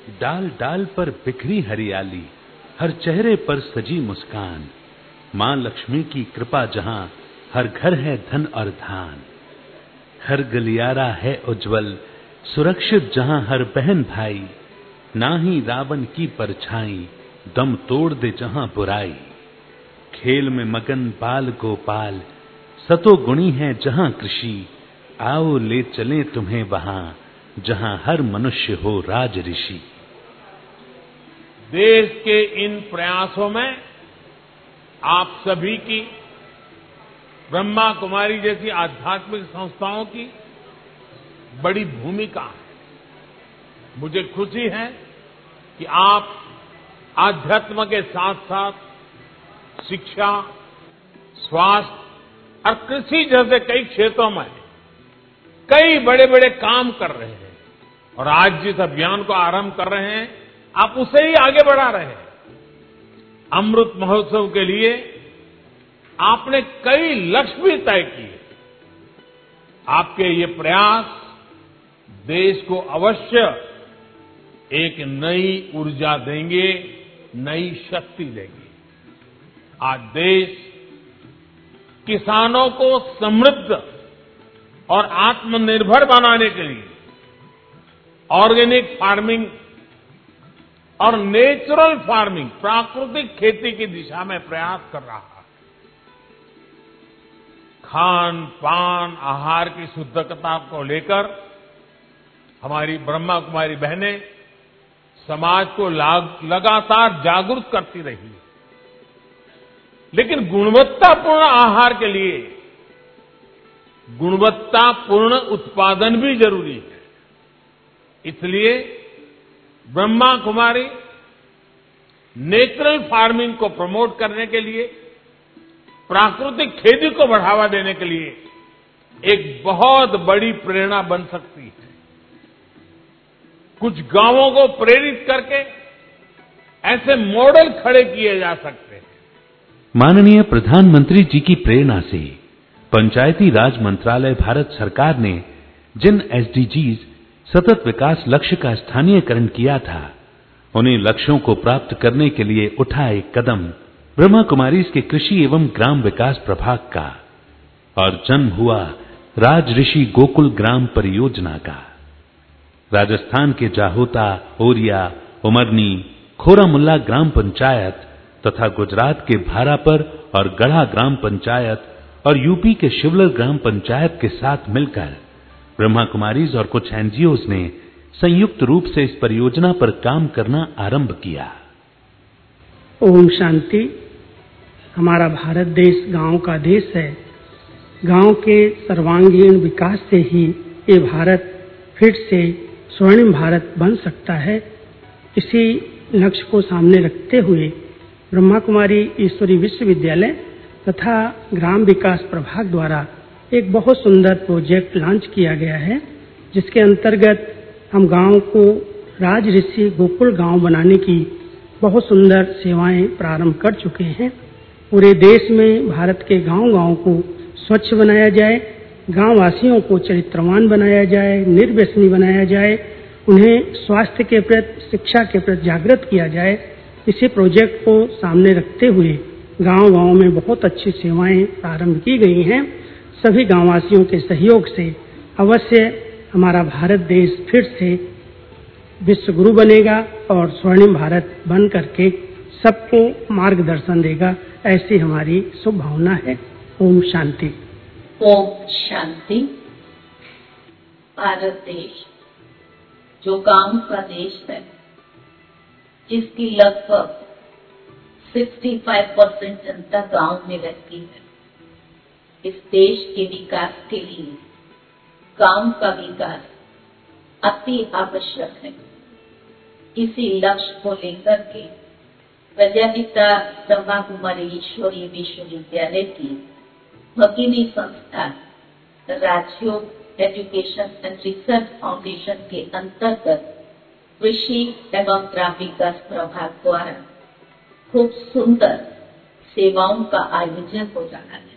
डाल डाल पर बिखरी हरियाली, हर चेहरे पर सजी मुस्कान। माँ लक्ष्मी की कृपा जहां, हर घर है धन और धान। हर गलियारा है उज्जवल, सुरक्षित जहां हर बहन भाई। ना ही रावण की परछाई, दम तोड़ दे जहां बुराई। खेल में मगन बाल गोपाल, सतो गुणी है जहां कृषि। आओ ले चलें तुम्हें वहां, जहां हर मनुष्य हो राज ऋषि। देश के इन प्रयासों में आप सभी की, ब्रह्मा कुमारी जैसी आध्यात्मिक संस्थाओं की बड़ी भूमिका है। मुझे खुशी है कि आप आध्यात्म के साथ साथ शिक्षा, स्वास्थ्य और कृषि जैसे कई क्षेत्रों में कई बड़े बड़े काम कर रहे हैं और आज जिस अभियान को आरंभ कर रहे हैं आप उसे ही आगे बढ़ा रहे हैं। अमृत महोत्सव के लिए आपने कई लक्ष्य भी तय किए। आपके ये प्रयास देश को अवश्य एक नई ऊर्जा देंगे, नई शक्ति देंगे। आज देश किसानों को समृद्ध और आत्मनिर्भर बनाने के लिए ऑर्गेनिक फार्मिंग और नेचुरल फार्मिंग, प्राकृतिक खेती की दिशा में प्रयास कर रहा है। खान पान आहार की शुद्धता को लेकर हमारी ब्रह्मा कुमारी बहनें समाज को लगातार जागरूक करती रही है। लेकिन गुणवत्तापूर्ण आहार के लिए गुणवत्तापूर्ण उत्पादन भी जरूरी है। इसलिए ब्रह्मा कुमारी नेचुरल फार्मिंग को प्रमोट करने के लिए, प्राकृतिक खेती को बढ़ावा देने के लिए एक बहुत बड़ी प्रेरणा बन सकती है। कुछ गांवों को प्रेरित करके ऐसे मॉडल खड़े किए जा सकते हैं। माननीय प्रधानमंत्री जी की प्रेरणा से पंचायती राज मंत्रालय भारत सरकार ने जिन एसडीजीज सतत विकास लक्ष्य का स्थानीयकरण किया था, उन्हीं लक्ष्यों को प्राप्त करने के लिए उठा एक कदम ब्रह्मा कुमारी के कृषि एवं ग्राम विकास प्रभाग का और जन्म हुआ राज ऋषि गोकुल ग्राम परियोजना का। राजस्थान के जाहोता, ओरिया, उमरनी, खोरामुल्ला ग्राम पंचायत तथा गुजरात के भारापर और गढ़ा ग्राम पंचायत और यूपी के शिवलर ग्राम पंचायत के साथ मिलकर ब्रह्मा कुमारीज और कुछ एनजीओज ने संयुक्त रूप से इस परियोजना पर काम करना आरंभ किया। ओम शांति। हमारा भारत देश गांव का देश है। गांव के सर्वांगीण विकास से ही ये भारत फिर से स्वर्णिम भारत बन सकता है। इसी लक्ष्य को सामने रखते हुए ब्रह्मा कुमारी ईश्वरी विश्वविद्यालय तथा ग्राम विकास प्रभाग द्वारा एक बहुत सुंदर प्रोजेक्ट लॉन्च किया गया है, जिसके अंतर्गत हम गांव को राज ऋषि गोकुल गांव बनाने की बहुत सुंदर सेवाएं प्रारंभ कर चुके हैं। पूरे देश में भारत के गांव-गांव को स्वच्छ बनाया जाए, गांव वासियों को चरित्रवान बनाया जाए, निर्व्यसनी बनाया जाए, उन्हें स्वास्थ्य के प्रति, शिक्षा के प्रति जागृत किया जाए। इसी प्रोजेक्ट को सामने रखते हुए गांव-गांव में बहुत अच्छी सेवाएं प्रारंभ की गई हैं। सभी गांववासियों के सहयोग से अवश्य हमारा भारत देश फिर से विश्व गुरु बनेगा और स्वर्णिम भारत बन करके सबको मार्गदर्शन देगा, ऐसी हमारी शुभ भावना है। ओम शांति। ओम शांति। भारत देश जो गांव का देश है, जिसकी लगभग 65% जनता गांव में रहती है, इस देश के विकास के लिए गांव का विकास अति आवश्यक है। इसी लक्ष्य को लेकर के प्रजापिता ब्रह्मा कुमारी ईश्वरीय विश्वविद्यालय की भगिनी संस्था Rajyoga education and research foundation के अंतर्गत कृषि एवं ग्राम विकास प्रभाग द्वारा खूब सुंदर सेवाओं का आयोजन हो रहा है।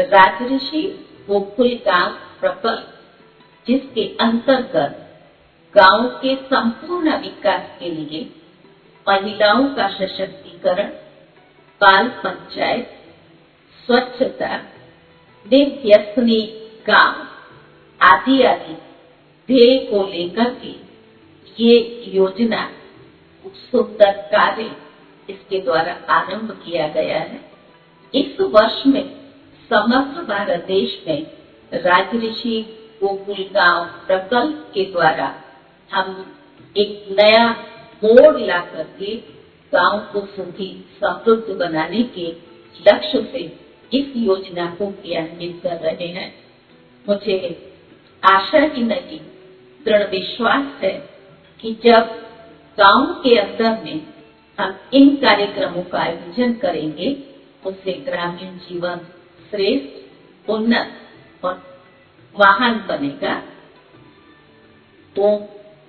राजऋषि गोकुल ग्राम प्रकल्प, जिसके अंतर्गत गांव के संपूर्ण विकास के लिए महिलाओं का सशक्तिकरण, बाल पंचायत, स्वच्छता, निर्व्यसनी गांव आदि आदि ध्येय को लेकर के ये योजना सुंदर कार्य इसके द्वारा आरंभ किया गया है। इस वर्ष में समग्र भारत देश में राजऋषि गोकुल गांव प्रकल्प के द्वारा हम एक नया मोड़ ला करके गांव को सुखी समृद्ध बनाने के लक्ष्य से इस योजना को क्रियान्वित कर रहे हैं। मुझे आशा ही नहीं, दृढ़ विश्वास है कि जब गांव के अंदर में हम इन कार्यक्रमों का आयोजन करेंगे, उससे ग्रामीण जीवन श्रेष्ठ, उन्नत और महान बनेगा। ओम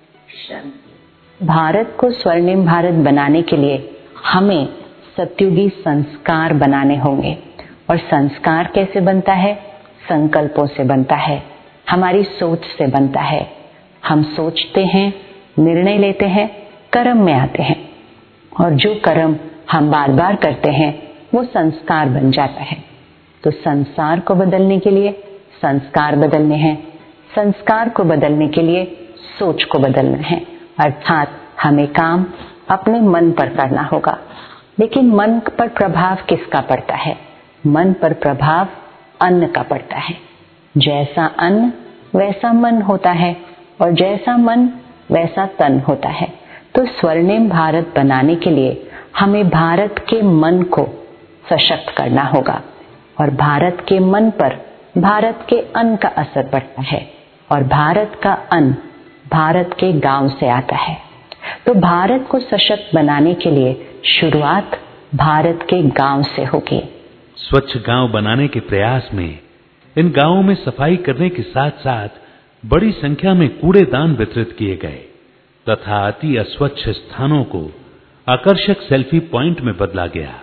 शांति। भारत को स्वर्णिम भारत बनाने के लिए हमें सत्युगी संस्कार बनाने होंगे। और संस्कार कैसे बनता है? संकल्पों से बनता है, हमारी सोच से बनता है। हम सोचते हैं, निर्णय लेते हैं, कर्म में आते हैं, और जो कर्म हम बार बार करते हैं वो संस्कार बन जाता है। तो संसार को बदलने के लिए संस्कार बदलने हैं, संस्कार को बदलने के लिए सोच को बदलना है। अर्थात हमें काम अपने मन पर करना होगा। लेकिन मन पर प्रभाव किसका पड़ता है? मन पर प्रभाव अन्न का पड़ता है। जैसा अन्न वैसा मन होता है, और जैसा मन वैसा तन होता है। तो स्वर्णिम भारत बनाने के लिए हमें भारत के मन को सशक्त करना होगा, और भारत के मन पर भारत के अन्न का असर पड़ता है, और भारत का अन्न भारत के गांव से आता है। तो भारत को सशक्त बनाने के लिए शुरुआत भारत के गांव से होगी। स्वच्छ गांव बनाने के प्रयास में इन गांवों में सफाई करने के साथ साथ बड़ी संख्या में कूड़ेदान वितरित किए गए तथा अति अस्वच्छ स्थानों को आकर्षक सेल्फी पॉइंट में बदला गया।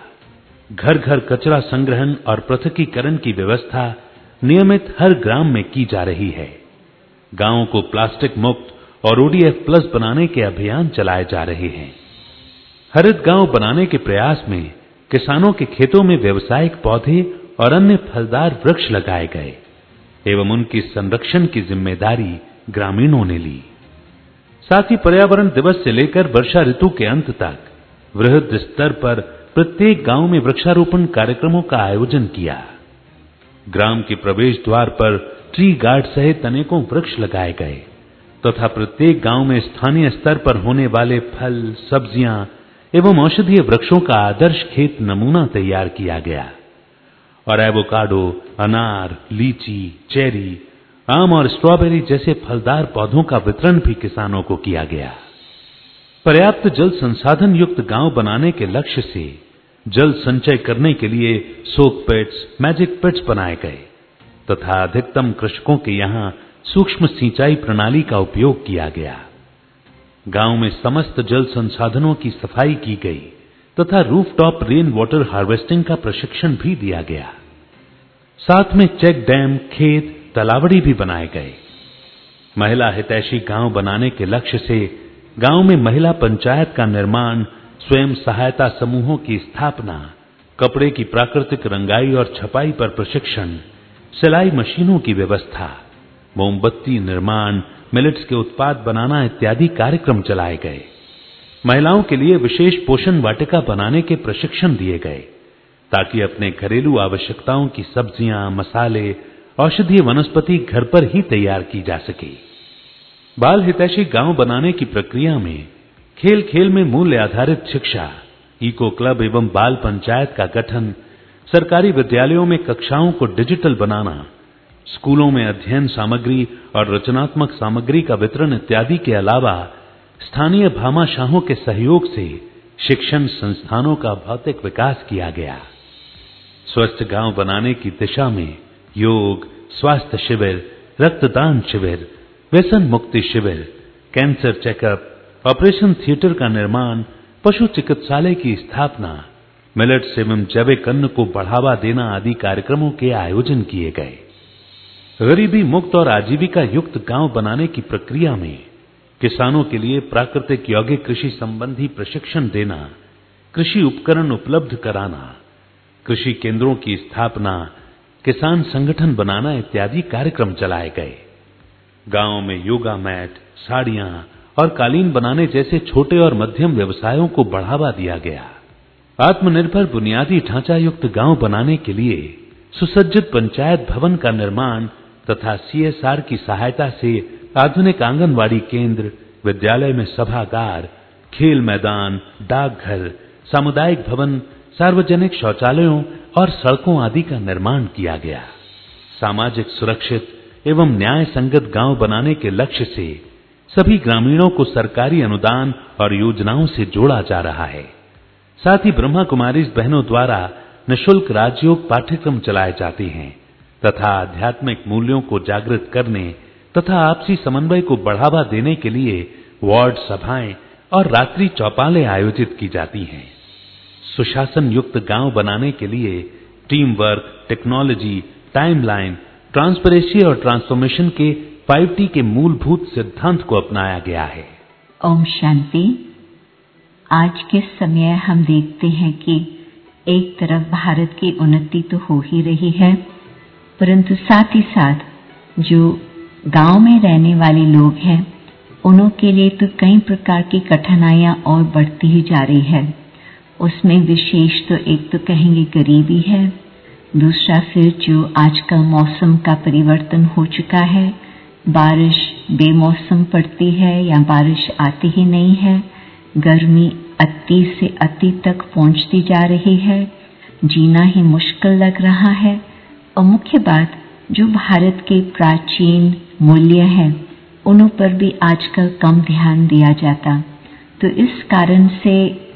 घर घर कचरा संग्रहण और पृथकीकरण की व्यवस्था नियमित हर ग्राम में की जा रही है। गांवों को प्लास्टिक मुक्त और ODF प्लस बनाने के अभियान चलाए जा रहे हैं। हरित गांव बनाने के प्रयास में किसानों के खेतों में व्यावसायिक पौधे और अन्य फलदार वृक्ष लगाए गए एवं उनकी संरक्षण की जिम्मेदारी ग्रामीणों ने ली। साथ ही पर्यावरण दिवस से लेकर वर्षा ऋतु के अंत तक वृहद स्तर पर प्रत्येक गांव में वृक्षारोपण कार्यक्रमों का आयोजन किया। ग्राम के प्रवेश द्वार पर ट्री गार्ड सहित अनेकों वृक्ष लगाए गए तथा प्रत्येक गांव में स्थानीय स्तर पर होने वाले फल, सब्जियां एवं औषधीय वृक्षों का आदर्श खेत नमूना तैयार किया गया और एवोकाडो, अनार, लीची, चेरी, आम और स्ट्रॉबेरी जैसे फलदार पौधों का वितरण भी किसानों को किया गया। पर्याप्त जल संसाधन युक्त गांव बनाने के लक्ष्य से जल संचय करने के लिए सोक पिट्स, मैजिक पिट्स बनाए गए तथा अधिकतम कृषकों के यहां सूक्ष्म सिंचाई प्रणाली का उपयोग किया गया। गांव में समस्त जल संसाधनों की सफाई की गई तथा रूफटॉप रेन वाटर हार्वेस्टिंग का प्रशिक्षण भी दिया गया। साथ में चेक डैम, खेत, तालावड़ी भी बनाए गए। महिला हितैषी गांव बनाने के लक्ष्य से गांव में महिला पंचायत का निर्माण, स्वयं सहायता समूहों की स्थापना, कपड़े की प्राकृतिक रंगाई और छपाई पर प्रशिक्षण, सिलाई मशीनों की व्यवस्था, मोमबत्ती निर्माण, मिलेट्स के उत्पाद बनाना इत्यादि कार्यक्रम चलाए गए। महिलाओं के लिए विशेष पोषण वाटिका बनाने के प्रशिक्षण दिए गए ताकि अपने घरेलू आवश्यकताओं की सब्जियां, मसाले, औषधीय वनस्पति घर पर ही तैयार की जा सके। बाल हितैषी गांव बनाने की प्रक्रिया में खेल खेल में मूल्य आधारित शिक्षा, इको क्लब एवं बाल पंचायत का गठन, सरकारी विद्यालयों में कक्षाओं को डिजिटल बनाना, स्कूलों में अध्ययन सामग्री और रचनात्मक सामग्री का वितरण इत्यादि के अलावा स्थानीय भामाशाहों के सहयोग से शिक्षण संस्थानों का भौतिक विकास किया गया। स्वस्थ गांव बनाने की दिशा में योग, स्वास्थ्य शिविर, रक्तदान शिविर, व्यसन मुक्ति शिविर, कैंसर चेकअप, ऑपरेशन थिएटर का निर्माण, पशु चिकित्सालय की स्थापना, मिलेट्स एवं जैविक अन्न को बढ़ावा देना आदि कार्यक्रमों के आयोजन किए गए। गरीबी मुक्त और आजीविका युक्त गांव बनाने की प्रक्रिया में किसानों के लिए प्राकृतिक यौगिक कृषि संबंधी प्रशिक्षण देना, कृषि उपकरण उपलब्ध कराना, कृषि केंद्रों की स्थापना, किसान संगठन बनाना इत्यादि कार्यक्रम चलाए गए। गांवों में योगा मैट, साड़ियां और कालीन बनाने जैसे छोटे और मध्यम व्यवसायों को बढ़ावा दिया गया। आत्मनिर्भर बुनियादी ढांचा युक्त गांव बनाने के लिए सुसज्जित पंचायत भवन का निर्माण तथा CSR की सहायता से आधुनिक आंगनवाड़ी केंद्र, विद्यालय में सभागार, खेल मैदान, डाकघर, सामुदायिक भवन, सार्वजनिक शौचालयों और सड़कों आदि का निर्माण किया गया। सामाजिक सुरक्षित एवं न्याय संगत गांव बनाने के लक्ष्य से सभी ग्रामीणों को सरकारी अनुदान और योजनाओं से जोड़ा जा रहा है। साथ ही ब्रह्मा कुमारी बहनों द्वारा निःशुल्क राजयोग पाठ्यक्रम चलाए जाते हैं तथा आध्यात्मिक मूल्यों को जागृत करने तथा आपसी समन्वय को बढ़ावा देने के लिए वार्ड सभाएं और रात्रि चौपालें आयोजित की जाती हैं। सुशासन युक्त गांव बनाने के लिए team work, technology, timeline, transparency और ट्रांसफॉर्मेशन के 5T के मूलभूत सिद्धांत को अपनाया गया है। ओम शांति। आज के समय हम देखते हैं कि एक तरफ भारत की उन्नति तो हो ही रही है, परंतु साथ ही साथ जो गांव में रहने वाले लोग हैं उनों के लिए तो कई प्रकार की कठिनाइयां और बढ़ती ही जा रही है। उसमें विशेष तो एक तो कहेंगे गरीबी है, दूसरा फिर जो आजकल मौसम का परिवर्तन हो चुका है, बारिश बेमौसम पड़ती है या बारिश आती ही नहीं है, गर्मी अति से अति तक पहुंचती जा रही है, जीना ही मुश्किल लग रहा है। और मुख्य बात जो भारत के प्राचीन मूल्य हैं उन पर भी आजकल कम ध्यान दिया जाता। तो इस कारण से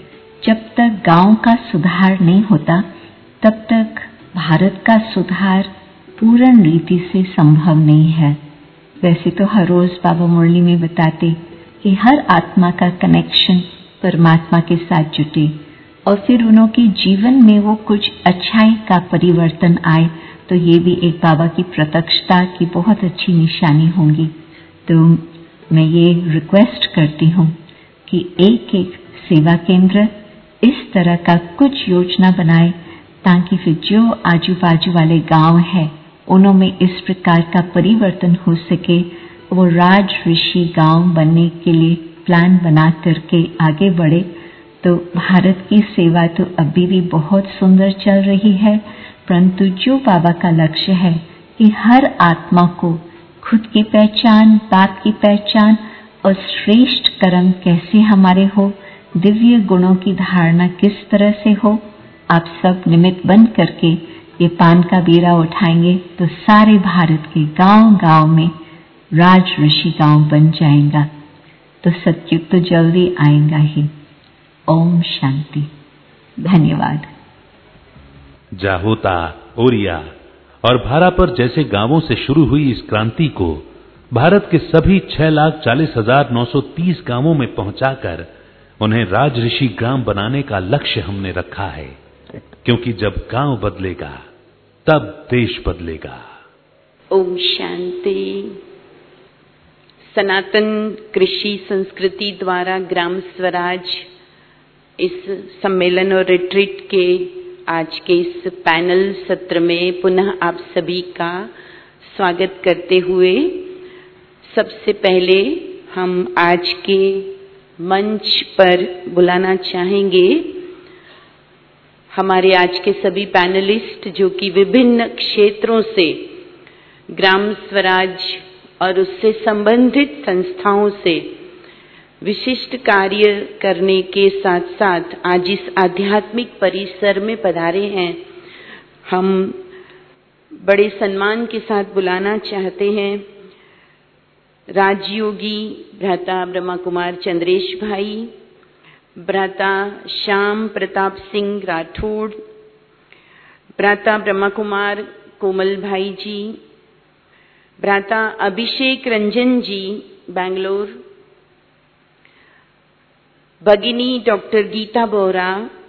जब तक गांव का सुधार नहीं होता तब तक भारत का सुधार पूर्ण रीति से संभव नहीं है। वैसे तो हर रोज बाबा मुरली में बताते कि हर आत्मा का कनेक्शन परमात्मा के साथ जुटे और फिर उन्हों के जीवन में वो कुछ अच्छाई का परिवर्तन आए, तो ये भी एक बाबा की प्रत्यक्षता की बहुत अच्छी निशानी होंगी। तो मैं ये रिक्वेस्ट करती हूँ कि एक एक सेवा केंद्र इस तरह का कुछ योजना बनाए ताकि फिर जो आजू बाजू वाले गांव हैं उनमें इस प्रकार का परिवर्तन हो सके, वो राज ऋषि गांव बनने के लिए प्लान बना करके आगे बढ़े। तो भारत की सेवा तो अभी भी बहुत सुंदर चल रही है, परंतु जो बाबा का लक्ष्य है कि हर आत्मा को खुद की पहचान, बाप की पहचान और श्रेष्ठ कर्म कैसे हमारे हो, दिव्य गुणों की धारणा किस तरह से हो, आप सब निमित्त बन करके ये पान का बीड़ा उठाएंगे तो सारे भारत के गांव-गांव में राज ऋषि गांव बन जाएगा। तो सत्युग तो जल्दी आएगा ही। ओम शांति। धन्यवाद। जाहोता, ओरिया और भारापर जैसे गांवों से शुरू हुई इस क्रांति को भारत के सभी 6,40,930 गांवों में पहुंचाकर उन्हें राज ऋषि ग्राम बनाने का लक्ष्य हमने रखा है, क्योंकि जब गांव बदलेगा तब देश बदलेगा। ओम शांति। सनातन कृषि संस्कृति द्वारा ग्राम स्वराज इस सम्मेलन और रिट्रीट के आज के इस पैनल सत्र में पुनः आप सभी का स्वागत करते हुए सबसे पहले हम आज के मंच पर बुलाना चाहेंगे हमारे आज के सभी पैनलिस्ट जो कि विभिन्न क्षेत्रों से ग्राम स्वराज और उससे संबंधित संस्थाओं से विशिष्ट कार्य करने के साथ साथ आज इस आध्यात्मिक परिसर में पधारे हैं। हम बड़े सम्मान के साथ बुलाना चाहते हैं राजयोगी भ्राता ब्रह्मा कुमार चंद्रेश भाई, भ्राता श्याम प्रताप सिंह राठौड़, भ्राता ब्रह्मा कुमार कोमल भाई जी, भ्राता अभिषेक रंजन जी बैंगलोर, भगिनी डॉक्टर गीता बोरा,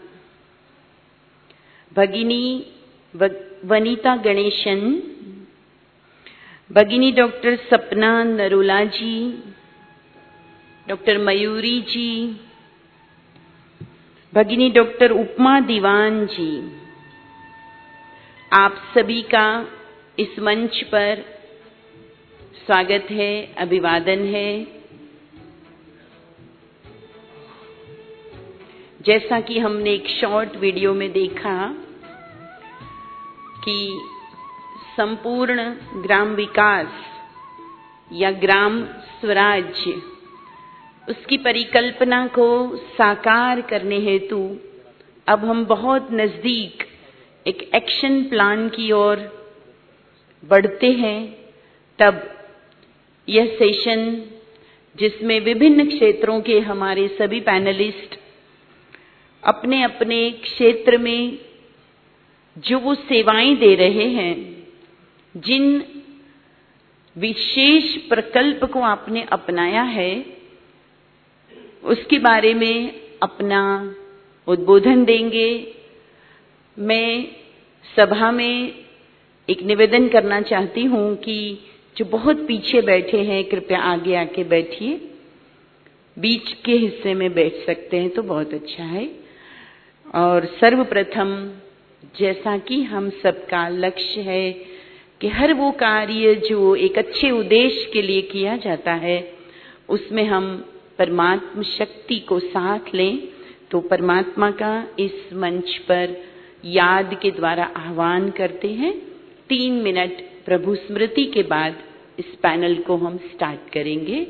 भगिनी वनीता गणेशन, भगिनी डॉक्टर सपना नरोला जी, डॉक्टर मयूरी जी, भगिनी डॉक्टर उपमा दीवान जी, आप सभी का इस मंच पर स्वागत है, अभिवादन है। जैसा कि हमने एक शॉर्ट वीडियो में देखा कि संपूर्ण ग्राम विकास या ग्राम स्वराज्य, उसकी परिकल्पना को साकार करने हेतु अब हम बहुत नजदीक एक एक्शन प्लान की ओर बढ़ते हैं। तब यह सेशन, जिसमें विभिन्न क्षेत्रों के हमारे सभी पैनलिस्ट अपने अपने क्षेत्र में जो वो सेवाएं दे रहे हैं, जिन विशेष प्रकल्प को आपने अपनाया है, उसके बारे में अपना उद्बोधन देंगे। मैं सभा में एक निवेदन करना चाहती हूं कि जो बहुत पीछे बैठे हैं, कृपया आगे आके बैठिए। बीच के हिस्से में बैठ सकते हैं तो बहुत अच्छा है। और सर्वप्रथम, जैसा कि हम सबका लक्ष्य है कि हर वो कार्य जो एक अच्छे उद्देश्य के लिए किया जाता है, उसमें हम परमात्मा शक्ति को साथ लें, तो परमात्मा का इस मंच पर याद के द्वारा आह्वान करते हैं। 3 मिनट प्रभु स्मृति के बाद इस पैनल को हम स्टार्ट करेंगे।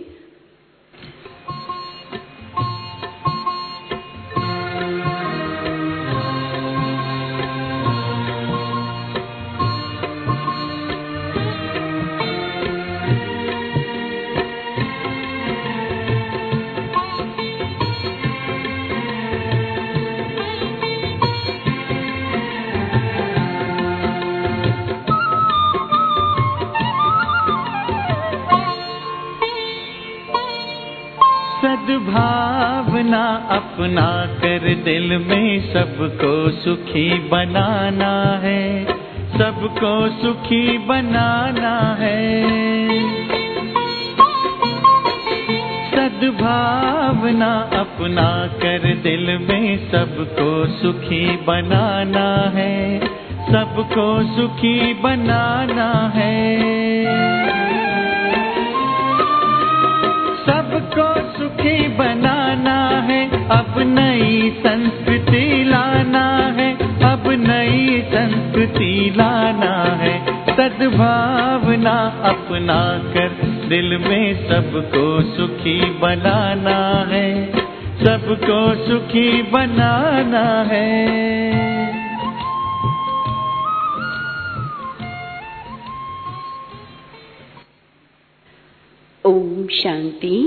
सद्भावना अपना कर दिल में सबको सुखी बनाना है, सबको सुखी बनाना है। सद्भावना अपना कर दिल में सबको सुखी बनाना है, सबको सुखी बनाना है। सबको सुखी बनाना है, अब नई संस्कृति लाना है, अब नई संस्कृति लाना है। सद्भावना अपना कर दिल में सबको सुखी बनाना है, सबको सुखी बनाना है। ओम शांति।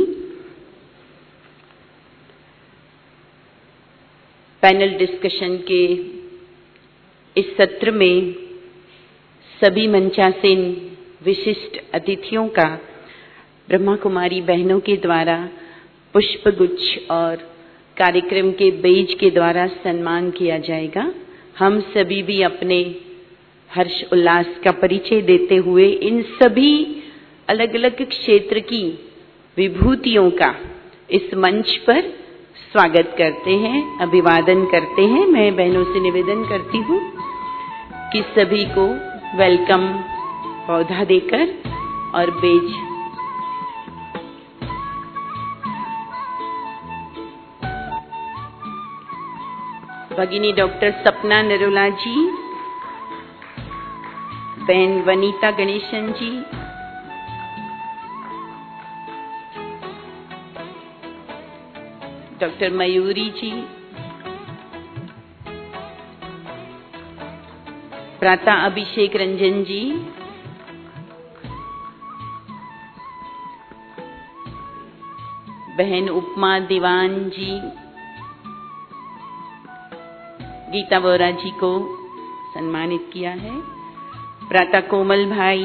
पैनल डिस्कशन के इस सत्र में सभी मंचासीन विशिष्ट अतिथियों का ब्रह्मा कुमारी बहनों के द्वारा पुष्पगुच्छ और कार्यक्रम के बेज के द्वारा सम्मान किया जाएगा। हम सभी भी अपने हर्ष उल्लास का परिचय देते हुए इन सभी अलग अलग क्षेत्र की विभूतियों का इस मंच पर स्वागत करते हैं, अभिवादन करते हैं। मैं बहनों से निवेदन करती हूँ कि सभी को वेलकम पौधा देकर और बेज भगिनी डॉक्टर सपना नरोला जी, बहन वनीता गणेशन जी, डॉक्टर मयूरी जी, प्राता अभिषेक रंजन जी, बहन उपमा दीवान जी, गीता वोरा जी को सम्मानित किया है। प्राता कोमल भाई,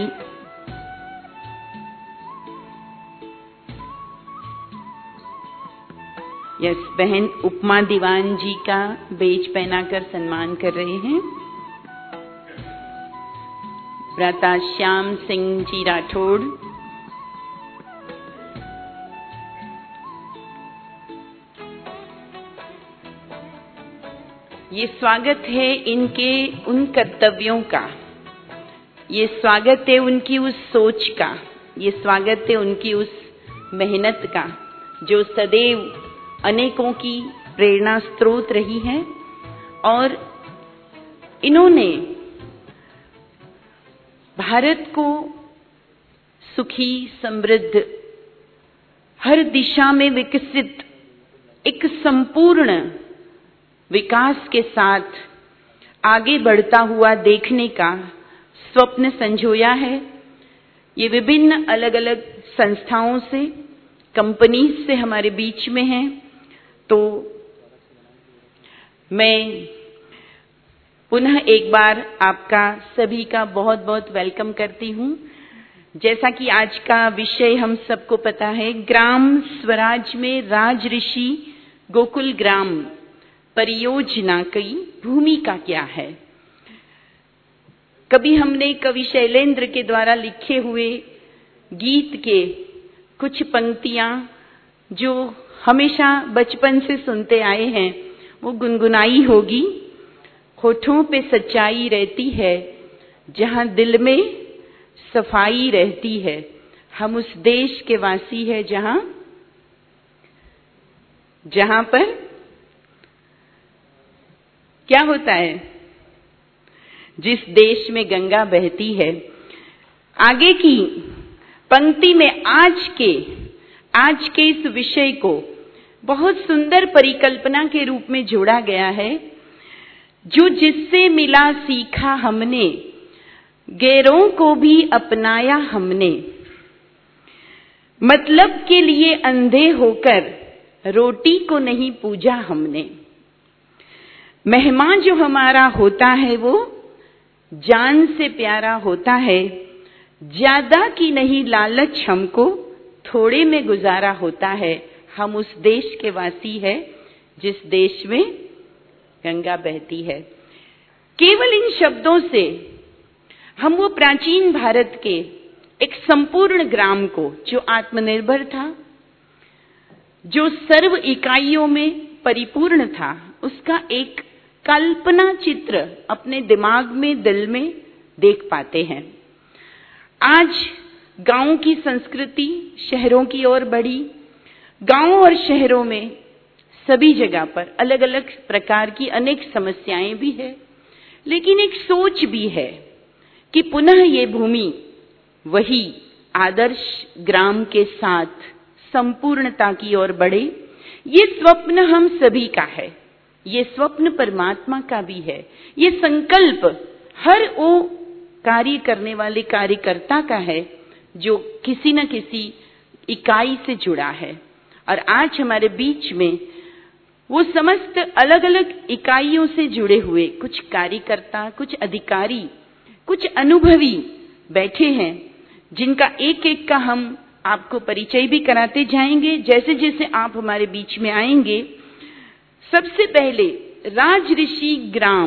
यस, बहन उपमा दीवान जी का बेज पहनाकर सम्मान कर रहे हैं। भ्राता श्याम सिंह जी राठौड़, ये स्वागत है इनके उन कर्तव्यों का, ये स्वागत है उनकी उस सोच का, ये स्वागत है उनकी उस मेहनत का जो सदैव अनेकों की प्रेरणा स्रोत रही है। और इन्होंने भारत को सुखी, समृद्ध, हर दिशा में विकसित एक संपूर्ण विकास के साथ आगे बढ़ता हुआ देखने का स्वप्न संजोया है। ये विभिन्न अलग अलग संस्थाओं से, कंपनीज से हमारे बीच में हैं। तो मैं पुनः एक बार आपका सभी का बहुत बहुत वेलकम करती हूँ। जैसा कि आज का विषय हम सबको पता है, ग्राम स्वराज में राज ऋषि गोकुल ग्राम परियोजना की भूमिका क्या है। कभी हमने कवि शैलेंद्र के द्वारा लिखे हुए गीत के कुछ पंक्तियां जो हमेशा बचपन से सुनते आए हैं वो गुनगुनाई होगी। होठों पे सच्चाई रहती है, जहां दिल में सफाई रहती है, हम उस देश के वासी है जहां पर क्या होता है, जिस देश में गंगा बहती है। आगे की पंक्ति में आज के इस विषय को बहुत सुंदर परिकल्पना के रूप में जोड़ा गया है। जो जिससे मिला सीखा हमने, गैरों को भी अपनाया हमने, मतलब के लिए अंधे होकर रोटी को नहीं पूजा हमने। मेहमान जो हमारा होता है वो जान से प्यारा होता है, ज्यादा की नहीं लालच हमको थोड़े में गुजारा होता है। हम उस देश के वासी है जिस देश में गंगा बहती है। केवल इन शब्दों से हम वो प्राचीन भारत के एक संपूर्ण ग्राम को, जो आत्मनिर्भर था, जो सर्व इकाइयों में परिपूर्ण था, उसका एक कल्पना चित्र अपने दिमाग में, दिल में देख पाते हैं। आज गांव की संस्कृति शहरों की ओर बढ़ी। गांव और शहरों में सभी जगह पर अलग अलग प्रकार की अनेक समस्याएं भी है, लेकिन एक सोच भी है कि पुनः ये भूमि वही आदर्श ग्राम के साथ संपूर्णता की ओर बढ़े। ये स्वप्न हम सभी का है, ये स्वप्न परमात्मा का भी है। ये संकल्प हर वो कार्य करने वाले कार्यकर्ता का है जो किसी न किसी इकाई से जुड़ा है। और आज हमारे बीच में वो समस्त अलग अलग इकाइयों से जुड़े हुए कुछ कार्यकर्ता, कुछ अधिकारी, कुछ अनुभवी बैठे हैं, जिनका एक एक का हम आपको परिचय भी कराते जाएंगे जैसे जैसे आप हमारे बीच में आएंगे। सबसे पहले राज ऋषि ग्राम,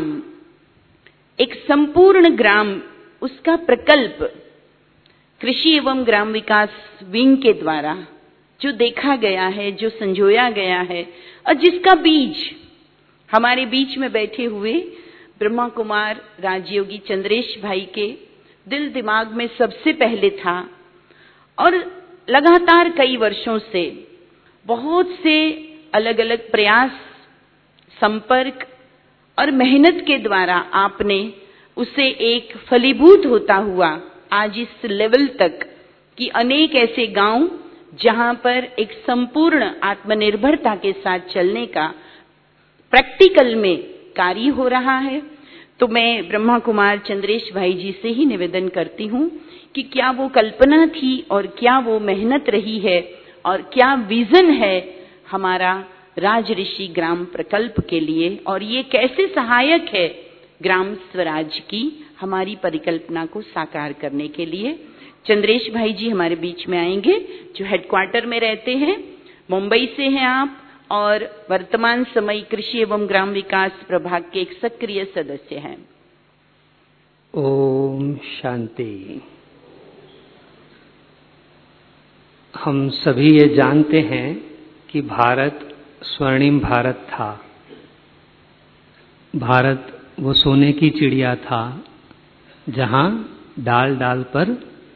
एक संपूर्ण ग्राम, उसका प्रकल्प कृषि एवं ग्राम विकास विंग के द्वारा जो देखा गया है, जो संजोया गया है, और जिसका बीज हमारे बीच में बैठे हुए ब्रह्मा कुमार राजयोगी चंद्रेश भाई के दिल दिमाग में सबसे पहले था। और लगातार कई वर्षों से बहुत से अलग अलग प्रयास, संपर्क और मेहनत के द्वारा आपने उसे एक फलीभूत होता हुआ आज इस लेवल तक कि अनेक ऐसे गांव जहां पर एक संपूर्ण आत्मनिर्भरता के साथ चलने का प्रैक्टिकल में कार्य हो रहा है। तो मैं ब्रह्मा कुमार चंद्रेश भाई जी से ही निवेदन करती हूँ कि क्या वो कल्पना थी और क्या वो मेहनत रही है और क्या विजन है हमारा राज ऋषि ग्राम प्रकल्प के लिए, और ये कैसे सहायक है ग्राम स्वराज की हमारी परिकल्पना को साकार करने के लिए। चंद्रेश भाई जी हमारे बीच में आएंगे, जो हेडक्वार्टर में रहते हैं, मुंबई से हैं आप, और वर्तमान समय कृषि एवं ग्राम विकास प्रभाग के एक सक्रिय सदस्य हैं। ओम शांति। हम सभी ये जानते हैं कि भारत स्वर्णिम भारत था। भारत वो सोने की चिड़िया था जहां डाल डाल पर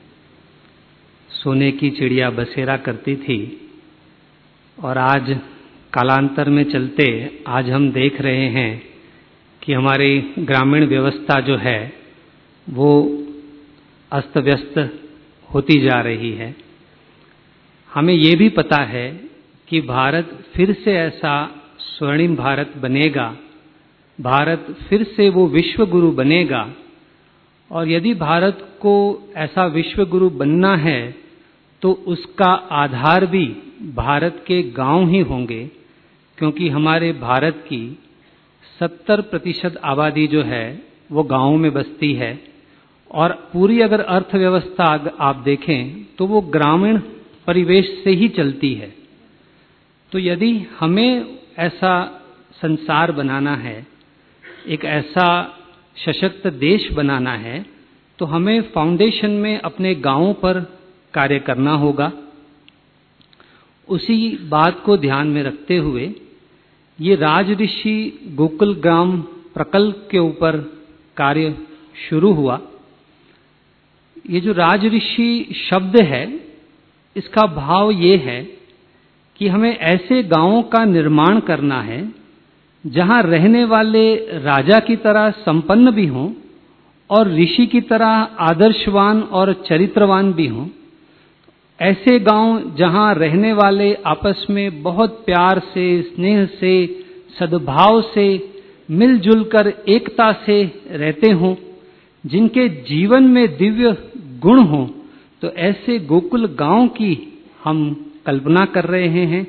सोने की चिड़िया बसेरा करती थी, और आज कालांतर में चलते आज हम देख रहे हैं कि हमारी ग्रामीण व्यवस्था जो है वो अस्त व्यस्त होती जा रही है। हमें ये भी पता है कि भारत फिर से ऐसा स्वर्णिम भारत बनेगा, भारत फिर से वो विश्व गुरु बनेगा। और यदि भारत को ऐसा विश्व गुरु बनना है तो उसका आधार भी भारत के गांव ही होंगे, क्योंकि हमारे भारत की 70% आबादी जो है वो गांवों में बसती है, और पूरी अगर अर्थव्यवस्था आप देखें तो वो ग्रामीण परिवेश से ही चलती है। तो यदि हमें ऐसा संसार बनाना है, एक ऐसा सशक्त देश बनाना है, तो हमें फाउंडेशन में अपने गांवों पर कार्य करना होगा। उसी बात को ध्यान में रखते हुए ये राजऋषि गोकुल ग्राम प्रकल्प के ऊपर कार्य शुरू हुआ। ये जो राजऋषि शब्द है, इसका भाव ये है कि हमें ऐसे गांवों का निर्माण करना है जहां रहने वाले राजा की तरह संपन्न भी हों और ऋषि की तरह आदर्शवान और चरित्रवान भी हों। ऐसे गांव जहां रहने वाले आपस में बहुत प्यार से, स्नेह से, सद्भाव से, मिलजुल कर एकता से रहते हों, जिनके जीवन में दिव्य गुण हों। तो ऐसे गोकुल गांव की हम कल्पना कर रहे हैं।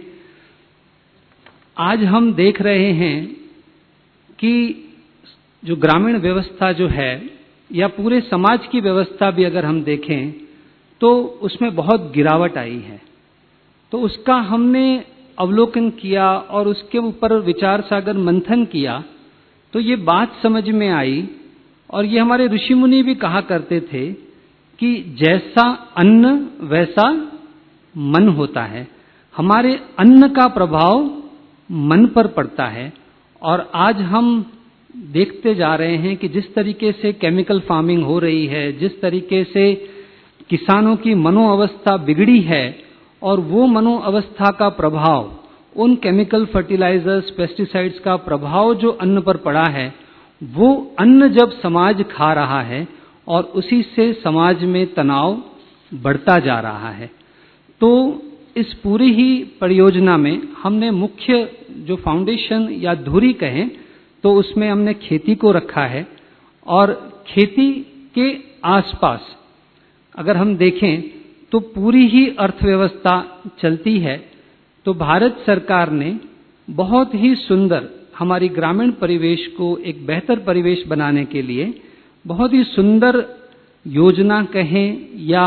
आज हम देख रहे हैं कि जो ग्रामीण व्यवस्था जो है, या पूरे समाज की व्यवस्था भी अगर हम देखें तो उसमें बहुत गिरावट आई है। तो उसका हमने अवलोकन किया और उसके ऊपर विचार सागर मंथन किया, तो ये बात समझ में आई। और ये हमारे ऋषि मुनि भी कहा करते थे कि जैसा अन्न वैसा मन होता है। हमारे अन्न का प्रभाव मन पर पड़ता है। और आज हम देखते जा रहे हैं कि जिस तरीके से केमिकल फार्मिंग हो रही है, जिस तरीके से किसानों की मनोअवस्था बिगड़ी है, और वो मनोअवस्था का प्रभाव, उन केमिकल फर्टिलाइजर्स, पेस्टिसाइड्स का प्रभाव जो अन्न पर पड़ा है, वो अन्न जब समाज खा रहा है और उसी से समाज में तनाव बढ़ता जा रहा है। तो इस पूरी ही परियोजना में हमने मुख्य जो फाउंडेशन या धुरी कहें तो उसमें हमने खेती को रखा है। और खेती के आसपास अगर हम देखें तो पूरी ही अर्थव्यवस्था चलती है। तो भारत सरकार ने बहुत ही सुंदर हमारी ग्रामीण परिवेश को एक बेहतर परिवेश बनाने के लिए बहुत ही सुंदर योजना कहें या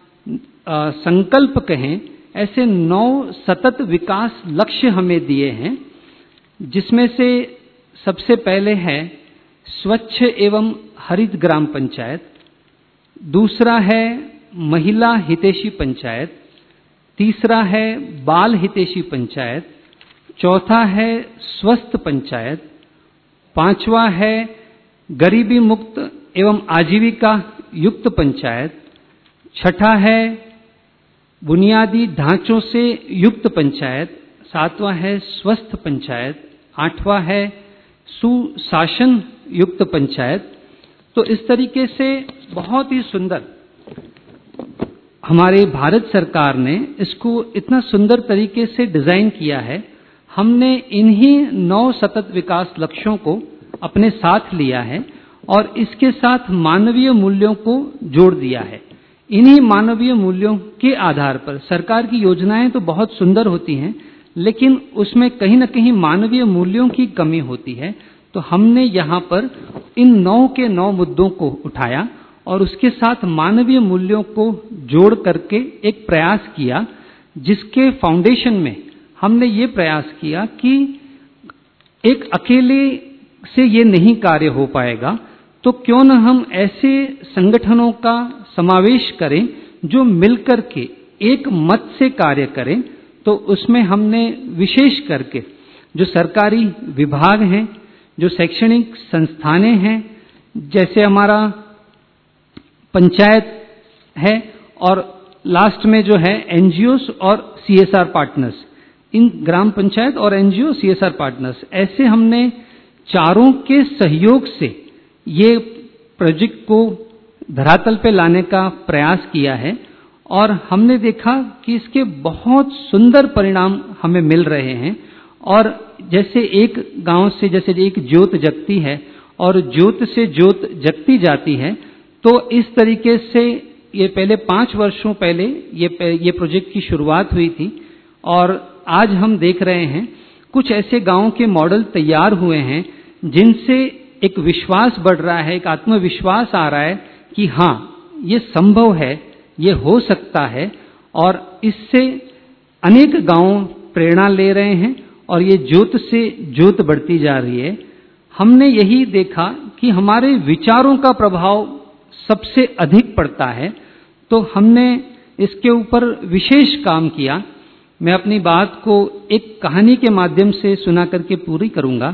संकल्प कहें, ऐसे 9 सतत विकास लक्ष्य हमें दिए हैं, जिसमें से सबसे पहले है स्वच्छ एवं हरित ग्राम पंचायत, दूसरा है महिला हितैषी पंचायत, तीसरा है बाल हितैषी पंचायत, चौथा है स्वस्थ पंचायत, पांचवा है गरीबी मुक्त एवं आजीविका युक्त पंचायत, छठा है बुनियादी ढांचों से युक्त पंचायत, सातवां है स्वस्थ पंचायत, आठवां है सुशासन युक्त पंचायत। तो इस तरीके से बहुत ही सुंदर हमारे भारत सरकार ने इसको इतना सुंदर तरीके से डिजाइन किया है। हमने इन्हीं 9 सतत विकास लक्ष्यों को अपने साथ लिया है और इसके साथ मानवीय मूल्यों को जोड़ दिया है। इन्हीं मानवीय मूल्यों के आधार पर सरकार की योजनाएं तो बहुत सुंदर होती हैं, लेकिन उसमें कहीं न कहीं मानवीय मूल्यों की कमी होती है। तो हमने यहाँ पर इन 9 के 9 मुद्दों को उठाया और उसके साथ मानवीय मूल्यों को जोड़ करके एक प्रयास किया, जिसके फाउंडेशन में हमने ये प्रयास किया कि एक अकेले से ये नहीं कार्य हो पाएगा, तो क्यों न हम ऐसे संगठनों का समावेश करें जो मिलकर के एक मत से कार्य करें। तो उसमें हमने विशेष करके जो सरकारी विभाग हैं, जो शैक्षणिक संस्थानें हैं, जैसे हमारा पंचायत है, और लास्ट में जो है एनजीओस और सीएसआर पार्टनर्स, इन ग्राम पंचायत और एनजीओ सीएसआर पार्टनर्स, ऐसे हमने चारों के सहयोग से ये प्रोजेक्ट को धरातल पे लाने का प्रयास किया है और हमने देखा कि इसके बहुत सुंदर परिणाम हमें मिल रहे हैं। और जैसे एक गांव से जैसे एक ज्योत जगती है और ज्योत से ज्योत जगती जाती है, तो इस तरीके से ये पहले 5 वर्षों पहले ये प्रोजेक्ट की शुरुआत हुई थी और आज हम देख रहे हैं कुछ ऐसे गांवों के मॉडल तैयार हुए हैं जिनसे एक विश्वास बढ़ रहा है, एक आत्मविश्वास आ रहा है कि हाँ, ये संभव है, ये हो सकता है। और इससे अनेक गांव प्रेरणा ले रहे हैं और ये ज्योत से ज्योत बढ़ती जा रही है। हमने यही देखा कि हमारे विचारों का प्रभाव सबसे अधिक पड़ता है, तो हमने इसके ऊपर विशेष काम किया। मैं अपनी बात को एक कहानी के माध्यम से सुना करके पूरी करूंगा।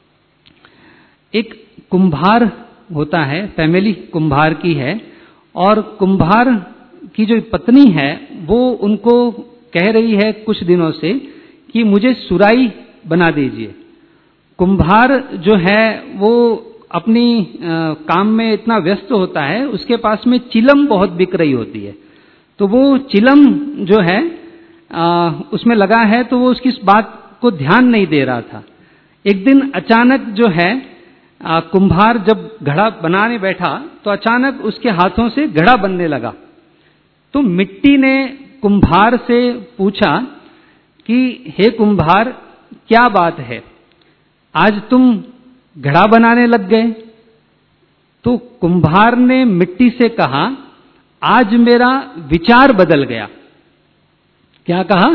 एक कुंभार होता है, फैमिली कुंभार की है, और कुंभार की जो पत्नी है वो उनको कह रही है कुछ दिनों से कि मुझे सुराई बना दीजिए। कुंभार जो है वो अपनी काम में इतना व्यस्त होता है, उसके पास में चिलम बहुत बिक रही होती है, तो वो चिलम जो है उसमें लगा है, तो वो उसकी इस बात को ध्यान नहीं दे रहा था। एक दिन अचानक जो है कुंभार जब घड़ा बनाने बैठा तो अचानक उसके हाथों से घड़ा बनने लगा। तो मिट्टी ने कुंभार से पूछा कि हे कुंभार, क्या बात है, आज तुम घड़ा बनाने लग गए? तो कुंभार ने मिट्टी से कहा, आज मेरा विचार बदल गया। क्या कहा?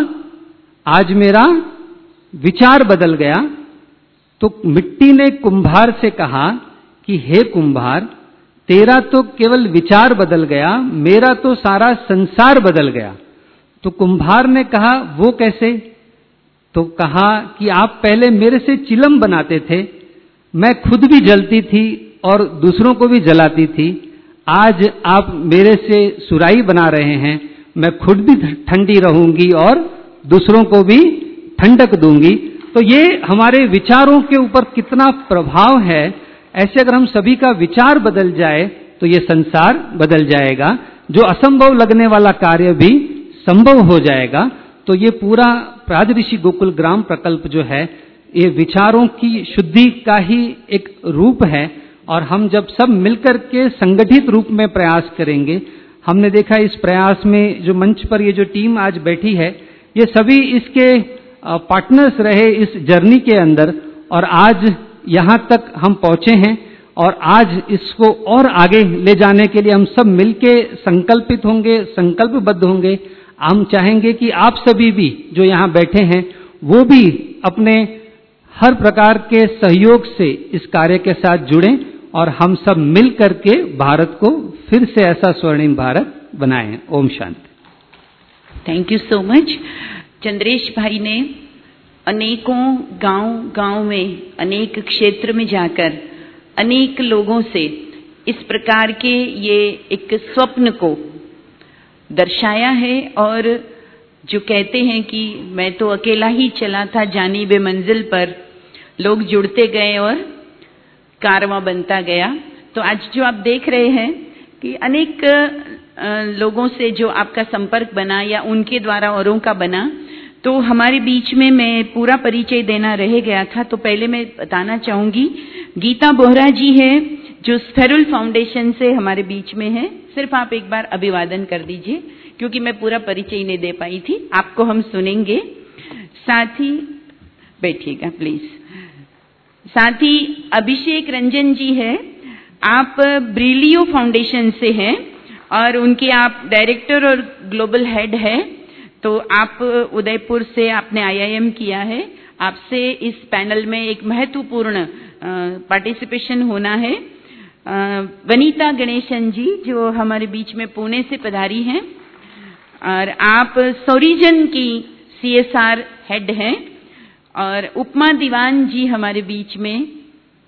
आज मेरा विचार बदल गया। तो मिट्टी ने कुंभार से कहा कि हे कुंभार, तेरा तो केवल विचार बदल गया, मेरा तो सारा संसार बदल गया। तो कुंभार ने कहा, वो कैसे? तो कहा कि आप पहले मेरे से चिलम बनाते थे, मैं खुद भी जलती थी और दूसरों को भी जलाती थी। आज आप मेरे से सुराई बना रहे हैं, मैं खुद भी ठंडी रहूंगी और दूसरों को भी ठंडक दूंगी। तो ये हमारे विचारों के ऊपर कितना प्रभाव है। ऐसे अगर हम सभी का विचार बदल जाए तो ये संसार बदल जाएगा, जो असंभव लगने वाला कार्य भी संभव हो जाएगा। तो ये पूरा राजऋषि गोकुल ग्राम प्रकल्प जो है, ये विचारों की शुद्धि का ही एक रूप है। और हम जब सब मिलकर के संगठित रूप में प्रयास करेंगे, हमने देखा इस प्रयास में जो मंच पर ये जो टीम आज बैठी है, ये सभी इसके पार्टनर्स रहे इस जर्नी के अंदर, और आज यहाँ तक हम पहुंचे हैं। और आज इसको और आगे ले जाने के लिए हम सब मिलके संकल्पित होंगे, संकल्पबद्ध होंगे। हम चाहेंगे कि आप सभी भी जो यहाँ बैठे हैं वो भी अपने हर प्रकार के सहयोग से इस कार्य के साथ जुड़ें और हम सब मिल करके भारत को फिर से ऐसा स्वर्णिम भारत बनाएं। ओम शांति। Thank you so much. Chandresh भाई ने अनेकों गांव में, अनेक क्षेत्र में जाकर अनेक लोगों से इस प्रकार के ये एक स्वप्न को दर्शाया है। और जो कहते हैं कि मैं तो अकेला ही चला था जानिबे मंजिल पर, लोग जुड़ते गए और कारवां बनता गया। तो आज जो आप देख रहे हैं कि अनेक लोगों से जो आपका संपर्क बना या उनके द्वारा औरों का बना, तो हमारे बीच में मैं पूरा परिचय देना रह गया था। तो पहले मैं बताना चाहूंगी, गीता बोहरा जी है जो स्फेरुल फाउंडेशन से हमारे बीच में है। सिर्फ आप एक बार अभिवादन कर दीजिए, क्योंकि मैं पूरा परिचय नहीं दे पाई थी। आपको हम सुनेंगे। साथ ही बैठिएगा प्लीज। साथ ही अभिषेक रंजन जी है, आप ब्रिलियो फाउंडेशन से हैं और उनके आप डायरेक्टर और ग्लोबल हेड है। तो आप उदयपुर से आपने IIM किया है, आपसे इस पैनल में एक महत्वपूर्ण पार्टिसिपेशन होना है। वनीता गणेशन जी जो हमारे बीच में पुणे से पधारी हैं, और आप सोरिजन की CSR हेड हैं। और उपमा दीवान जी हमारे बीच में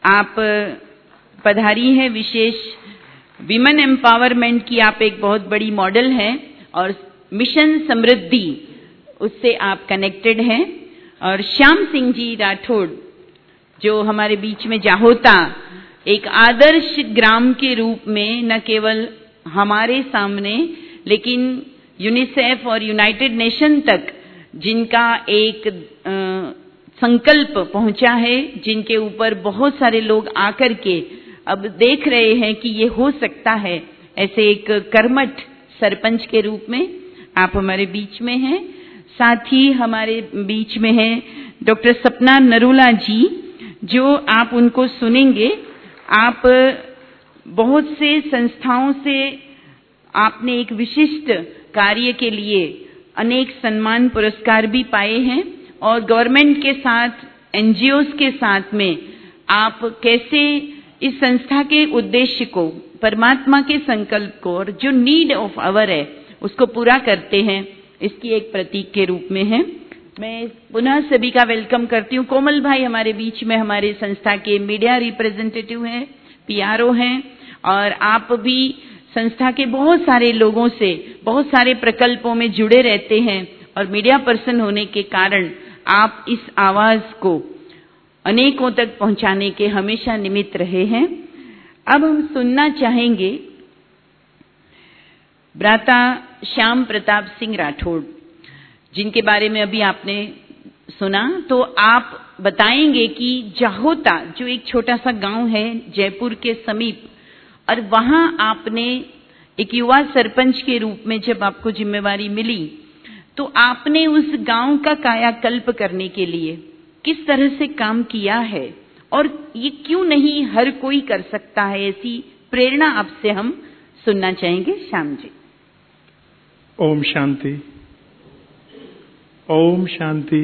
आप पधारी हैं, विशेष विमेन एम्पावरमेंट की आप एक बहुत बड़ी मॉडल हैं और मिशन समृद्धि उससे आप कनेक्टेड हैं। और श्याम सिंह जी राठौड़ जो हमारे बीच में जाहोता एक आदर्श ग्राम के रूप में न केवल हमारे सामने लेकिन यूनिसेफ और यूनाइटेड नेशन तक जिनका एक संकल्प पहुंचा है, जिनके ऊपर बहुत सारे लोग आकर के अब देख रहे हैं कि ये हो सकता है, ऐसे एक कर्मठ सरपंच के रूप में आप हमारे बीच में हैं। साथ ही हमारे बीच में हैं डॉक्टर सपना नरूला जी, जो आप उनको सुनेंगे। आप बहुत से संस्थाओं से आपने एक विशिष्ट कार्य के लिए अनेक सम्मान पुरस्कार भी पाए हैं और गवर्नमेंट के साथ, एनजीओज के साथ में आप कैसे इस संस्था के उद्देश्य को, परमात्मा के संकल्प को और जो नीड ऑफ आवर है उसको पूरा करते हैं, इसकी एक प्रतीक के रूप में है। मैं पुनः सभी का वेलकम करती हूँ। कोमल भाई हमारे बीच में हमारे संस्था के मीडिया रिप्रेजेंटेटिव हैं, पीआरओ हैं और आप भी संस्था के बहुत सारे लोगों से बहुत सारे प्रकल्पों में जुड़े रहते हैं और मीडिया पर्सन होने के कारण आप इस आवाज को अनेकों तक पहुंचाने के हमेशा निमित्त रहे हैं। अब हम सुनना चाहेंगे भ्राता श्याम प्रताप सिंह राठौड़, जिनके बारे में अभी आपने सुना। तो आप बताएंगे कि जाहोता जो एक छोटा सा गांव है जयपुर के समीप, और वहां आपने एक युवा सरपंच के रूप में जब आपको जिम्मेवारी मिली तो आपने उस गांव का कायाकल्प करने के लिए किस तरह से काम किया है और ये क्यों नहीं हर कोई कर सकता है, ऐसी प्रेरणा आपसे हम सुनना चाहेंगे। श्याम जी। ओम शांति, ओम शांति।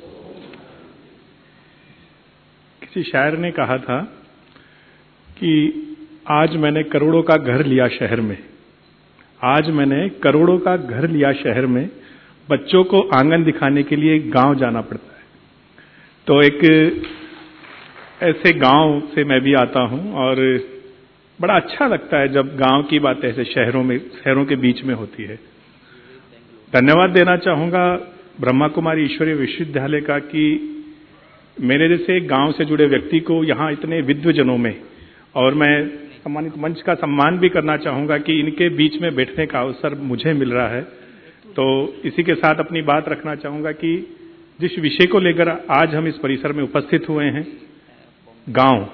किसी शायर ने कहा था कि आज मैंने करोड़ों का घर लिया शहर में, आज मैंने करोड़ों का घर लिया शहर में, बच्चों को आंगन दिखाने के लिए गांव जाना पड़ता है। तो एक ऐसे गांव से मैं भी आता हूं और बड़ा अच्छा लगता है जब गांव की बातें ऐसे शहरों के बीच में होती है। धन्यवाद देना चाहूंगा ब्रह्मा कुमारी ईश्वरीय विश्वविद्यालय का कि मेरे जैसे गांव से जुड़े व्यक्ति को यहाँ इतने विद्वजनों में, और मैं सम्मानित मंच का सम्मान भी करना चाहूंगा कि इनके बीच में बैठने का अवसर मुझे मिल रहा है। तो इसी के साथ अपनी बात रखना चाहूंगा कि जिस विषय को लेकर आज हम इस परिसर में उपस्थित हुए हैं, गांव,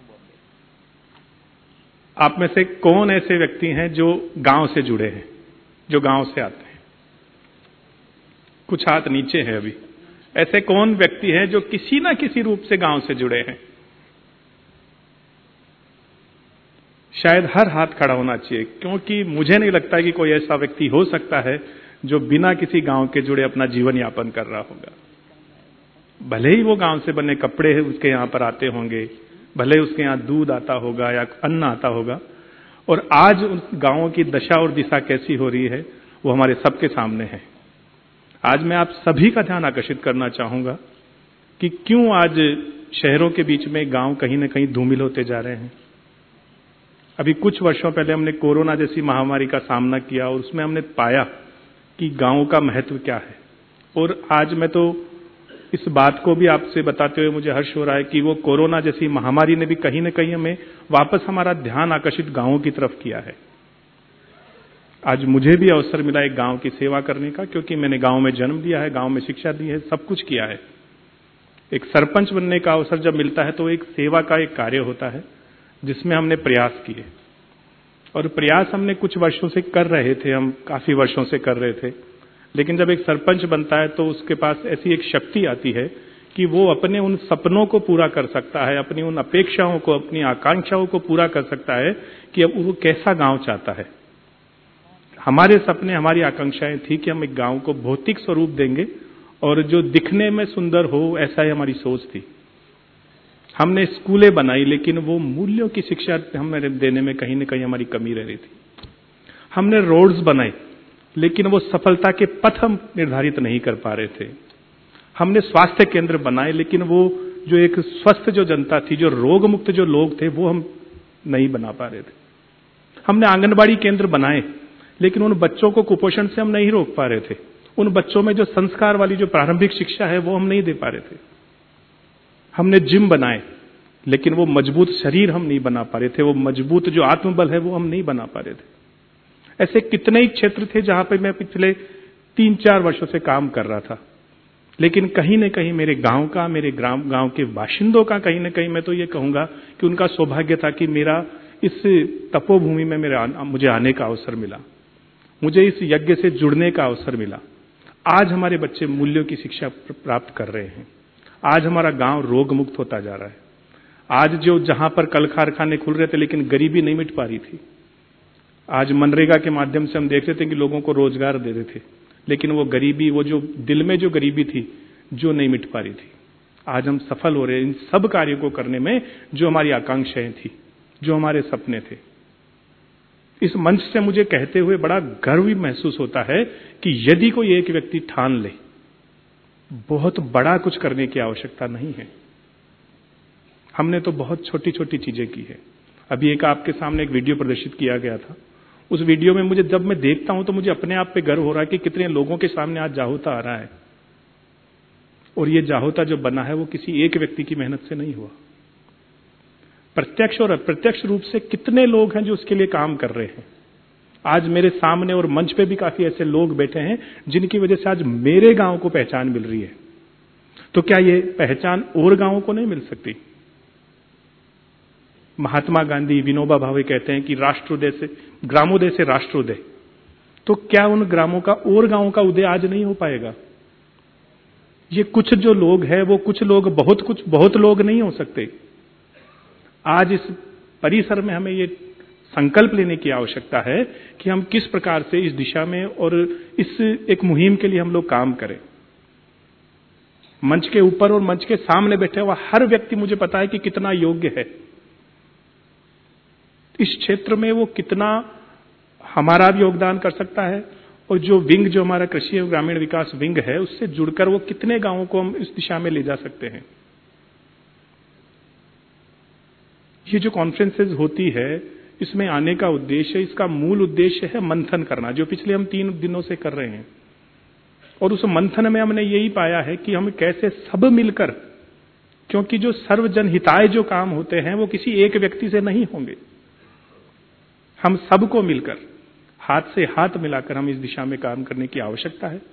आप में से कौन ऐसे व्यक्ति हैं जो गांव से जुड़े हैं, जो गांव से आते हैं? कुछ हाथ नीचे हैं अभी। ऐसे कौन व्यक्ति हैं जो किसी ना किसी रूप से गांव से जुड़े हैं? शायद हर हाथ खड़ा होना चाहिए, क्योंकि मुझे नहीं लगता कि कोई ऐसा व्यक्ति हो सकता है जो बिना किसी गांव के जुड़े अपना जीवन यापन कर रहा होगा। भले ही वो गांव से बने कपड़े उसके यहां पर आते होंगे, भले उसके यहां दूध आता होगा या अन्न आता होगा, और आज उन गांवों की दशा और दिशा कैसी हो रही है वो हमारे सबके सामने है। आज मैं आप सभी का ध्यान आकर्षित करना चाहूंगा कि क्यों आज शहरों के बीच में गांव कहीं ना कहीं धूमिल होते जा रहे हैं। अभी कुछ वर्षों पहले हमने कोरोना जैसी महामारी का सामना किया और उसमें हमने पाया कि गांव का महत्व क्या है। और आज मैं तो इस बात को भी आपसे बताते हुए मुझे हर्ष हो रहा है कि वो कोरोना जैसी महामारी ने भी कहीं ना कहीं हमें वापस हमारा ध्यान आकर्षित गांवों की तरफ किया है। आज मुझे भी अवसर मिला एक गांव की सेवा करने का, क्योंकि मैंने गांव में जन्म लिया है, गांव में शिक्षा दी है, सब कुछ किया है। एक सरपंच बनने का अवसर जब मिलता है तो एक सेवा का एक कार्य होता है जिसमें हमने प्रयास किए, और प्रयास हमने कुछ वर्षों से कर रहे थे, हम काफी वर्षों से कर रहे थे। लेकिन जब एक सरपंच बनता है तो उसके पास ऐसी एक शक्ति आती है कि वो अपने उन सपनों को पूरा कर सकता है, अपनी उन अपेक्षाओं को, अपनी आकांक्षाओं को पूरा कर सकता है कि अब वो कैसा गांव चाहता है। हमारे सपने, हमारी आकांक्षाएं थी कि हम एक गांव को भौतिक स्वरूप देंगे और जो दिखने में सुंदर हो, ऐसा ही हमारी सोच थी। हमने स्कूलें बनाई, लेकिन वो मूल्यों की शिक्षा हमें देने में कहीं ना कहीं हमारी कमी रह रही थी। हमने रोड्स बनाए, लेकिन वो सफलता के पथ हम निर्धारित नहीं कर पा रहे थे। हमने स्वास्थ्य केंद्र बनाए, लेकिन वो जो एक स्वस्थ जो जनता थी, जो रोग मुक्त जो लोग थे, वो हम नहीं बना पा रहे थे। हमने आंगनबाड़ी केंद्र बनाए, लेकिन उन बच्चों को कुपोषण से हम नहीं रोक पा रहे थे। उन बच्चों में जो संस्कार वाली जो प्रारंभिक शिक्षा है वो हम नहीं दे पा रहे थे। हमने जिम बनाए, लेकिन वो मजबूत शरीर हम नहीं बना पा रहे थे, वो मजबूत जो आत्मबल है वो हम नहीं बना पा रहे थे। ऐसे कितने ही क्षेत्र थे जहां पे मैं पिछले 3-4 वर्षों से काम कर रहा था, लेकिन कहीं न कहीं मेरे गांव का, मेरे गांव के बाशिंदों का कहीं न कहीं मैं तो ये कहूंगा कि उनका सौभाग्य था कि मेरा इस तपोभूमि में मुझे आने का अवसर मिला, मुझे इस यज्ञ से जुड़ने का अवसर मिला। आज हमारे बच्चे मूल्यों की शिक्षा प्राप्त कर रहे हैं। आज हमारा गांव रोग मुक्त होता जा रहा है। आज जो जहां पर कल कारखाने खुल रहे थे लेकिन गरीबी नहीं मिट पा रही थी, आज मनरेगा के माध्यम से हम देख रहे थे कि लोगों को रोजगार दे रहे थे, लेकिन वो गरीबी, वो जो दिल में जो गरीबी थी जो नहीं मिट पा रही थी, आज हम सफल हो रहे हैं इन सब कार्यों को करने में जो हमारी आकांक्षाएं थी, जो हमारे सपने थे। इस मंच से मुझे कहते हुए बड़ा गर्व भी महसूस होता है कि यदि कोई एक व्यक्ति ठान ले, बहुत बड़ा कुछ करने की आवश्यकता नहीं है। हमने तो बहुत छोटी छोटी चीजें की है। अभी एक आपके सामने एक वीडियो प्रदर्शित किया गया था। उस वीडियो में मुझे जब मैं देखता हूं तो मुझे अपने आप पे गर्व हो रहा है कि कितने लोगों के सामने आज जाहोता आ रहा है, और ये जाहोता जो बना है वो किसी एक व्यक्ति की मेहनत से नहीं हुआ। प्रत्यक्ष और अप्रत्यक्ष रूप से कितने लोग हैं जो उसके लिए काम कर रहे हैं। आज मेरे सामने और मंच पे भी काफी ऐसे लोग बैठे हैं जिनकी वजह से आज मेरे गांव को पहचान मिल रही है। तो क्या ये पहचान और गांवों को नहीं मिल सकती? महात्मा गांधी, विनोबा भावे कहते हैं कि राष्ट्रोदय से ग्रामोदय से राष्ट्रोदय। तो क्या उन ग्रामों का और गांवों का उदय आज नहीं हो पाएगा? ये कुछ जो लोग हैं वो कुछ लोग बहुत लोग नहीं हो सकते। आज इस परिसर में हमें ये संकल्प लेने की आवश्यकता है कि हम किस प्रकार से इस दिशा में और इस एक मुहिम के लिए हम लोग काम करें। मंच के ऊपर और मंच के सामने बैठे हुआ हर व्यक्ति मुझे पता है कि कितना योग्य है इस क्षेत्र में, वो कितना हमारा भी योगदान कर सकता है, और जो विंग जो हमारा कृषि एवं ग्रामीण विकास विंग है उससे जुड़कर वो कितने गांवों को हम इस दिशा में ले जा सकते हैं। ये जो कॉन्फ्रेंसेज होती है इसमें आने का उद्देश्य, इसका मूल उद्देश्य है मंथन करना, जो पिछले हम 3 दिनों से कर रहे हैं। और उस मंथन में हमने यही पाया है कि हम कैसे सब मिलकर, क्योंकि जो सर्वजन हिताय जो काम होते हैं वो किसी एक व्यक्ति से नहीं होंगे, हम सबको मिलकर हाथ से हाथ मिलाकर हम इस दिशा में काम करने की आवश्यकता है।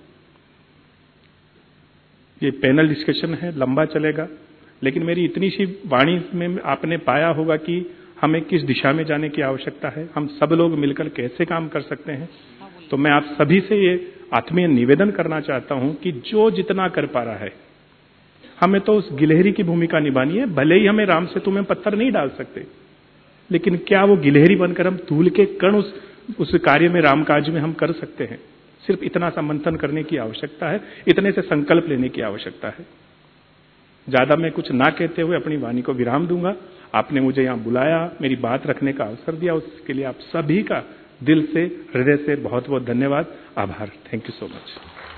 ये पैनल डिस्कशन है, लंबा चलेगा, लेकिन मेरी इतनी सी वाणी में आपने पाया होगा कि हमें किस दिशा में जाने की आवश्यकता है, हम सब लोग मिलकर कैसे काम कर सकते हैं। तो मैं आप सभी से ये आत्मीय निवेदन करना चाहता हूं कि जो जितना कर पा रहा है, हमें तो उस गिलहरी की भूमिका निभानी है। भले ही हमें राम सेतु में पत्थर नहीं डाल सकते, लेकिन क्या वो गिलहरी बनकर हम धूल के कण उस कार्य में, राम काज में हम कर सकते हैं? सिर्फ इतना सा मंथन करने की आवश्यकता है, इतने से संकल्प लेने की आवश्यकता है। ज्यादा मैं कुछ ना कहते हुए अपनी वाणी को विराम दूंगा। आपने मुझे यहां बुलाया, मेरी बात रखने का अवसर दिया, उसके लिए आप सभी का दिल से, हृदय से बहुत बहुत धन्यवाद, आभार। Thank you so much.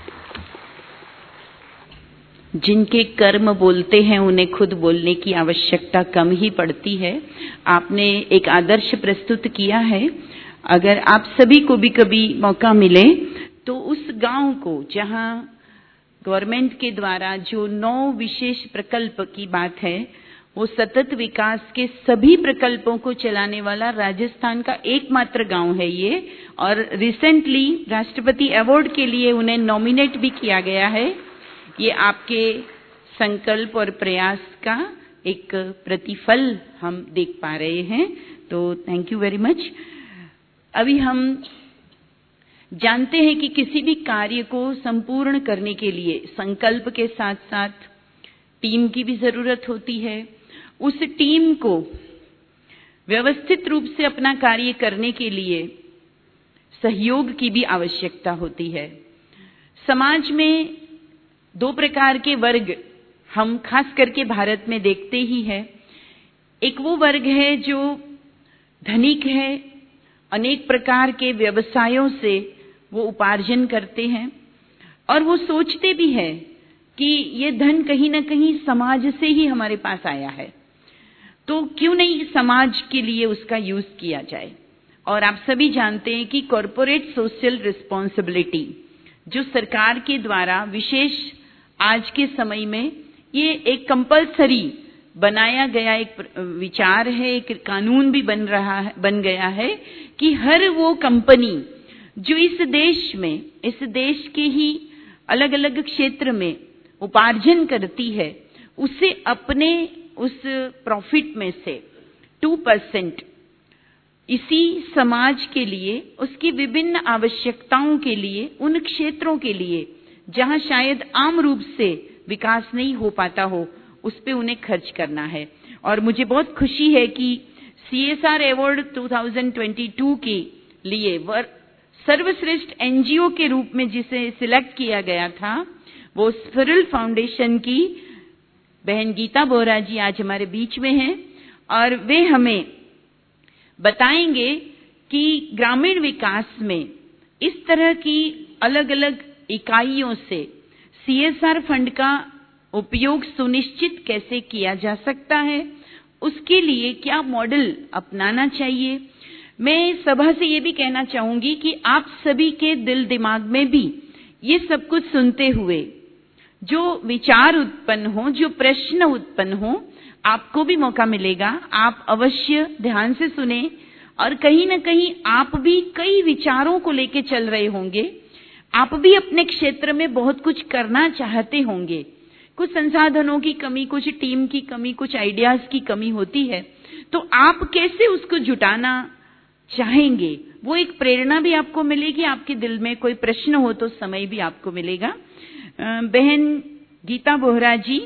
जिनके कर्म बोलते हैं उन्हें खुद बोलने की आवश्यकता कम ही पड़ती है। आपने एक आदर्श प्रस्तुत किया है। अगर आप सभी को भी कभी मौका मिले तो उस गांव को जहां गवर्नमेंट के द्वारा जो 9 विशेष प्रकल्प की बात है, वो सतत विकास के सभी प्रकल्पों को चलाने वाला राजस्थान का एकमात्र गांव है ये, और रिसेंटली राष्ट्रपति अवार्ड के लिए उन्हें नॉमिनेट भी किया गया है। ये आपके संकल्प और प्रयास का एक प्रतिफल हम देख पा रहे हैं, तो थैंक यू वेरी मच। अभी हम जानते हैं कि किसी भी कार्य को संपूर्ण करने के लिए संकल्प के साथ साथ टीम की भी जरूरत होती है। उस टीम को व्यवस्थित रूप से अपना कार्य करने के लिए सहयोग की भी आवश्यकता होती है। समाज में 2 प्रकार के वर्ग हम खास करके भारत में देखते ही हैं। एक वो वर्ग है जो धनिक है, अनेक प्रकार के व्यवसायों से वो उपार्जन करते हैं, और वो सोचते भी है कि ये धन कहीं ना कहीं समाज से ही हमारे पास आया है, तो क्यों नहीं समाज के लिए उसका यूज किया जाए। और आप सभी जानते हैं कि कॉरपोरेट सोशल रिस्पॉन्सिबिलिटी जो सरकार के द्वारा विशेष आज के समय में ये एक कंपलसरी बनाया गया एक विचार है, एक कानून भी बन गया है कि हर वो कंपनी जो इस देश के ही अलग अलग क्षेत्र में उपार्जन करती है, उसे अपने उस प्रॉफिट में से 2% इसी समाज के लिए, उसकी विभिन्न आवश्यकताओं के लिए, उन क्षेत्रों के लिए जहां शायद आम रूप से विकास नहीं हो पाता हो, उस पे उन्हें खर्च करना है। और मुझे बहुत खुशी है कि CSR अवार्ड 2022 के लिए सर्वश्रेष्ठ NGO के रूप में जिसे सिलेक्ट किया गया था, वो स्पिरल फाउंडेशन की बहन गीता बोहरा जी आज हमारे बीच में हैं और वे हमें बताएंगे कि ग्रामीण विकास में इस तरह की अलग अलग इकाइयों से CSR फंड का उपयोग सुनिश्चित कैसे किया जा सकता है, उसके लिए क्या मॉडल अपनाना चाहिए। मैं सभा से ये भी कहना चाहूंगी कि आप सभी के दिल दिमाग में भी ये सब कुछ सुनते हुए जो विचार उत्पन्न हो, जो प्रश्न उत्पन्न हो, आपको भी मौका मिलेगा। आप अवश्य ध्यान से सुने और कहीं ना कहीं आप भी कई विचारों को लेके चल रहे होंगे। आप भी अपने क्षेत्र में बहुत कुछ करना चाहते होंगे। कुछ संसाधनों की कमी, कुछ टीम की कमी, कुछ आइडियाज की कमी होती है, तो आप कैसे उसको जुटाना चाहेंगे, वो एक प्रेरणा भी आपको मिलेगी। आपके दिल में कोई प्रश्न हो तो समय भी आपको मिलेगा। बहन गीता बोहरा जी,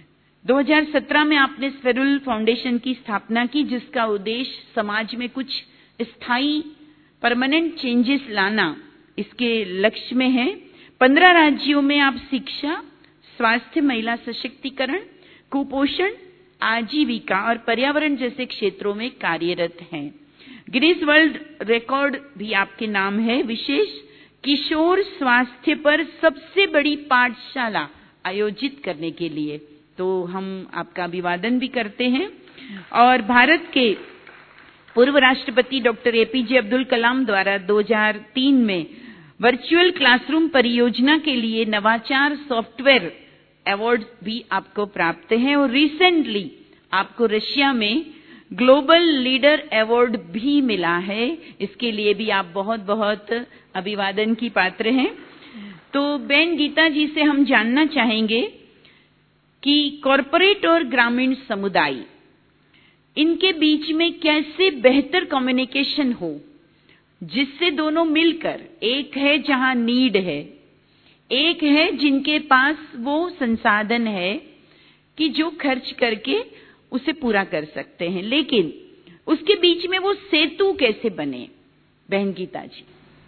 2017 में आपने स्पिरल फाउंडेशन की स्थापना की, जिसका उद्देश्य समाज में कुछ स्थायी परमानेंट चेंजेस लाना इसके लक्ष्य में है। 15 राज्यों में आप शिक्षा, स्वास्थ्य, महिला सशक्तिकरण, कुपोषण, आजीविका और पर्यावरण जैसे क्षेत्रों में कार्यरत हैं। गिनीज वर्ल्ड रिकॉर्ड भी आपके नाम है। विशेष किशोर स्वास्थ्य पर सबसे बड़ी पाठशाला आयोजित करने के लिए, तो हम आपका अभिवादन भी करते हैं। और भारत के पूर्व राष्ट्रपति डॉक्टर APJ अब्दुल कलाम द्वारा 2003 में वर्चुअल क्लासरूम परियोजना के लिए नवाचार सॉफ्टवेयर अवार्ड भी आपको प्राप्त है। और रिसेंटली आपको रशिया में ग्लोबल लीडर अवार्ड भी मिला है। इसके लिए भी आप बहुत बहुत अभिवादन की पात्र हैं। तो बहन गीता जी से हम जानना चाहेंगे कि कॉरपोरेट और ग्रामीण समुदाय, इनके बीच में कैसे बेहतर कम्युनिकेशन हो, जिससे दोनों मिलकर, एक है जहां नीड है, एक है जिनके पास वो संसाधन है कि जो खर्च करके उसे पूरा कर सकते हैं, लेकिन उसके बीच में वो सेतु कैसे बने। बहन Gita ji.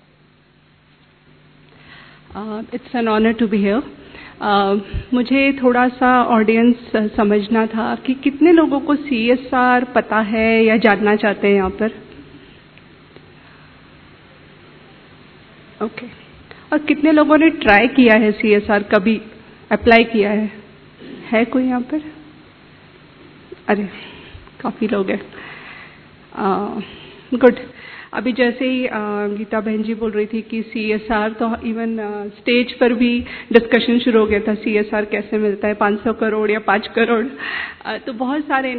It's an honour to be here. मुझे थोड़ा सा ऑडियंस समझना था कि कितने लोगों को CSR पता है या जानना चाहते हैं यहाँ पर। ओके। और कितने लोगों ने ट्राई किया है CSR, कभी अप्लाई किया है कोई यहाँ पर? अरे काफ़ी लोग हैं। गुड। अभी जैसे ही गीता बहन जी बोल रही थी कि CSR, तो इवन स्टेज पर भी डिस्कशन शुरू हो गया था, CSR कैसे मिलता है, 500 करोड़ या 5 करोड़। तो बहुत सारे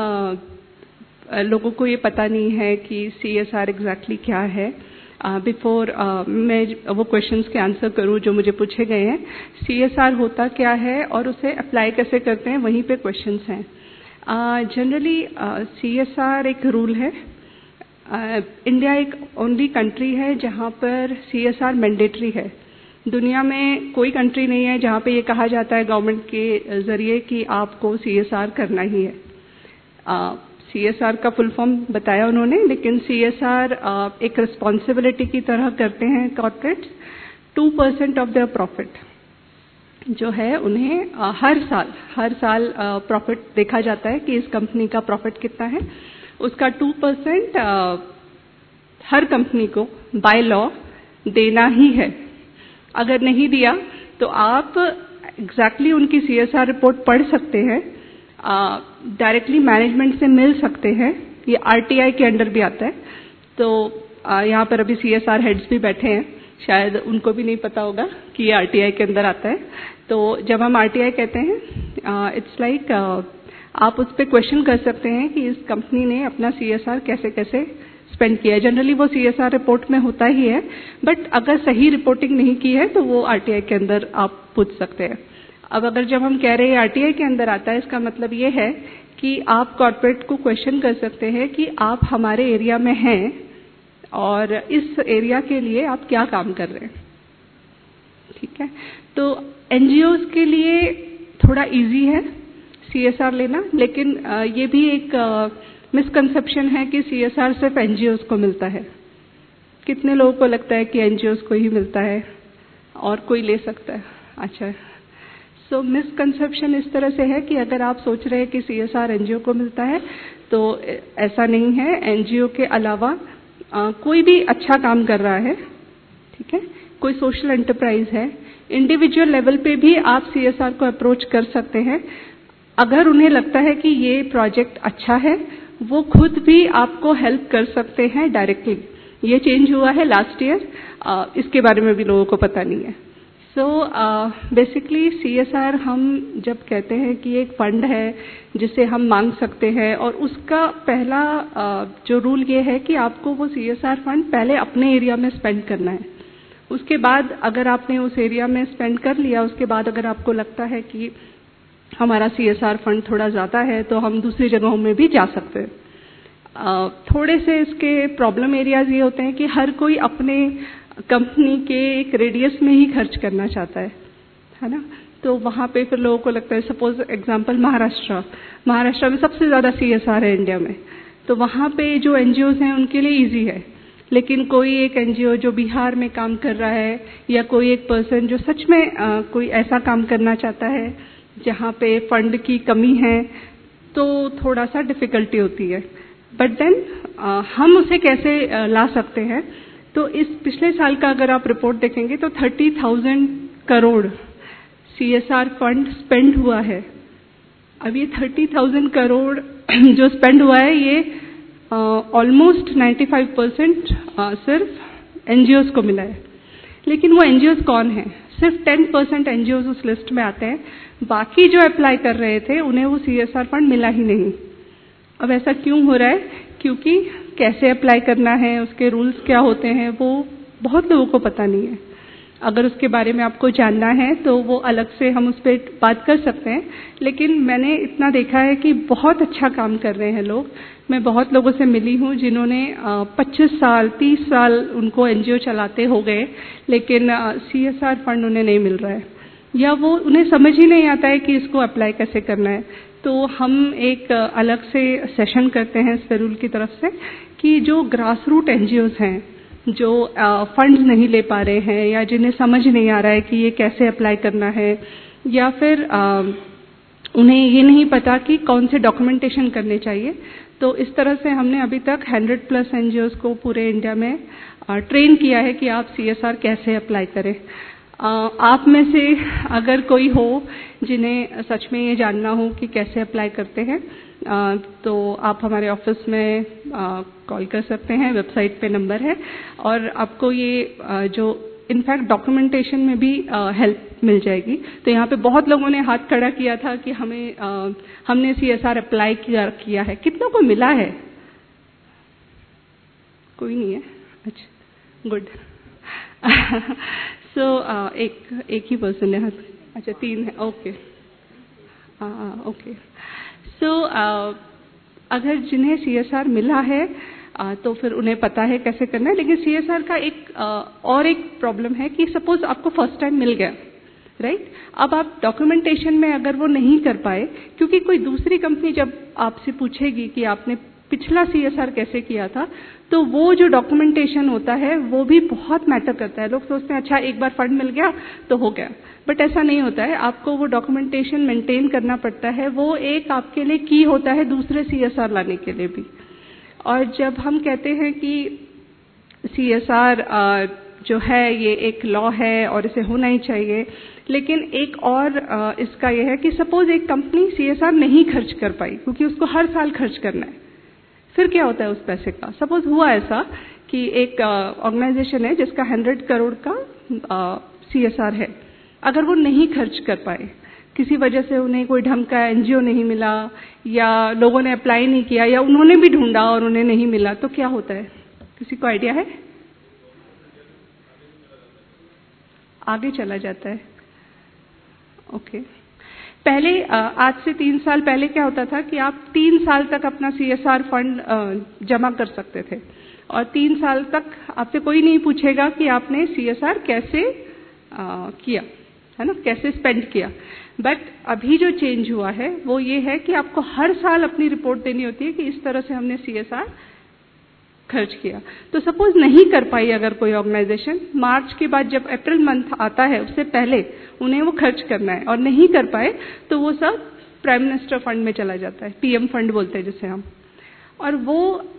लोगों को ये पता नहीं है कि CSR एग्जैक्टली क्या है। बिफोर मैं वो क्वेश्चंस के आंसर करूं जो मुझे पूछे गए हैं, CSR होता क्या है और उसे अप्लाई कैसे करते हैं, वहीं पे क्वेश्चंस हैं। जनरली CSR एक रूल है। इंडिया एक ओनली कंट्री है जहाँ पर CSR मैंडेटरी है। दुनिया में कोई कंट्री नहीं है जहाँ पे ये कहा जाता है गवर्नमेंट के जरिए कि आपको CSR करना ही है। CSR का फुल फॉर्म बताया उन्होंने, लेकिन CSR एक रिस्पॉन्सिबिलिटी की तरह करते हैं कॉर्पोरेट्स। 2% ऑफ देयर प्रॉफिट जो है उन्हें हर साल प्रॉफिट देखा जाता है कि इस कंपनी का प्रॉफिट कितना है। उसका 2% हर कंपनी को बाय लॉ देना ही है। अगर नहीं दिया तो आप एग्जैक्टली उनकी CSR रिपोर्ट पढ़ सकते हैं, डायरेक्टली मैनेजमेंट से मिल सकते हैं। ये RTI के अंडर भी आता है। तो यहाँ पर अभी CSR हेड्स भी बैठे हैं, शायद उनको भी नहीं पता होगा कि ये RTI के अंदर आता है। तो जब हम RTI कहते हैं, इट्स लाइक आप उस पर क्वेश्चन कर सकते हैं कि इस कंपनी ने अपना CSR कैसे कैसे स्पेंड किया है। जनरली वो CSR रिपोर्ट में होता ही है, बट अगर सही रिपोर्टिंग नहीं की है तो वो RTI के अंदर आप पूछ सकते हैं। अब अगर जब हम कह रहे हैं RTI के अंदर आता है, इसका मतलब ये है कि आप कॉर्पोरेट को क्वेश्चन कर सकते हैं कि आप हमारे एरिया में हैं और इस एरिया के लिए आप क्या काम कर रहे हैं। ठीक है, तो NGOs के लिए थोड़ा इजी है CSR लेना, लेकिन ये भी एक मिसकंसेप्शन है कि CSR सिर्फ NGOs को मिलता है। कितने लोगों को लगता है कि NGOs को ही मिलता है और कोई ले सकता है? अच्छा, सो मिसकंसेप्शन इस तरह से है कि अगर आप सोच रहे हैं कि CSR NGO को मिलता है, तो ऐसा नहीं है। NGO के अलावा कोई भी अच्छा काम कर रहा है, ठीक है, कोई सोशल एंटरप्राइज है, इंडिविजुअल लेवल पे भी आप CSR को अप्रोच कर सकते हैं। अगर उन्हें लगता है कि ये प्रोजेक्ट अच्छा है, वो खुद भी आपको हेल्प कर सकते हैं डायरेक्टली। ये चेंज हुआ है लास्ट ईयर, इसके बारे में भी लोगों को पता नहीं है। सो बेसिकली CSR हम जब कहते हैं कि एक फंड है जिसे हम मांग सकते हैं, और उसका पहला जो रूल ये है कि आपको वो CSR फंड पहले अपने एरिया में स्पेंड करना है। उसके बाद अगर आपने उस एरिया में स्पेंड कर लिया, उसके बाद अगर आपको लगता है कि हमारा CSR फंड थोड़ा ज़्यादा है, तो हम दूसरी जगहों में भी जा सकते हैं। थोड़े से इसके प्रॉब्लम एरियाज ये होते हैं कि हर कोई अपने कंपनी के एक रेडियस में ही खर्च करना चाहता है ना। तो वहाँ पे फिर लोगों को लगता है, सपोज एग्जांपल महाराष्ट्र में सबसे ज़्यादा CSR है इंडिया में, तो वहाँ पे जो NGOs हैं उनके लिए इजी है। लेकिन कोई एक NGO जो बिहार में काम कर रहा है, या कोई एक पर्सन जो सच में कोई ऐसा काम करना चाहता है जहाँ पे फंड की कमी है, तो थोड़ा सा डिफिकल्टी होती है। बट देन हम उसे कैसे ला सकते हैं? तो इस पिछले साल का अगर आप रिपोर्ट देखेंगे तो 30,000 करोड़ CSR फंड स्पेंड हुआ है। अब ये 30,000 करोड़ जो स्पेंड हुआ है, ये ऑलमोस्ट 95% सिर्फ NGOs को मिला है। लेकिन वो NGOs कौन है? सिर्फ 10% NGOs उस लिस्ट में आते हैं। बाकी जो अप्लाई कर रहे थे उन्हें वो CSR फंड मिला ही नहीं। अब ऐसा क्यों हो रहा है? क्योंकि कैसे अप्लाई करना है, उसके रूल्स क्या होते हैं, वो बहुत लोगों को पता नहीं है। अगर उसके बारे में आपको जानना है तो वो अलग से हम उस पर बात कर सकते हैं। लेकिन मैंने इतना देखा है कि बहुत अच्छा काम कर रहे हैं लोग। मैं बहुत लोगों से मिली हूँ जिन्होंने 25 साल 30 साल उनको NGO चलाते हो गए, लेकिन CSR फंड उन्हें नहीं मिल रहा है, या वो उन्हें समझ ही नहीं आता है कि इसको अप्लाई कैसे करना है। तो हम एक अलग से सेशन करते हैं स्पेरूल की तरफ से कि जो ग्रास रूट NGOs हैं, जो फंड्स नहीं ले पा रहे हैं, या जिन्हें समझ नहीं आ रहा है कि ये कैसे अप्लाई करना है, या फिर उन्हें ये नहीं पता कि कौन से डॉक्यूमेंटेशन करने चाहिए, तो इस तरह से हमने अभी तक 100+ NGOs को पूरे इंडिया में ट्रेन किया है कि आप CSR कैसे अप्लाई करें। आप में से अगर कोई हो जिन्हें सच में ये जानना हो कि कैसे अप्लाई करते हैं, तो आप हमारे ऑफिस में कॉल कर सकते हैं। वेबसाइट पे नंबर है, और आपको ये जो इनफैक्ट डॉक्यूमेंटेशन में भी हेल्प मिल जाएगी। तो यहाँ पे बहुत लोगों ने हाथ खड़ा किया था कि हमने CSR अप्लाई किया है। कितनों को मिला है? कोई नहीं है? अच्छा, गुड। सो एक ही पर्सन है हाथ। अच्छा, 3 है। Okay, okay. सो अगर जिन्हें CSR मिला है तो फिर उन्हें पता है कैसे करना है। लेकिन CSR का एक प्रॉब्लम है कि सपोज आपको फर्स्ट टाइम मिल गया, राइट? अब आप डॉक्यूमेंटेशन में अगर वो नहीं कर पाए, क्योंकि कोई दूसरी कंपनी जब आपसे पूछेगी कि आपने पिछला CSR कैसे किया था, तो वो जो डॉक्यूमेंटेशन होता है वो भी बहुत मैटर करता है। लोग सोचते हैं अच्छा एक बार फंड मिल गया तो हो गया, बट ऐसा नहीं होता है। आपको वो डॉक्यूमेंटेशन मेंटेन करना पड़ता है। वो एक आपके लिए की होता है दूसरे CSR लाने के लिए भी। और जब हम कहते हैं कि CSR जो है ये एक लॉ है और इसे होना ही चाहिए। लेकिन एक और इसका ये है कि सपोज एक कंपनी CSR नहीं खर्च कर पाई क्योंकि उसको हर साल खर्च करना है, फिर क्या होता है उस पैसे का? सपोज हुआ ऐसा कि एक ऑर्गेनाइजेशन है जिसका 100 करोड़ का CSR है, अगर वो नहीं खर्च कर पाए, किसी वजह से उन्हें कोई ढंग का NGO नहीं मिला या लोगों ने अप्लाई नहीं किया या उन्होंने भी ढूंढा और उन्हें नहीं मिला, तो क्या होता है? किसी को आइडिया है? आगे चला जाता है। ओके। पहले आज से 3 साल पहले क्या होता था कि आप 3 साल तक अपना CSR फंड जमा कर सकते थे और 3 साल तक आपसे कोई नहीं पूछेगा कि आपने CSR कैसे किया, है ना, कैसे स्पेंड किया। बट अभी जो चेंज हुआ है वो ये है कि आपको हर साल अपनी रिपोर्ट देनी होती है कि इस तरह से हमने CSR खर्च किया। तो सपोज नहीं कर पाई अगर कोई ऑर्गेनाइजेशन, मार्च के बाद जब अप्रैल मंथ आता है उससे पहले उन्हें वो खर्च करना है और नहीं कर पाए तो वो सब प्राइम मिनिस्टर फंड में चला जाता है, PM फंड बोलते हैं जिसे हम। और वो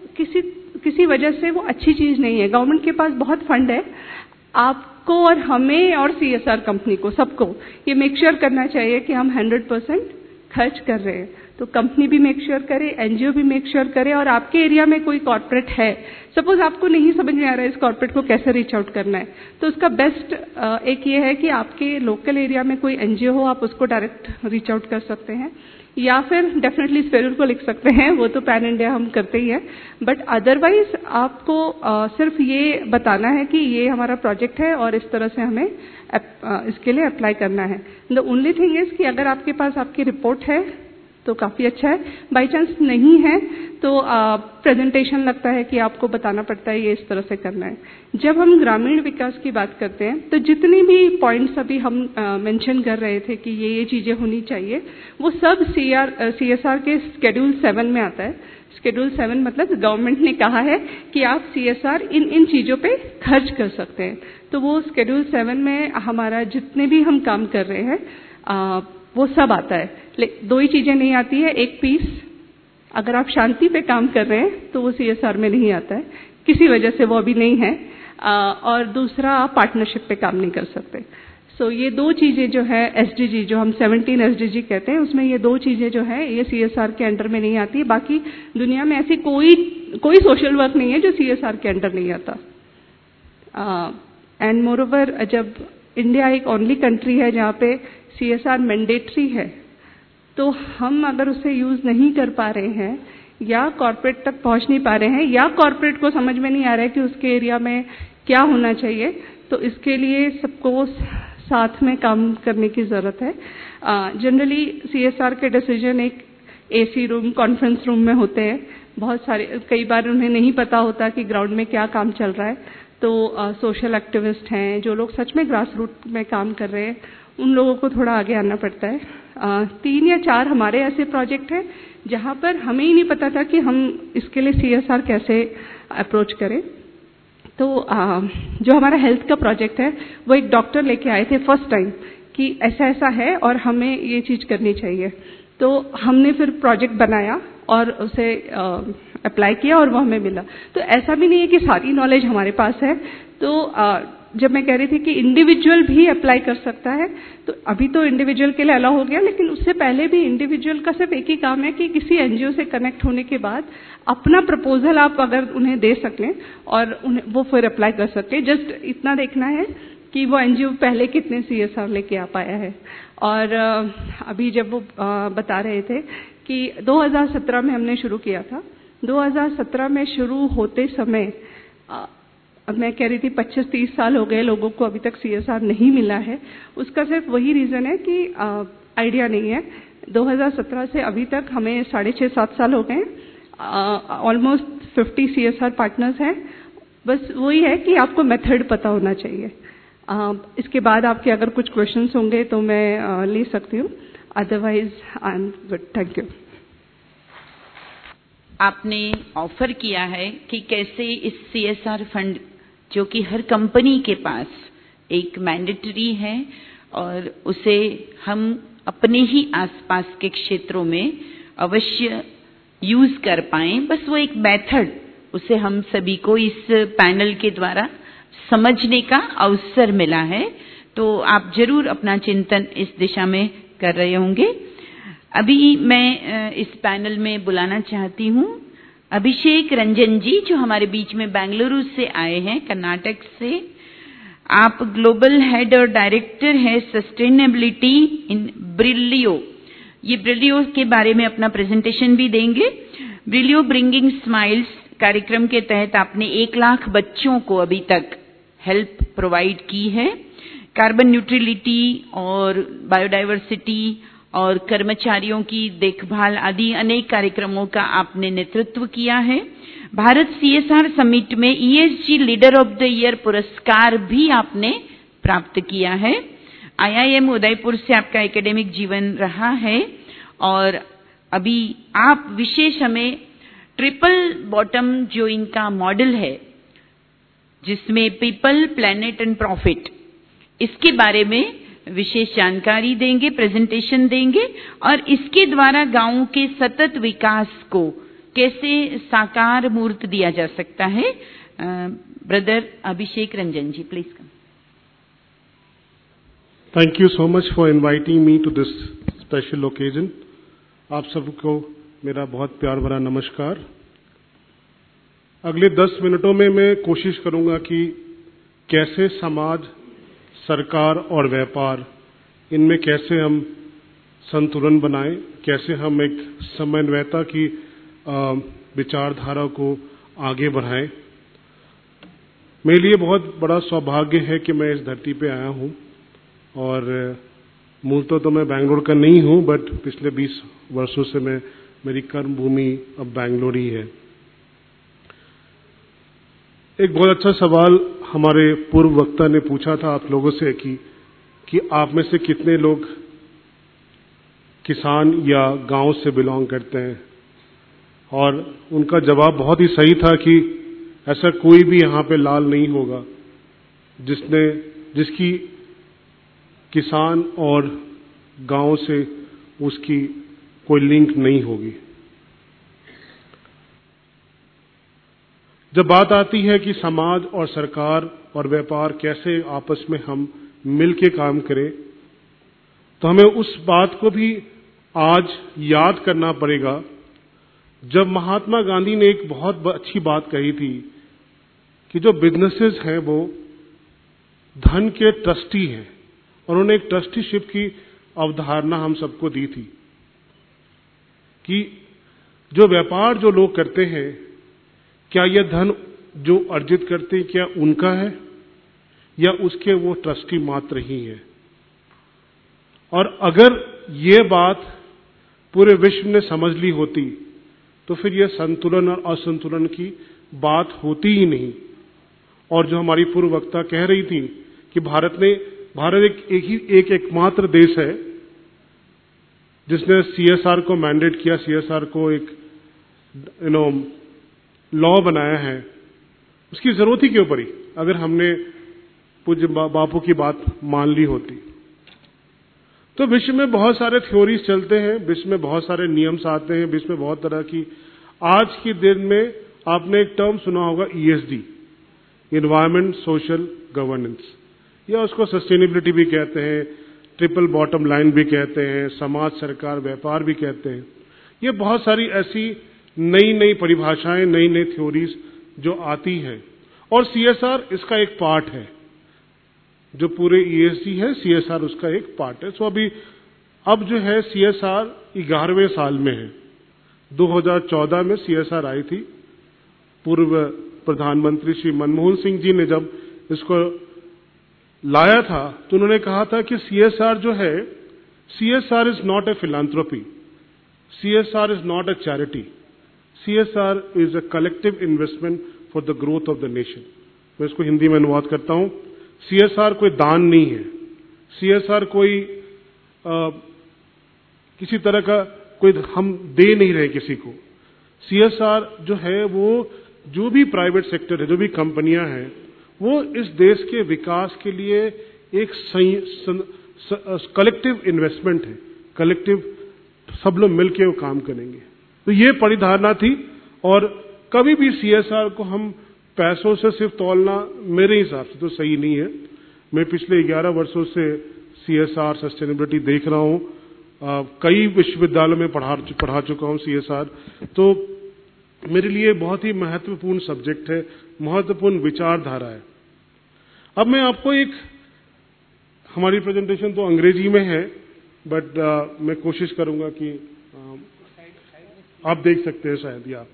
किसी वजह से वो अच्छी चीज नहीं है। गवर्नमेंट के पास बहुत फंड है, आपको और हमें और CSR कंपनी को सबको ये मेक श्योर करना चाहिए कि हम 100% खर्च कर रहे हैं। तो कंपनी भी मेक श्योर करे, NGO भी मेक श्योर करे, और आपके एरिया में कोई कॉर्पोरेट है, सपोज आपको नहीं समझ में आ रहा है इस कॉर्पोरेट को कैसे रीच आउट करना है, तो उसका बेस्ट एक ये है कि आपके लोकल एरिया में कोई NGO हो, आप उसको डायरेक्ट रीच आउट कर सकते हैं, या फिर डेफिनेटली स्पेरूल को लिख सकते हैं, वो तो पैन इंडिया हम करते ही हैं। बट अदरवाइज आपको सिर्फ ये बताना है कि ये हमारा प्रोजेक्ट है और इस तरह से हमें इसके लिए अप्लाई करना है। द ओनली थिंग इज कि अगर आपके पास आपकी रिपोर्ट है तो काफ़ी अच्छा है, बाई चांस नहीं है तो प्रेजेंटेशन लगता है कि आपको बताना पड़ता है ये इस तरह से करना है। जब हम ग्रामीण विकास की बात करते हैं तो जितनी भी पॉइंट्स अभी हम मेंशन कर रहे थे कि ये चीज़ें होनी चाहिए, वो सब CSR के शेड्यूल 7 में आता है। शेड्यूल 7 मतलब गवर्नमेंट ने कहा है कि आप CSR इन चीज़ों पे खर्च कर सकते हैं। तो वो शेड्यूल 7 में हमारा जितने भी हम काम कर रहे हैं वो सब आता है। दो ही चीजें नहीं आती है, एक पीस, अगर आप शांति पे काम कर रहे हैं तो वो CSR में नहीं आता है, किसी वजह से वो अभी नहीं है, और दूसरा आप पार्टनरशिप पे काम नहीं कर सकते। सो ये दो चीजें जो है SDG, जो हम 17 SDG कहते हैं, उसमें ये दो चीजें जो है ये CSR के अंडर में नहीं आती। बाकी दुनिया में ऐसी कोई सोशल वर्क नहीं है जो CSR के अंडर नहीं आता। एंड मोरओवर, जब इंडिया एक ओनली कंट्री है जहाँ पे CSR मैंडेटरी है, तो हम अगर उसे यूज नहीं कर पा रहे हैं या कॉर्पोरेट तक पहुंच नहीं पा रहे हैं या कॉर्पोरेट को समझ में नहीं आ रहा है कि उसके एरिया में क्या होना चाहिए, तो इसके लिए सबको साथ में काम करने की जरूरत है। जनरली CSR के डिसीजन एक AC रूम, कॉन्फ्रेंस रूम में होते हैं। बहुत सारे, कई बार उन्हें नहीं पता होता कि ग्राउंड में क्या काम चल रहा है, तो सोशल एक्टिविस्ट हैं, जो लोग सच में ग्रास रूट में काम कर रहे हैं, उन लोगों को थोड़ा आगे आना पड़ता है। 3 या 4 हमारे ऐसे प्रोजेक्ट हैं जहाँ पर हमें ही नहीं पता था कि हम इसके लिए CSR कैसे अप्रोच करें। तो जो हमारा हेल्थ का प्रोजेक्ट है, वो एक डॉक्टर लेके आए थे फर्स्ट टाइम कि ऐसा ऐसा है और हमें ये चीज़ करनी चाहिए। तो हमने फिर प्रोजेक्ट बनाया और उसे अप्लाई किया और वो हमें मिला। तो ऐसा भी नहीं है कि सारी नॉलेज हमारे पास है। तो जब मैं कह रही थी कि इंडिविजुअल भी अप्लाई कर सकता है, तो अभी तो इंडिविजुअल के लिए अलाउ हो गया, लेकिन उससे पहले भी इंडिविजुअल का सिर्फ एक ही काम है कि किसी NGO से कनेक्ट होने के बाद अपना प्रपोजल आप अगर उन्हें दे सकें और वो फिर अप्लाई कर सकें। जस्ट इतना देखना है कि वो NGO पहले कितने CSR लेके आ पाया है। और अभी जब वो बता रहे थे कि 2017 में हमने शुरू किया था, 2017 में शुरू होते समय अब मैं कह रही थी 25-30 साल हो गए, लोगों को अभी तक CSR नहीं मिला है। उसका सिर्फ वही रीज़न है कि आइडिया नहीं है। 2017 से अभी तक हमें 6.5-7 साल हो गए, ऑलमोस्ट 50 CSR पार्टनर्स हैं। बस वही है कि आपको मेथड पता होना चाहिए। इसके बाद आपके अगर कुछ क्वेश्चंस होंगे तो मैं ले सकती हूँ, otherwise I am good, thank you. आपने ऑफर किया है कि कैसे इस CSR फंड, जो कि हर कंपनी के पास एक मैंडेटरी है और उसे हम अपने ही आसपास के क्षेत्रों में अवश्य यूज कर पाएं, बस वो एक मेथड, उसे हम सभी को इस पैनल के द्वारा समझने का अवसर मिला है। तो आप जरूर अपना चिंतन इस दिशा में कर रहे होंगे। अभी मैं इस पैनल में बुलाना चाहती हूँ अभिषेक रंजन जी, जो हमारे बीच में बेंगलुरु से आए हैं, कर्नाटक से। आप ग्लोबल हेड और डायरेक्टर हैं सस्टेनेबिलिटी इन ब्रिलियो। ये ब्रिलियो के बारे में अपना प्रेजेंटेशन भी देंगे। ब्रिलियो ब्रिंगिंग स्माइल्स कार्यक्रम के तहत आपने 1 लाख बच्चों को अभी तक हेल्प प्रोवाइड की है। कार्बन न्यूट्रलिटी और बायोडायवर्सिटी और कर्मचारियों की देखभाल आदि अनेक कार्यक्रमों का आपने नेतृत्व किया है। भारत CSR समिट में ESG leader of the year पुरस्कार भी आपने प्राप्त किया है। IIM उदयपुर से आपका एकेडमिक जीवन रहा है और अभी आप विशेष हमें ट्रिपल बॉटम जो इनका मॉडल है, जिसमें पीपल, प्लेनेट एंड प्रॉफिट, इसके बारे में विशेष जानकारी देंगे, प्रेजेंटेशन देंगे और इसके द्वारा गांवों के सतत विकास को कैसे साकार मूर्त दिया जा सकता है। Brother Abhishek Ranjan ji, please come. Thank you so much for inviting me to this special occasion. आप सबको मेरा बहुत प्यार भरा नमस्कार। अगले 10 मिनटों में मैं कोशिश करूंगा कि कैसे समाज, सरकार और व्यापार, इनमें कैसे हम संतुलन बनाएं, कैसे हम एक समन्वयता की विचारधारा को आगे बढ़ाएं। मेरे लिए बहुत बड़ा सौभाग्य है कि मैं इस धरती पे आया हूं और मूलतः तो मैं बैंगलोर का नहीं हूं, बट पिछले 20 वर्षों से मेरी कर्म भूमि अब बैंगलोर ही है। एक बहुत अच्छा सवाल हमारे पूर्व वक्ता ने पूछा था आप लोगों से कि आप में से कितने लोग किसान या गांव से बिलोंग करते हैं, और उनका जवाब बहुत ही सही था कि ऐसा कोई भी यहां पे लाल नहीं होगा जिसकी किसान और गांव से उसकी कोई लिंक नहीं होगी। जब बात आती है कि समाज और सरकार और व्यापार कैसे आपस में हम मिलके काम करें, तो हमें उस बात को भी आज याद करना पड़ेगा जब महात्मा गांधी ने एक बहुत अच्छी बात कही थी कि जो बिजनेसेस हैं वो धन के ट्रस्टी हैं, और उन्होंने एक ट्रस्टीशिप की अवधारणा हम सबको दी थी कि जो व्यापार जो लोग करते हैं, क्या यह धन जो अर्जित करते हैं क्या उनका है या उसके वो ट्रस्टी मात्र ही है। और अगर ये बात पूरे विश्व ने समझ ली होती तो फिर यह संतुलन और असंतुलन की बात होती ही नहीं। और जो हमारी पूर्व वक्ता कह रही थी कि भारत एकमात्र देश है जिसने CSR को मैंडेट किया, CSR को एक लॉ बनाया है। उसकी जरूरत ही क्यों पड़ी अगर हमने पूज्य बापू की बात मान ली होती। तो विश्व में बहुत सारे थ्योरीज चलते हैं, विश्व में बहुत सारे नियम्स आते हैं, विश्व में बहुत तरह की। आज के दिन में आपने एक टर्म सुना होगा ESG, इन्वायरमेंट सोशल गवर्नेंस, या उसको सस्टेनेबिलिटी भी कहते हैं, ट्रिपल बॉटम लाइन भी कहते हैं, समाज, सरकार, व्यापार भी कहते हैं। ये बहुत सारी ऐसी नई नई परिभाषाएं, नई नई थ्योरीज जो आती हैं, और CSR इसका एक पार्ट है। जो पूरे ESG है, CSR उसका एक पार्ट है। सो अब जो है CSR 11वें साल में है। 2014 में CSR आई थी। पूर्व प्रधानमंत्री श्री मनमोहन सिंह जी ने जब इसको लाया था तो उन्होंने कहा था कि CSR जो है, CSR is not a philanthropy, CSR is not a charity, CSR is a collective investment for the growth of the nation. मैं इसको हिंदी में अनुवाद करता हूं। CSR कोई दान नहीं है, CSR कोई किसी तरह का कोई हम दे नहीं रहे किसी को। CSR जो है वो जो भी प्राइवेट सेक्टर है, जो भी कंपनियां हैं, वो इस देश के विकास के लिए एक कलेक्टिव इन्वेस्टमेंट है, कलेक्टिव, सब लोग मिलकर वो काम करेंगे। तो ये परिधारणा थी। और कभी भी CSR को हम पैसों से सिर्फ तौलना मेरे हिसाब से तो सही नहीं है। मैं पिछले 11 वर्षों से CSR सस्टेनेबिलिटी देख रहा हूँ, कई विश्वविद्यालयों में पढ़ा चुका हूँ CSR, तो मेरे लिए बहुत ही महत्वपूर्ण सब्जेक्ट है, महत्वपूर्ण विचारधारा है। अब मैं आपको हमारी प्रेजेंटेशन तो अंग्रेजी में है, बट मैं कोशिश करूंगा कि आप देख सकते हैं शायद, या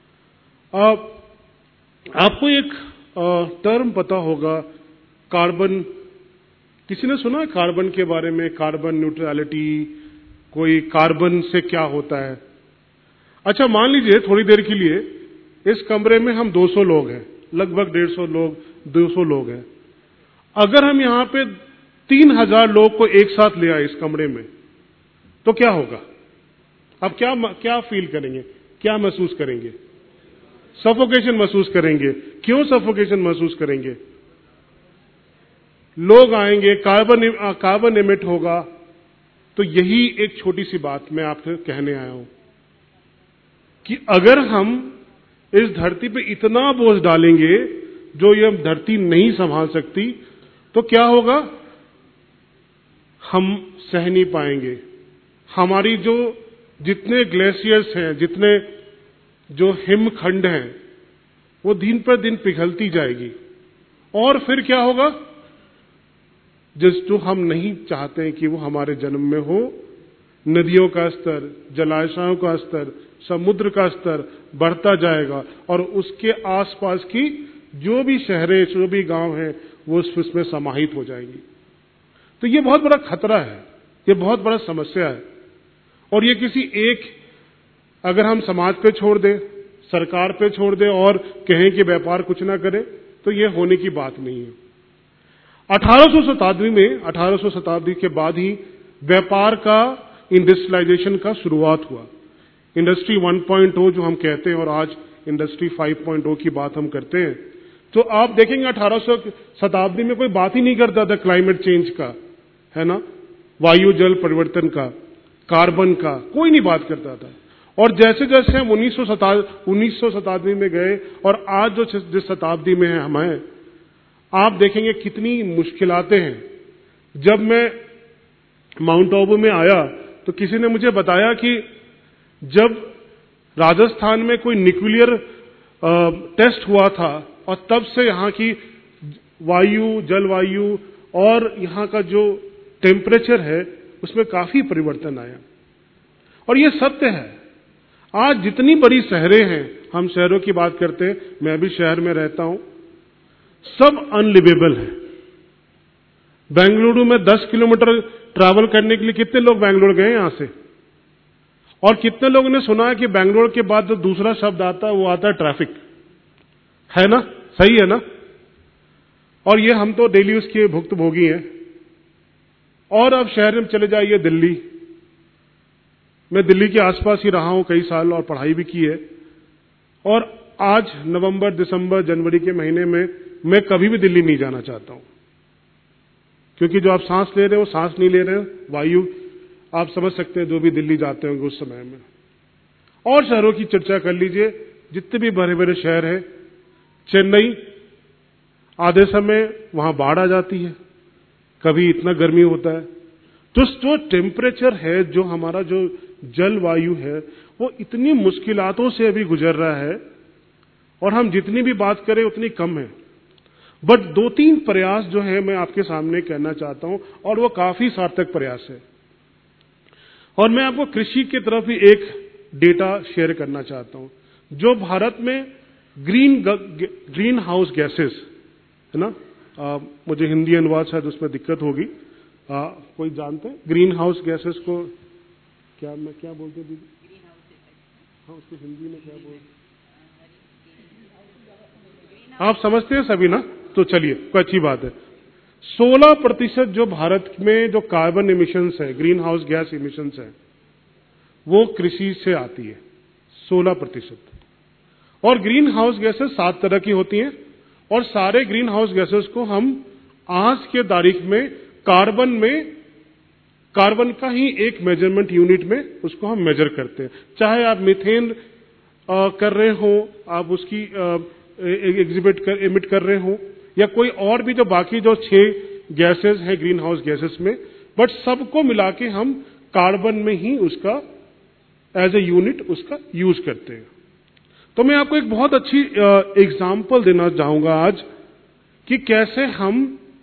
आपको एक टर्म पता होगा, कार्बन। किसी ने सुना कार्बन के बारे में? कार्बन न्यूट्रलिटी, कोई कार्बन से क्या होता है? अच्छा, मान लीजिए थोड़ी देर के लिए इस कमरे में हम 200 लोग हैं, लगभग 200 लोग हैं। अगर हम यहां पे 3000 लोग को एक साथ ले आए इस कमरे में, तो क्या होगा? अब क्या फील करेंगे, क्या महसूस करेंगे? सफोकेशन महसूस करेंगे। क्यों सफोकेशन महसूस करेंगे? लोग आएंगे, कार्बन एमिट होगा। तो यही एक छोटी सी बात मैं आपसे कहने आया हूं कि अगर हम इस धरती पे इतना बोझ डालेंगे जो यह धरती नहीं संभाल सकती, तो क्या होगा? हम सह नहीं पाएंगे। हमारी जितने ग्लेशियर्स हैं, जितने जो हिमखंड हैं, वो दिन पर दिन पिघलती जाएगी। और फिर क्या होगा? जो हम नहीं चाहते हैं कि वो हमारे जन्म में हो, नदियों का स्तर, जलाशयों का स्तर, समुद्र का स्तर बढ़ता जाएगा और उसके आसपास की जो भी शहरें, जो भी गांव हैं, वो उसमें समाहित हो जाएंगी। तो ये बहुत बड़ा खतरा है, ये बहुत बड़ा समस्या है। और ये किसी अगर हम समाज पे छोड़ दें, सरकार पे छोड़ दें और कहें कि व्यापार कुछ ना करे, तो ये होने की बात नहीं है। 1800 शताब्दी के बाद ही व्यापार का, इंडस्ट्रियलाइजेशन का शुरुआत हुआ। इंडस्ट्री 1.0 जो हम कहते हैं, और आज इंडस्ट्री 5.0 की बात हम करते हैं। तो आप देखेंगे 1800 शताब्दी में कोई बात ही नहीं करता था क्लाइमेट चेंज का, है ना, वायु जल परिवर्तन का, कार्बन का, कोई नहीं बात करता था। और जैसे जैसे हम 1900 शताब्दी में गए और आज जिस शताब्दी में हम हैं, आप देखेंगे कितनी मुश्किलातें हैं। जब मैं माउंट आबू में आया तो किसी ने मुझे बताया कि जब राजस्थान में कोई न्यूक्लियर टेस्ट हुआ था और तब से यहाँ की वायु, जलवायु और यहाँ का जो टेम्परेचर है उसमें काफी परिवर्तन आया। और ये सत्य है। आज जितनी बड़ी शहरें हैं, हम शहरों की बात करते हैं, मैं भी शहर में रहता हूं, सब अनलिवेबल है। बेंगलुरु में 10 किलोमीटर ट्रैवल करने के लिए कितने लोग बेंगलुरु गए यहां से? और कितने लोगों ने सुना है कि बेंगलुरु के बाद जो दूसरा शब्द आता है वो आता है ट्रैफिक, है ना? सही है ना? और ये हम तो डेली उसके भुक्तभोगी हैं। और अब शहर में चले जाइए, दिल्ली। मैं दिल्ली के आसपास ही रहा हूं कई साल और पढ़ाई भी की है। और आज नवंबर, दिसंबर, जनवरी के महीने में मैं कभी भी दिल्ली नहीं जाना चाहता हूं, क्योंकि जो आप सांस ले रहे हो, सांस नहीं ले रहे हो, वायु आप समझ सकते हैं, जो भी दिल्ली जाते होंगे उस समय में। और शहरों की चर्चा कर लीजिए, जितने भी बड़े बड़े शहर हैं, चेन्नई, आधे समय वहां बाढ़ आ जाती है, कभी इतना गर्मी होता है। तो जो टेम्परेचर है, जो हमारा जो जलवायु है, वो इतनी मुश्किलातों से अभी गुजर रहा है और हम जितनी भी बात करें उतनी कम है। बट 2-3 प्रयास जो है मैं आपके सामने कहना चाहता हूं, और वो काफी सार्थक प्रयास है। और मैं आपको कृषि की तरफ ही एक डेटा शेयर करना चाहता हूं, जो भारत में ग्रीन हाउस गैसेस, है ना, मुझे हिंदी अनुवाद शायद उसमें दिक्कत होगी, कोई जानते हैं ग्रीन हाउस गैसेस को? क्या बोलते हैं दीदी? हाँ, उसको हिंदी में क्या बोलते? आप समझते हैं सभी ना? तो चलिए, कोई अच्छी बात है। 16% जो भारत में जो कार्बन एमिशंस है, ग्रीन हाउस गैस एमिशंस है, वो कृषि से आती है, 16%। और ग्रीन हाउस गैसेस 7 तरह की होती हैं, और सारे ग्रीन हाउस गैसेस को हम आज के तारीख में कार्बन का ही एक मेजरमेंट यूनिट में उसको हम मेजर करते हैं। चाहे आप मीथेन कर रहे हो, आप उसकी एमिट कर रहे हों, या कोई और भी जो बाकी जो 6 गैसेस हैं ग्रीन हाउस गैसेस में, बट सबको मिला के हम कार्बन में ही उसका एज ए यूनिट उसका यूज करते हैं। तो मैं आपको एक बहुत अच्छी एग्जाम्पल देना चाहूंगा आज कि कैसे हम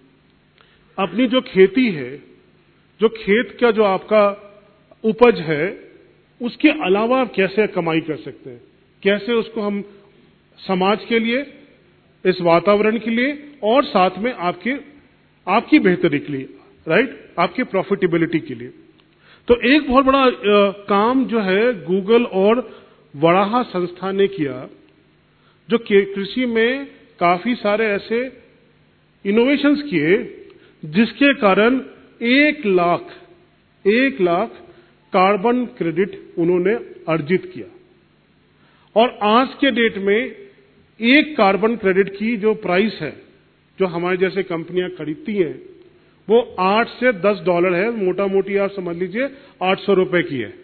अपनी जो खेती है, जो खेत का जो आपका उपज है, उसके अलावा कैसे कमाई कर सकते हैं, कैसे उसको हम समाज के लिए, इस वातावरण के लिए और साथ में आपकी बेहतरी के लिए, राइट, आपकी प्रॉफिटेबिलिटी के लिए। तो एक बहुत बड़ा काम जो है गूगल और वराहा संस्था ने किया, जो कृषि में काफी सारे ऐसे इनोवेशंस किए जिसके कारण 1 लाख कार्बन क्रेडिट उन्होंने अर्जित किया। और आज के डेट में एक कार्बन क्रेडिट की जो प्राइस है, जो हमारे जैसे कंपनियां खरीदती हैं, वो $8 से $10 है, मोटा मोटी आप समझ लीजिए 800 रुपए की है।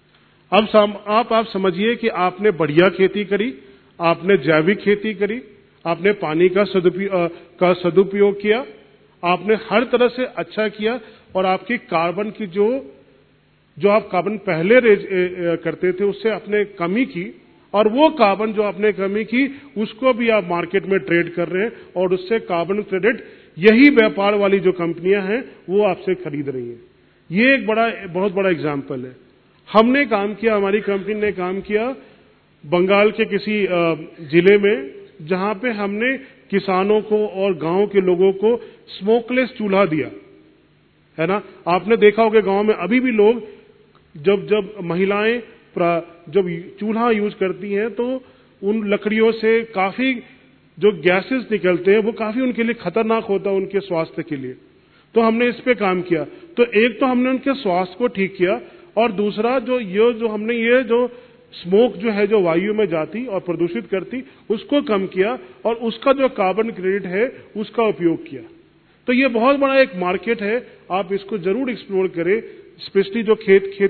अब आप समझिए कि आपने बढ़िया खेती करी, आपने जैविक खेती करी, आपने पानी का सदुपयोग किया, आपने हर तरह से अच्छा किया, और आपकी कार्बन की जो आप कार्बन पहले करते थे उससे आपने कमी की, और वो कार्बन जो आपने कमी की उसको भी आप मार्केट में ट्रेड कर रहे हैं, और उससे कार्बन क्रेडिट यही व्यापार वाली जो कंपनियां हैं वो आपसे खरीद रही हैं। ये एक बहुत बड़ा एग्जाम्पल है। हमने काम किया, हमारी कंपनी ने काम किया बंगाल के किसी जिले में, जहां पे हमने किसानों को और गांव के लोगों को स्मोकलेस चूल्हा दिया, है ना। आपने देखा होगा गांव में अभी भी लोग जब महिलाएं जब चूल्हा यूज करती हैं तो उन लकड़ियों से काफी जो गैसेस निकलते हैं वो काफी उनके लिए खतरनाक होता है, उनके स्वास्थ्य के लिए। तो हमने इस पे काम किया। तो एक तो हमने उनके स्वास्थ्य को ठीक किया, और दूसरा जो हमने ये जो स्मोक जो है जो वायु में जाती और प्रदूषित करती उसको कम किया, और उसका जो कार्बन क्रेडिट है उसका उपयोग किया। तो ये बहुत बड़ा एक मार्केट है, आप इसको जरूर एक्सप्लोर करें। स्पेशली जो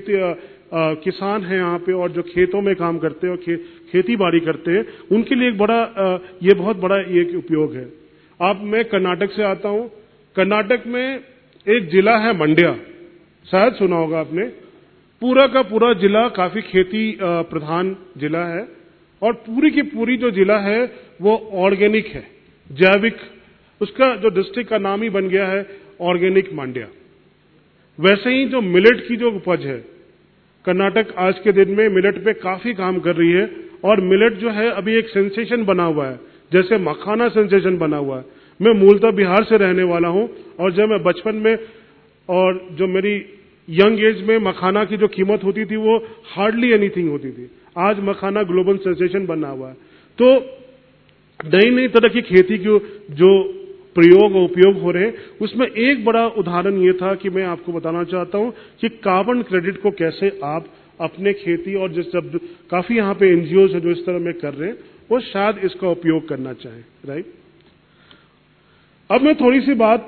किसान हैं यहाँ पे, और जो खेतों में काम करते हैं और खेती बाड़ी करते हैं, उनके लिए ये बहुत बड़ा एक उपयोग है। मैं कर्नाटक से आता हूँ। कर्नाटक में एक जिला है मंड्या, शायद सुना होगा आपने। पूरा का पूरा जिला काफी खेती प्रधान जिला है, और पूरी की पूरी जो जिला है वो ऑर्गेनिक है, जैविक। उसका जो डिस्ट्रिक्ट का नाम ही बन गया है ऑर्गेनिक मंड्या। वैसे ही जो मिलेट की जो उपज है, कर्नाटक आज के दिन में मिलेट पे काफी काम कर रही है, और मिलेट जो है अभी एक सेंसेशन बना हुआ है, जैसे मखाना सेंसेशन बना हुआ है। मैं मूलतः बिहार से रहने वाला हूं, और जब मैं बचपन में और जो मेरी यंग एज में मखाना की जो कीमत होती थी वो हार्डली एनीथिंग होती थी। आज मखाना ग्लोबल सेंसेशन बना हुआ है। तो नई नई तरह की खेती की जो प्रयोग और उपयोग हो रहे हैं, उसमें एक बड़ा उदाहरण ये था कि मैं आपको बताना चाहता हूं कि कार्बन क्रेडिट को कैसे आप अपने खेती, और जिस काफी यहाँ पे एनजीओज है जो इस तरह में कर रहे हैं, वो शायद इसका उपयोग करना चाहें, राइट। अब मैं थोड़ी सी बात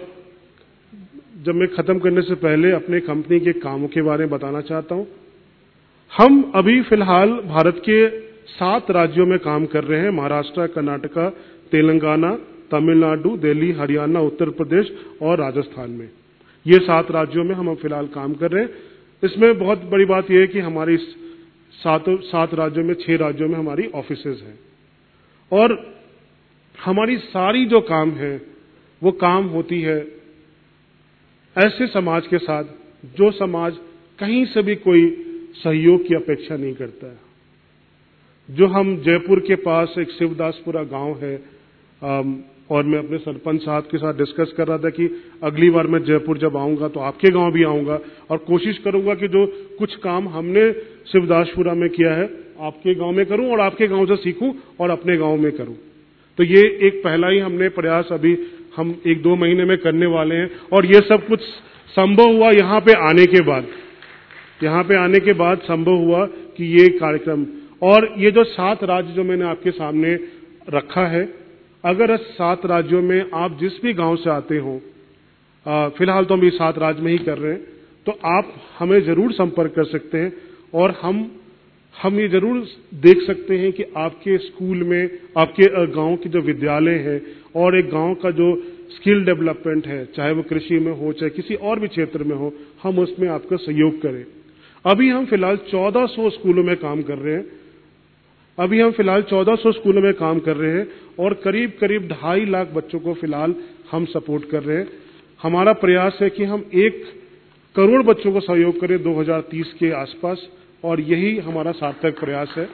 जब मैं खत्म करने से पहले अपने कंपनी के कामों के बारे में बताना चाहता हूं। हम अभी फिलहाल भारत के 7 राज्यों में काम कर रहे हैं, महाराष्ट्र, कर्नाटका, तेलंगाना, तमिलनाडु, दिल्ली, हरियाणा, उत्तर प्रदेश और राजस्थान में। ये 7 राज्यों में हम फिलहाल काम कर रहे हैं। इसमें बहुत बड़ी बात यह है कि हमारी 7 राज्यों में 6 राज्यों में हमारी ऑफिसेज हैं, और हमारी सारी जो काम है वो काम होती है ऐसे समाज के साथ जो समाज कहीं से भी कोई सहयोग की अपेक्षा नहीं करता है। जो हम जयपुर के पास एक शिवदासपुरा गांव है, और मैं अपने सरपंच साहब के साथ डिस्कस कर रहा था कि अगली बार मैं जयपुर जब आऊंगा तो आपके गांव भी आऊंगा, और कोशिश करूंगा कि जो कुछ काम हमने शिवदासपुरा में किया है आपके गांव में करूं, और आपके गांव से सीखूं और अपने गांव में करूं। तो ये एक पहला ही हमने प्रयास अभी हम 1-2 महीने में करने वाले हैं, और ये सब कुछ संभव हुआ यहाँ पे आने के बाद। यहाँ पे आने के बाद संभव हुआ कि ये कार्यक्रम, और ये जो 7 राज्य जो मैंने आपके सामने रखा है, अगर 7 राज्यों में आप जिस भी गांव से आते हो, फिलहाल तो हम ये 7 राज्य में ही कर रहे हैं, तो आप हमें जरूर संपर्क कर सकते हैं, और हम हम ये जरूर देख सकते हैं कि आपके स्कूल में, आपके गांव के जो विद्यालय है और एक गांव का जो स्किल डेवलपमेंट है, चाहे वो कृषि में हो चाहे किसी और भी क्षेत्र में हो, हम उसमें आपका सहयोग करें। अभी हम फिलहाल 1400 स्कूलों में काम कर रहे हैं। और करीब करीब 2.5 लाख बच्चों को फिलहाल हम सपोर्ट कर रहे हैं। हमारा प्रयास है कि हम 1 करोड़ बच्चों को सहयोग करें 2030 के आसपास, और यही हमारा सार्थक प्रयास है।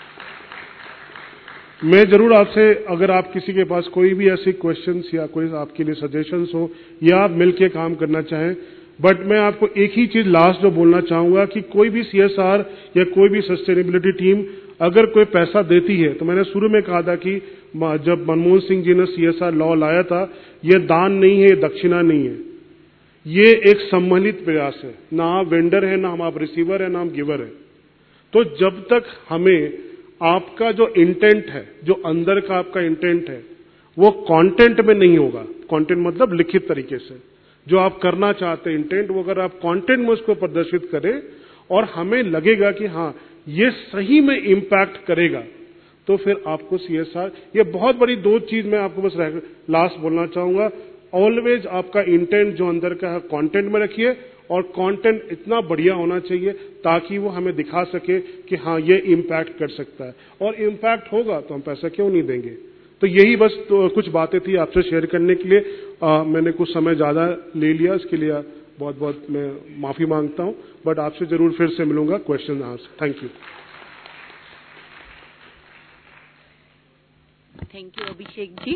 मैं जरूर आपसे, अगर आप किसी के पास कोई भी ऐसी क्वेश्चंस या कोई आपके लिए सजेशंस हो या आप मिलके काम करना चाहें, बट मैं आपको एक ही चीज लास्ट जो बोलना चाहूंगा कि कोई भी CSR या कोई भी सस्टेनेबिलिटी टीम अगर कोई पैसा देती है, तो मैंने शुरू में कहा था कि जब मनमोहन सिंह जी ने CSR लॉ लाया था, यह दान नहीं है, ये दक्षिणा नहीं है, ये एक सम्मिलित प्रयास है। ना आप वेंडर है, ना हम आप रिसीवर है, ना हम गिवर है। तो जब तक हमें आपका जो इंटेंट है, जो अंदर का आपका इंटेंट है, वो कंटेंट में नहीं होगा, कंटेंट मतलब लिखित तरीके से जो आप करना चाहते हैं इंटेंट, वो अगर आप कंटेंट में उसको प्रदर्शित करें और हमें लगेगा कि हाँ ये सही में इंपैक्ट करेगा, तो फिर आपको CSR, ये बहुत बड़ी 2 चीज मैं आपको बस लास्ट बोलना चाहूंगा। ऑलवेज आपका इंटेंट जो अंदर का है कंटेंट में रखिए, और कंटेंट इतना बढ़िया होना चाहिए ताकि वो हमें दिखा सके कि हाँ ये इंपैक्ट कर सकता है, और इंपैक्ट होगा तो हम पैसा क्यों नहीं देंगे। तो यही बस कुछ बातें थी आपसे शेयर करने के लिए। मैंने कुछ समय ज्यादा ले लिया, इसके लिए बहुत बहुत मैं माफी मांगता हूं, बट आपसे जरूर फिर से मिलूंगा question answer. Thank you. Thank you Abhishek ji.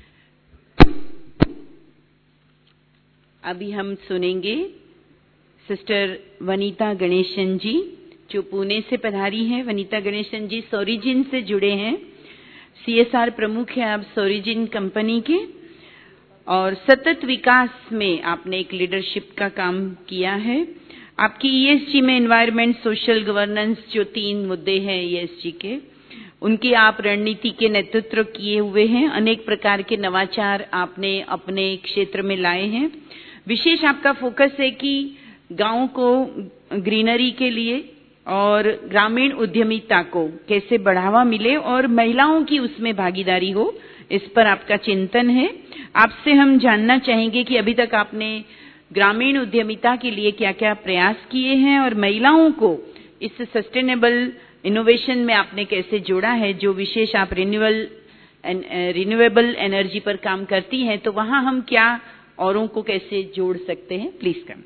अभी हम सुनेंगे सिस्टर वनीता गणेशन जी, जो पुणे से पधारी हैं। वनीता गणेशन जी सोरिजिन से जुड़े हैं, CSR प्रमुख है आप सोरिजिन कंपनी के, और सतत विकास में आपने एक लीडरशिप का काम किया है। आपकी ESG में एनवायरनमेंट, सोशल गवर्नेंस, जो 3 मुद्दे हैं ESG के, उनकी आप रणनीति के नेतृत्व किए हुए हैं। अनेक प्रकार के नवाचार आपने अपने क्षेत्र में लाए हैं। विशेष आपका फोकस है कि गांव को ग्रीनरी के लिए और ग्रामीण उद्यमिता को कैसे बढ़ावा मिले और महिलाओं की उसमें भागीदारी हो, इस पर आपका चिंतन है। आपसे हम जानना चाहेंगे कि अभी तक आपने ग्रामीण उद्यमिता के लिए क्या क्या प्रयास किए हैं और महिलाओं को इस सस्टेनेबल इनोवेशन में आपने कैसे जोड़ा है। जो विशेष आप रिन्यूएबल एनर्जी पर काम करती हैं, तो वहां हम क्या औरों को कैसे जोड़ सकते हैं। Please come.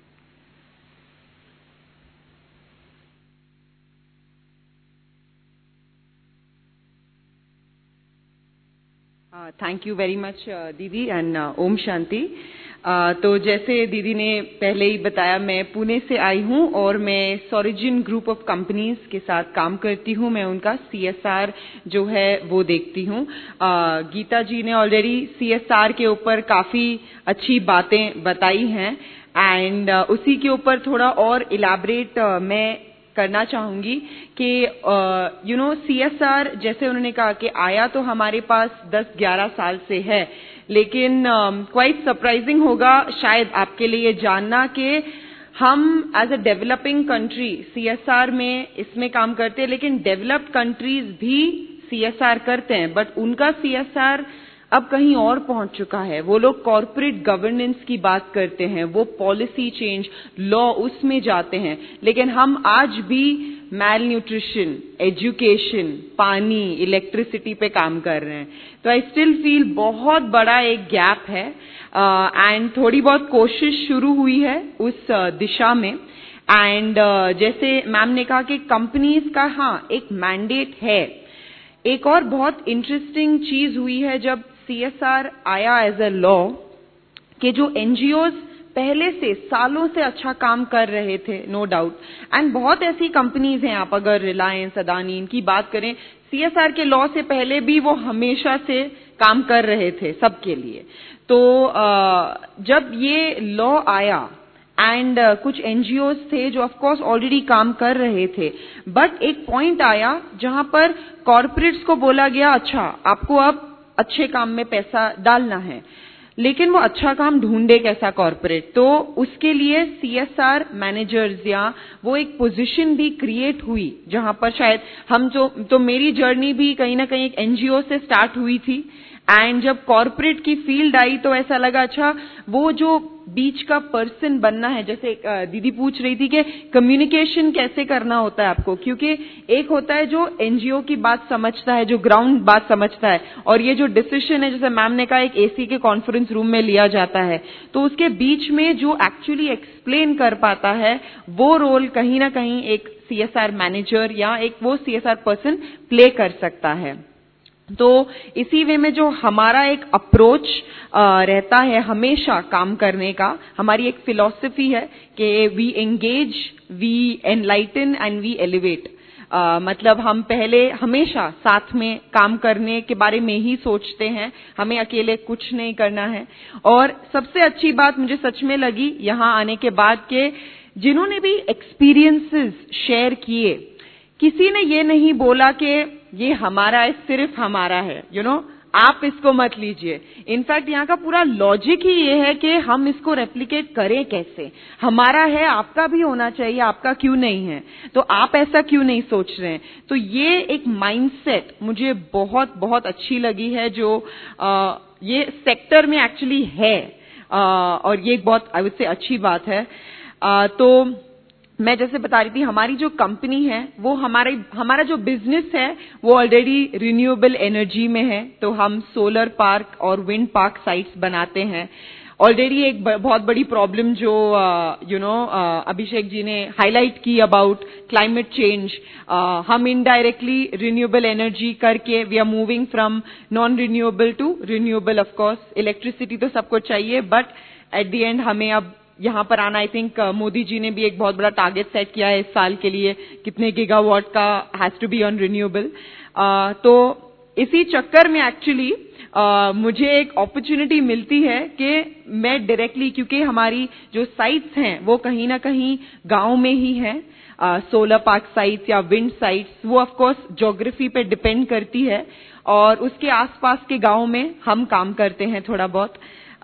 Thank you very much दीदी एंड ओम शांति। तो जैसे दीदी ने पहले ही बताया, मैं पुणे से आई हूँ और मैं सोरिजिन ग्रुप ऑफ कंपनीज के साथ काम करती हूँ। मैं उनका CSR जो है वो देखती हूँ। गीता जी ने ऑलरेडी CSR के ऊपर काफी अच्छी बातें बताई हैं, एंड उसी के ऊपर थोड़ा और इलैबोरेट मैं करना चाहूंगी कि CSR, जैसे उन्होंने कहा कि आया तो हमारे पास 10-11 साल से है, लेकिन क्वाइट सरप्राइजिंग होगा शायद आपके लिए जानना कि हम as a developing country CSR में इसमें काम करते हैं, लेकिन डेवलप्ड कंट्रीज भी CSR करते हैं, बट उनका CSR अब कहीं और पहुंच चुका है। वो लोग कॉर्पोरेट गवर्नेंस की बात करते हैं, वो पॉलिसी चेंज, लॉ उसमें जाते हैं, लेकिन हम आज भी मैल न्यूट्रिशन, एजुकेशन, पानी, इलेक्ट्रिसिटी पे काम कर रहे हैं। तो आई स्टिल फील बहुत बड़ा एक गैप है, एंड थोड़ी बहुत कोशिश शुरू हुई है उस दिशा में। एंड जैसे मैम ने कहा कि कंपनीज का हाँ एक मैंडेट है। एक और बहुत इंटरेस्टिंग चीज हुई है जब CSR आया एज अ लॉ, कि जो NGOs पहले से सालों से अच्छा काम कर रहे थे, नो डाउट, एंड बहुत ऐसी कंपनीज हैं, आप अगर रिलायंस, अदानी, इनकी बात करें, CSR के लॉ से पहले भी वो हमेशा से काम कर रहे थे सबके लिए। तो जब ये लॉ आया एंड कुछ NGOs थे जो ऑफ कोर्स ऑलरेडी काम कर रहे थे, बट एक पॉइंट आया जहां पर कॉर्पोरेट्स को बोला गया, अच्छा आपको अब अच्छे काम में पैसा डालना है। लेकिन वो अच्छा काम ढूंढे कैसा कॉर्पोरेट, तो उसके लिए CSR मैनेजर्स या वो एक पोजीशन भी क्रिएट हुई जहां पर शायद हम जो, तो मेरी जर्नी भी कहीं ना कहीं एक NGO से स्टार्ट हुई थी, एंड जब कॉर्पोरेट की फील्ड आई तो ऐसा लगा अच्छा वो जो बीच का पर्सन बनना है, जैसे दीदी पूछ रही थी कि कम्युनिकेशन कैसे करना होता है आपको, क्योंकि एक होता है जो NGO की बात समझता है, जो ग्राउंड बात समझता है, और ये जो डिसीजन है जैसे मैम ने कहा एक AC के कॉन्फ्रेंस रूम में लिया जाता है, तो उसके बीच में जो एक्चुअली एक्सप्लेन कर पाता है वो रोल कहीं ना कहीं एक CSR मैनेजर या एक वो CSR पर्सन प्ले कर सकता है। तो इसी वे में जो हमारा एक अप्रोच रहता है हमेशा काम करने का, हमारी एक फिलॉसफी है कि we engage, we enlighten and we elevate. मतलब हम पहले हमेशा साथ में काम करने के बारे में ही सोचते हैं, हमें अकेले कुछ नहीं करना है। और सबसे अच्छी बात मुझे सच में लगी यहाँ आने के बाद के जिन्होंने भी एक्सपीरियंसेस शेयर किए, किसी ने ये नहीं बोला कि ये हमारा है, सिर्फ हमारा है, आप इसको मत लीजिए। इनफैक्ट यहाँ का पूरा लॉजिक ही ये है कि हम इसको रेप्लिकेट करें कैसे, हमारा है आपका भी होना चाहिए, आपका क्यों नहीं है, तो आप ऐसा क्यों नहीं सोच रहे हैं। तो ये एक माइंडसेट मुझे बहुत बहुत अच्छी लगी है जो ये सेक्टर में एक्चुअली है, और ये एक बहुत आई वुड से अच्छी बात है। तो मैं जैसे बता रही थी हमारी जो कंपनी है वो हमारा जो बिजनेस है वो ऑलरेडी रिन्यूएबल एनर्जी में है, तो हम सोलर पार्क और विंड पार्क साइट्स बनाते हैं। ऑलरेडी एक बहुत बड़ी प्रॉब्लम जो अभिषेक जी ने हाईलाइट की अबाउट क्लाइमेट चेंज, हम इनडायरेक्टली रिन्यूएबल एनर्जी करके we are moving from non renewable to renewable. Of course electricity तो सबको चाहिए, बट एट द एंड हमें अब यहाँ पर आना, आई थिंक मोदी जी ने भी एक बहुत बड़ा टारगेट सेट किया है इस साल के लिए, कितने गीगावाट का has to be on renewable. तो इसी चक्कर में एक्चुअली मुझे एक अपॉर्चुनिटी मिलती है कि मैं डायरेक्टली, क्योंकि हमारी जो साइट्स हैं वो कहीं ना कहीं गांव में ही हैं, सोलर पार्क साइट्स या विंड साइट्स, वो ऑफ कोर्स ज्योग्राफी पे डिपेंड करती है, और उसके आसपास के गांव में हम काम करते हैं थोड़ा बहुत।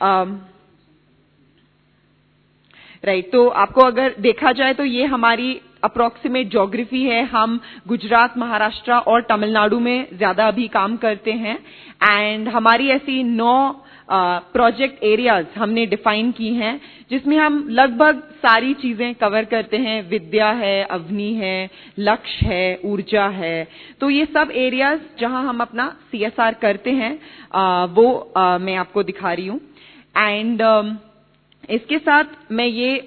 राइट, तो आपको अगर देखा जाए तो ये हमारी अप्रोक्सीमेट ज्योग्राफी है। हम गुजरात, महाराष्ट्र और तमिलनाडु में ज्यादा अभी काम करते हैं, एंड हमारी ऐसी 9 प्रोजेक्ट एरियाज हमने डिफाइन की हैं जिसमें हम लगभग सारी चीजें कवर करते हैं। विद्या है, अवनी है, लक्ष्य है, ऊर्जा है, तो ये सब एरियाज जहां हम अपना CSR करते हैं वो मैं आपको दिखा रही हूं। एंड इसके साथ मैं ये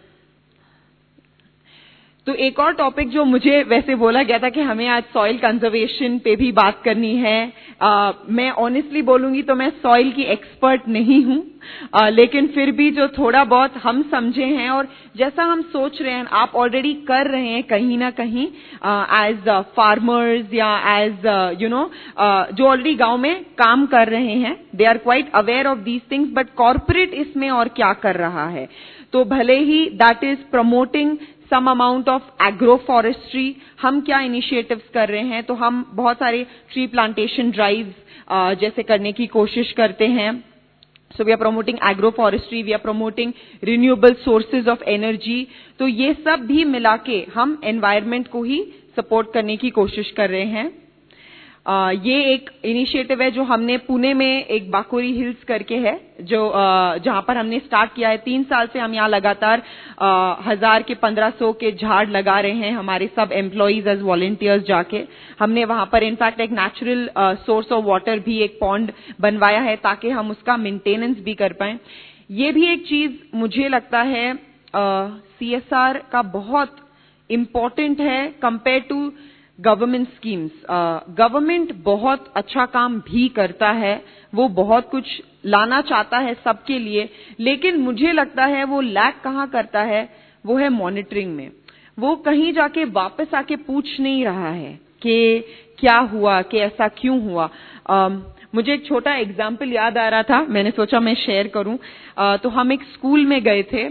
तो एक और टॉपिक जो मुझे वैसे बोला गया था कि हमें आज सॉइल कंजर्वेशन पे भी बात करनी है। मैं ऑनेस्टली बोलूंगी तो मैं सॉइल की एक्सपर्ट नहीं हूं, लेकिन फिर भी जो थोड़ा बहुत हम समझे हैं और जैसा हम सोच रहे हैं आप ऑलरेडी कर रहे हैं कहीं ना कहीं एज फार्मर्स या एज जो ऑलरेडी गांव में काम कर रहे हैं, they are quite aware of these things. But corporate इसमें और क्या कर रहा है, तो भले ही that is promoting some amount of agro forestry. हम क्या इनिशिएटिव्स कर रहे हैं, तो हम बहुत सारे ट्री प्लांटेशन ड्राइव्स जैसे करने की कोशिश करते हैं। So we are promoting agroforestry, we are promoting renewable sources of energy। तो ये सब भी मिला के हम environment को ही support करने की कोशिश कर रहे हैं। ये एक इनिशिएटिव है जो हमने पुणे में एक बाकुरी हिल्स करके है, जो जहां पर हमने स्टार्ट किया है। 3 साल से हम यहाँ लगातार 1000 के 1500 के झाड़ लगा रहे हैं, हमारे सब एम्प्लॉइज एज वॉलंटियर्स जाके। हमने वहां पर इनफैक्ट एक नेचुरल सोर्स ऑफ वाटर भी, एक पॉन्ड बनवाया है ताकि हम उसका मेंटेनेंस भी कर पाए। ये भी एक चीज मुझे लगता है CSR का बहुत इम्पोर्टेंट है compare to government schemes. Government बहुत अच्छा काम भी करता है, वो बहुत कुछ लाना चाहता है सबके लिए, लेकिन मुझे लगता है वो लैक कहाँ करता है, वो है मॉनिटरिंग में। वो कहीं जाके वापस आके पूछ नहीं रहा है कि क्या हुआ, कि ऐसा क्यों हुआ। मुझे एक छोटा एग्जाम्पल याद आ रहा था, मैंने सोचा मैं शेयर करूं। तो हम एक स्कूल में गए थे,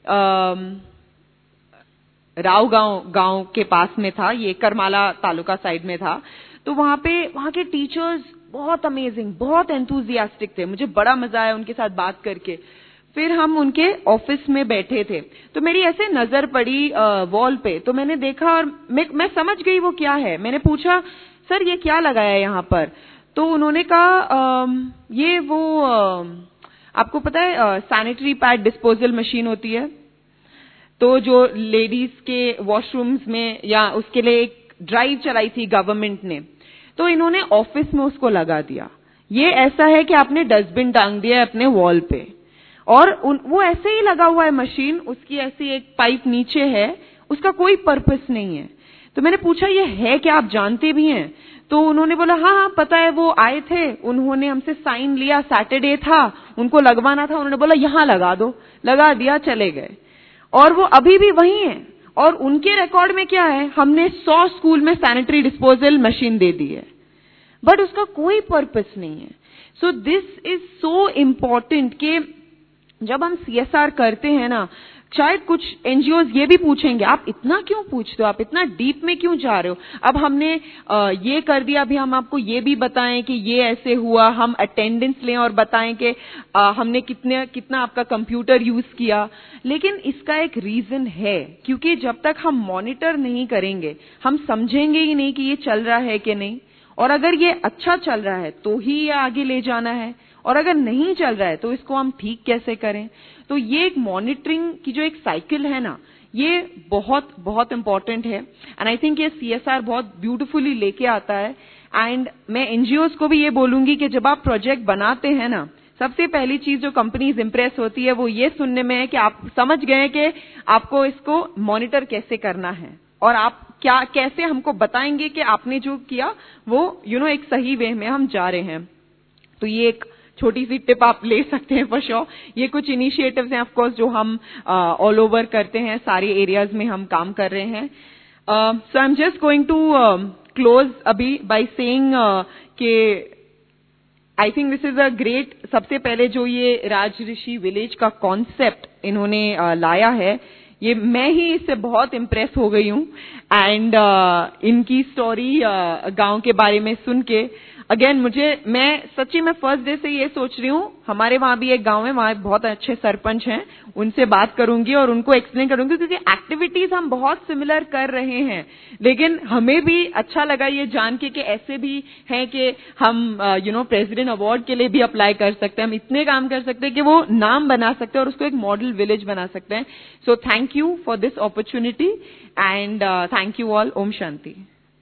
राव गांव के पास में था, ये करमाला तालुका साइड में था। तो वहां के टीचर्स बहुत अमेजिंग, बहुत एंथुजियास्टिक थे, मुझे बड़ा मजा आया उनके साथ बात करके। फिर हम उनके ऑफिस में बैठे थे, तो मेरी ऐसे नजर पड़ी वॉल पे, तो मैंने देखा और मैं समझ गई वो क्या है। मैंने पूछा, सर ये क्या लगाया है यहाँ पर? तो उन्होंने कहा ये वो आपको पता है सैनिटरी पैड डिस्पोजल मशीन होती है, तो जो लेडीज के वॉशरूम्स में या उसके लिए एक ड्राइव चलाई थी गवर्नमेंट ने, तो इन्होंने ऑफिस में उसको लगा दिया। ये ऐसा है कि आपने डस्टबिन टांग दिया है अपने वॉल पे, और वो ऐसे ही लगा हुआ है मशीन, उसकी ऐसी एक पाइप नीचे है, उसका कोई पर्पस नहीं है। तो मैंने पूछा ये है क्या, आप जानते भी हैं? तो उन्होंने बोला हाँ हाँ पता है, वो आए थे, उन्होंने हमसे साइन लिया, सैटरडे था, उनको लगवाना था, उन्होंने बोला यहां लगा दो, लगा दिया, चले गए। और वो अभी भी वही है, और उनके रिकॉर्ड में क्या है, हमने 100 स्कूल में सैनिटरी डिस्पोजल मशीन दे दी है, बट उसका कोई पर्पस नहीं है। So this is so important कि जब हम CSR करते हैं ना, शायद कुछ एनजीओज ये भी पूछेंगे आप इतना क्यों पूछते हो, आप इतना डीप में क्यों जा रहे हो? अब हमने ये कर दिया, अभी हम आपको ये भी बताएं कि ये ऐसे हुआ, हम अटेंडेंस लें और बताएं कि हमने कितना आपका कंप्यूटर यूज किया। लेकिन इसका एक रीजन है, क्योंकि जब तक हम मॉनिटर नहीं करेंगे हम समझेंगे ही नहीं कि ये चल रहा है कि नहीं, और अगर ये अच्छा चल रहा है तो ही ये आगे ले जाना है, और अगर नहीं चल रहा है तो इसको हम ठीक कैसे करें। तो ये एक मॉनिटरिंग की जो एक साइकिल है ना, ये बहुत बहुत इंपॉर्टेंट है, एंड आई थिंक ये CSR बहुत ब्यूटीफुली लेके आता है। एंड मैं एनजीओज को भी ये बोलूंगी कि जब आप प्रोजेक्ट बनाते हैं ना, सबसे पहली चीज जो कंपनीज इंप्रेस होती है वो ये सुनने में है कि आप समझ गए कि आपको इसको मॉनिटर कैसे करना है, और आप कैसे हमको बताएंगे कि आपने जो किया वो एक सही वे में हम जा रहे हैं। तो ये एक छोटी सी टिप आप ले सकते हैं फॉर श्योर। ये कुछ इनिशिएटिव्स हैं ऑफ कोर्स जो हम ऑल ओवर करते हैं, सारे एरियाज में हम काम कर रहे हैं। So I am just going to close अभी बाय सेइंग कि I think this is a great, सबसे पहले जो ये राजऋषि विलेज का कॉन्सेप्ट इन्होंने लाया है, ये मैं ही इससे बहुत इम्प्रेस हो गई हूँ। एंड इनकी स्टोरी गांव के बारे में सुन के अगेन मैं सच्ची में फर्स्ट डे से ये सोच रही हूँ, हमारे वहां भी एक गांव है, वहां बहुत अच्छे सरपंच हैं, उनसे बात करूंगी और उनको एक्सप्लेन करूंगी, क्योंकि एक्टिविटीज हम बहुत सिमिलर कर रहे हैं, लेकिन हमें भी अच्छा लगा ये जान के कि ऐसे भी हैं कि हम प्रेसिडेंट अवार्ड के लिए भी अप्लाई कर सकते हैं, हम इतने काम कर सकते हैं कि वो नाम बना सकते हैं और उसको एक मॉडल विलेज बना सकते हैं। So thank you for this opportunity and thank you all. ओम शांति।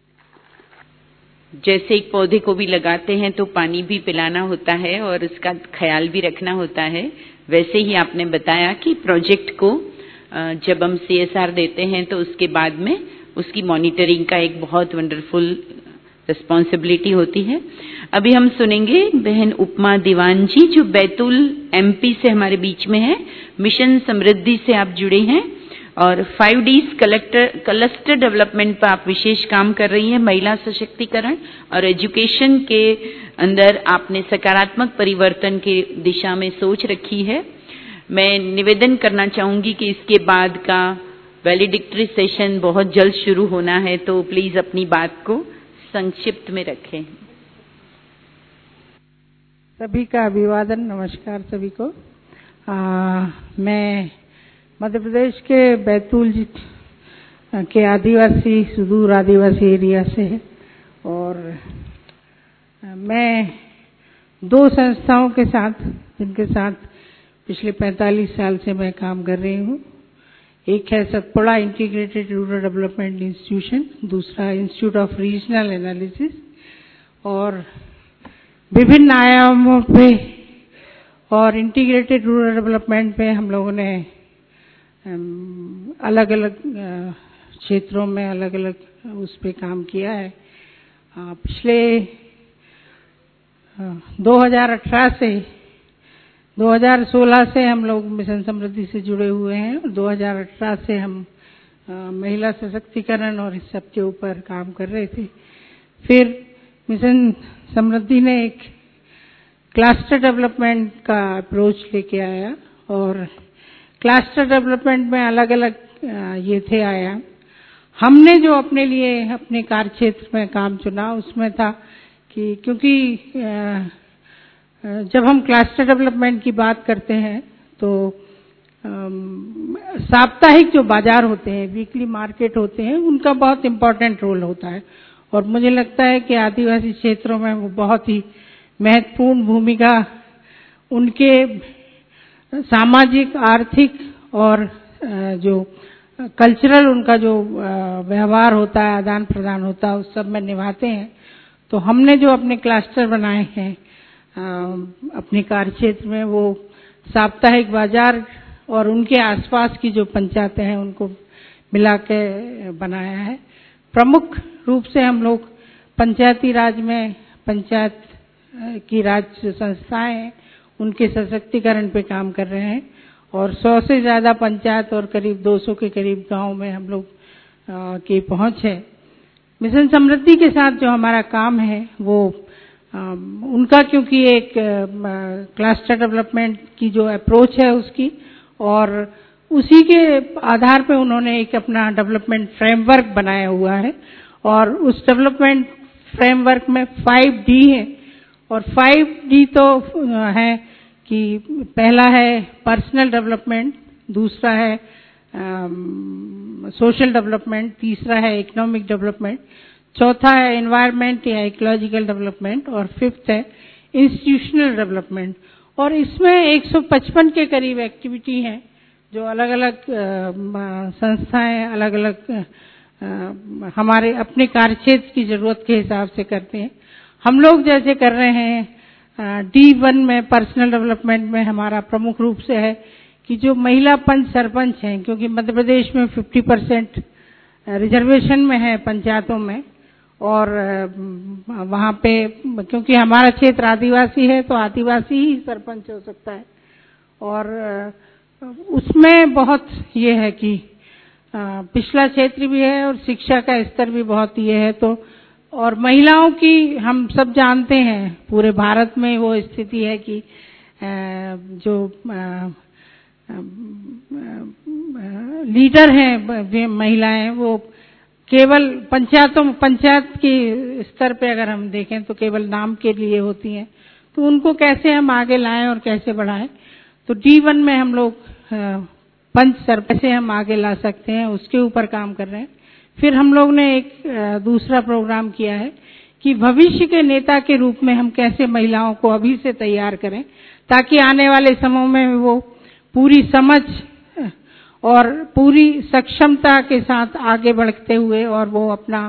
जैसे एक पौधे को भी लगाते हैं तो पानी भी पिलाना होता है और उसका ख्याल भी रखना होता है, वैसे ही आपने बताया कि प्रोजेक्ट को जब हम CSR देते हैं तो उसके बाद में उसकी मॉनिटरिंग का एक बहुत वंडरफुल रिस्पॉन्सिबिलिटी होती है। अभी हम सुनेंगे बहन उपमा दीवान जी, जो बैतूल MP से हमारे बीच में है। मिशन समृद्धि से आप जुड़े हैं और 5Ds क्लस्टर डेवलपमेंट पर आप विशेष काम कर रही हैं, महिला सशक्तिकरण और एजुकेशन के अंदर आपने सकारात्मक परिवर्तन की दिशा में सोच रखी है। मैं निवेदन करना चाहूंगी कि इसके बाद का वैलिडिक्टरी सेशन बहुत जल्द शुरू होना है, तो प्लीज अपनी बात को संक्षिप्त में रखें। सभी का अभिवादन, नमस्कार सभी को। मैं मध्य प्रदेश के बैतूल के आदिवासी, सुदूर आदिवासी एरिया से है, और मैं 2 संस्थाओं के साथ, जिनके साथ पिछले 45 साल से मैं काम कर रही हूँ। एक है Satpura integrated rural development institution, दूसरा इंस्टीट्यूट ऑफ रीजनल एनालिसिस, और विभिन्न आयामों पे और इंटीग्रेटेड रूरल डेवलपमेंट पे हम लोगों ने अलग अलग क्षेत्रों में अलग अलग उस पे काम किया है। पिछले 2018 से 2016 से हम लोग मिशन समृद्धि से जुड़े हुए हैं, और 2018 से हम महिला सशक्तिकरण और इस सब के ऊपर काम कर रहे थे। फिर मिशन समृद्धि ने एक क्लस्टर डेवलपमेंट का अप्रोच लेके आया, और क्लस्टर डेवलपमेंट में अलग अलग ये थे आयाम। हमने जो अपने लिए अपने कार्य क्षेत्र में काम चुना उसमें था कि क्योंकि जब हम क्लस्टर डेवलपमेंट की बात करते हैं तो साप्ताहिक जो बाजार होते हैं, वीकली मार्केट होते हैं, उनका बहुत इम्पोर्टेंट रोल होता है और मुझे लगता है कि आदिवासी क्षेत्रों में वो बहुत ही महत्वपूर्ण भूमिका उनके सामाजिक, आर्थिक और जो कल्चरल उनका जो व्यवहार होता है, आदान प्रदान होता है, उस सब में निभाते हैं। तो हमने जो अपने क्लस्टर बनाए हैं अपने कार्यक्षेत्र में, वो साप्ताहिक बाजार और उनके आसपास की जो पंचायतें हैं उनको मिला के बनाया है। प्रमुख रूप से हम लोग पंचायती राज में पंचायत की राज संस्थाएं हैं उनके सशक्तिकरण पे काम कर रहे हैं और 100 से ज्यादा पंचायत और करीब 200 के करीब गांव में हम लोग की पहुंच है। मिशन समृद्धि के साथ जो हमारा काम है वो उनका, क्योंकि एक क्लस्टर डेवलपमेंट की जो अप्रोच है उसकी, और उसी के आधार पे उन्होंने एक अपना डेवलपमेंट फ्रेमवर्क बनाया हुआ है और उस डेवलपमेंट फ्रेमवर्क में 5D है और 5D तो है कि पहला है पर्सनल डेवलपमेंट, दूसरा है सोशल डेवलपमेंट, तीसरा है इकोनॉमिक डेवलपमेंट, चौथा है एनवायरनमेंट या इकोलॉजिकल डेवलपमेंट और फिफ्थ है इंस्टीट्यूशनल डेवलपमेंट। और इसमें 155 के करीब एक्टिविटी हैं जो अलग अलग संस्थाएं अलग अलग हमारे अपने कार्यक्षेत्र की जरूरत के हिसाब से करते हैं। हम लोग जैसे कर रहे हैं D1 में पर्सनल डेवलपमेंट में हमारा प्रमुख रूप से है कि जो महिला पंच सरपंच हैं, क्योंकि मध्य प्रदेश में 50% रिजर्वेशन में है पंचायतों में और वहाँ पे क्योंकि हमारा क्षेत्र आदिवासी है तो आदिवासी ही सरपंच हो सकता है और उसमें बहुत ये है कि पिछड़ा क्षेत्र भी है और शिक्षा का स्तर भी बहुत ये है। तो और महिलाओं की हम सब जानते हैं पूरे भारत में वो स्थिति है कि जो लीडर हैं महिलाएं वो केवल पंचायत के स्तर पे अगर हम देखें तो केवल नाम के लिए होती हैं। तो उनको कैसे हम आगे लाएं और कैसे बढ़ाएं, तो D1 में हम लोग पंच सरपंच से हम आगे ला सकते हैं, उसके ऊपर काम कर रहे हैं। फिर हम लोग ने एक दूसरा प्रोग्राम किया है कि भविष्य के नेता के रूप में हम कैसे महिलाओं को अभी से तैयार करें ताकि आने वाले समय में वो पूरी समझ और पूरी सक्षमता के साथ आगे बढ़ते हुए और वो अपना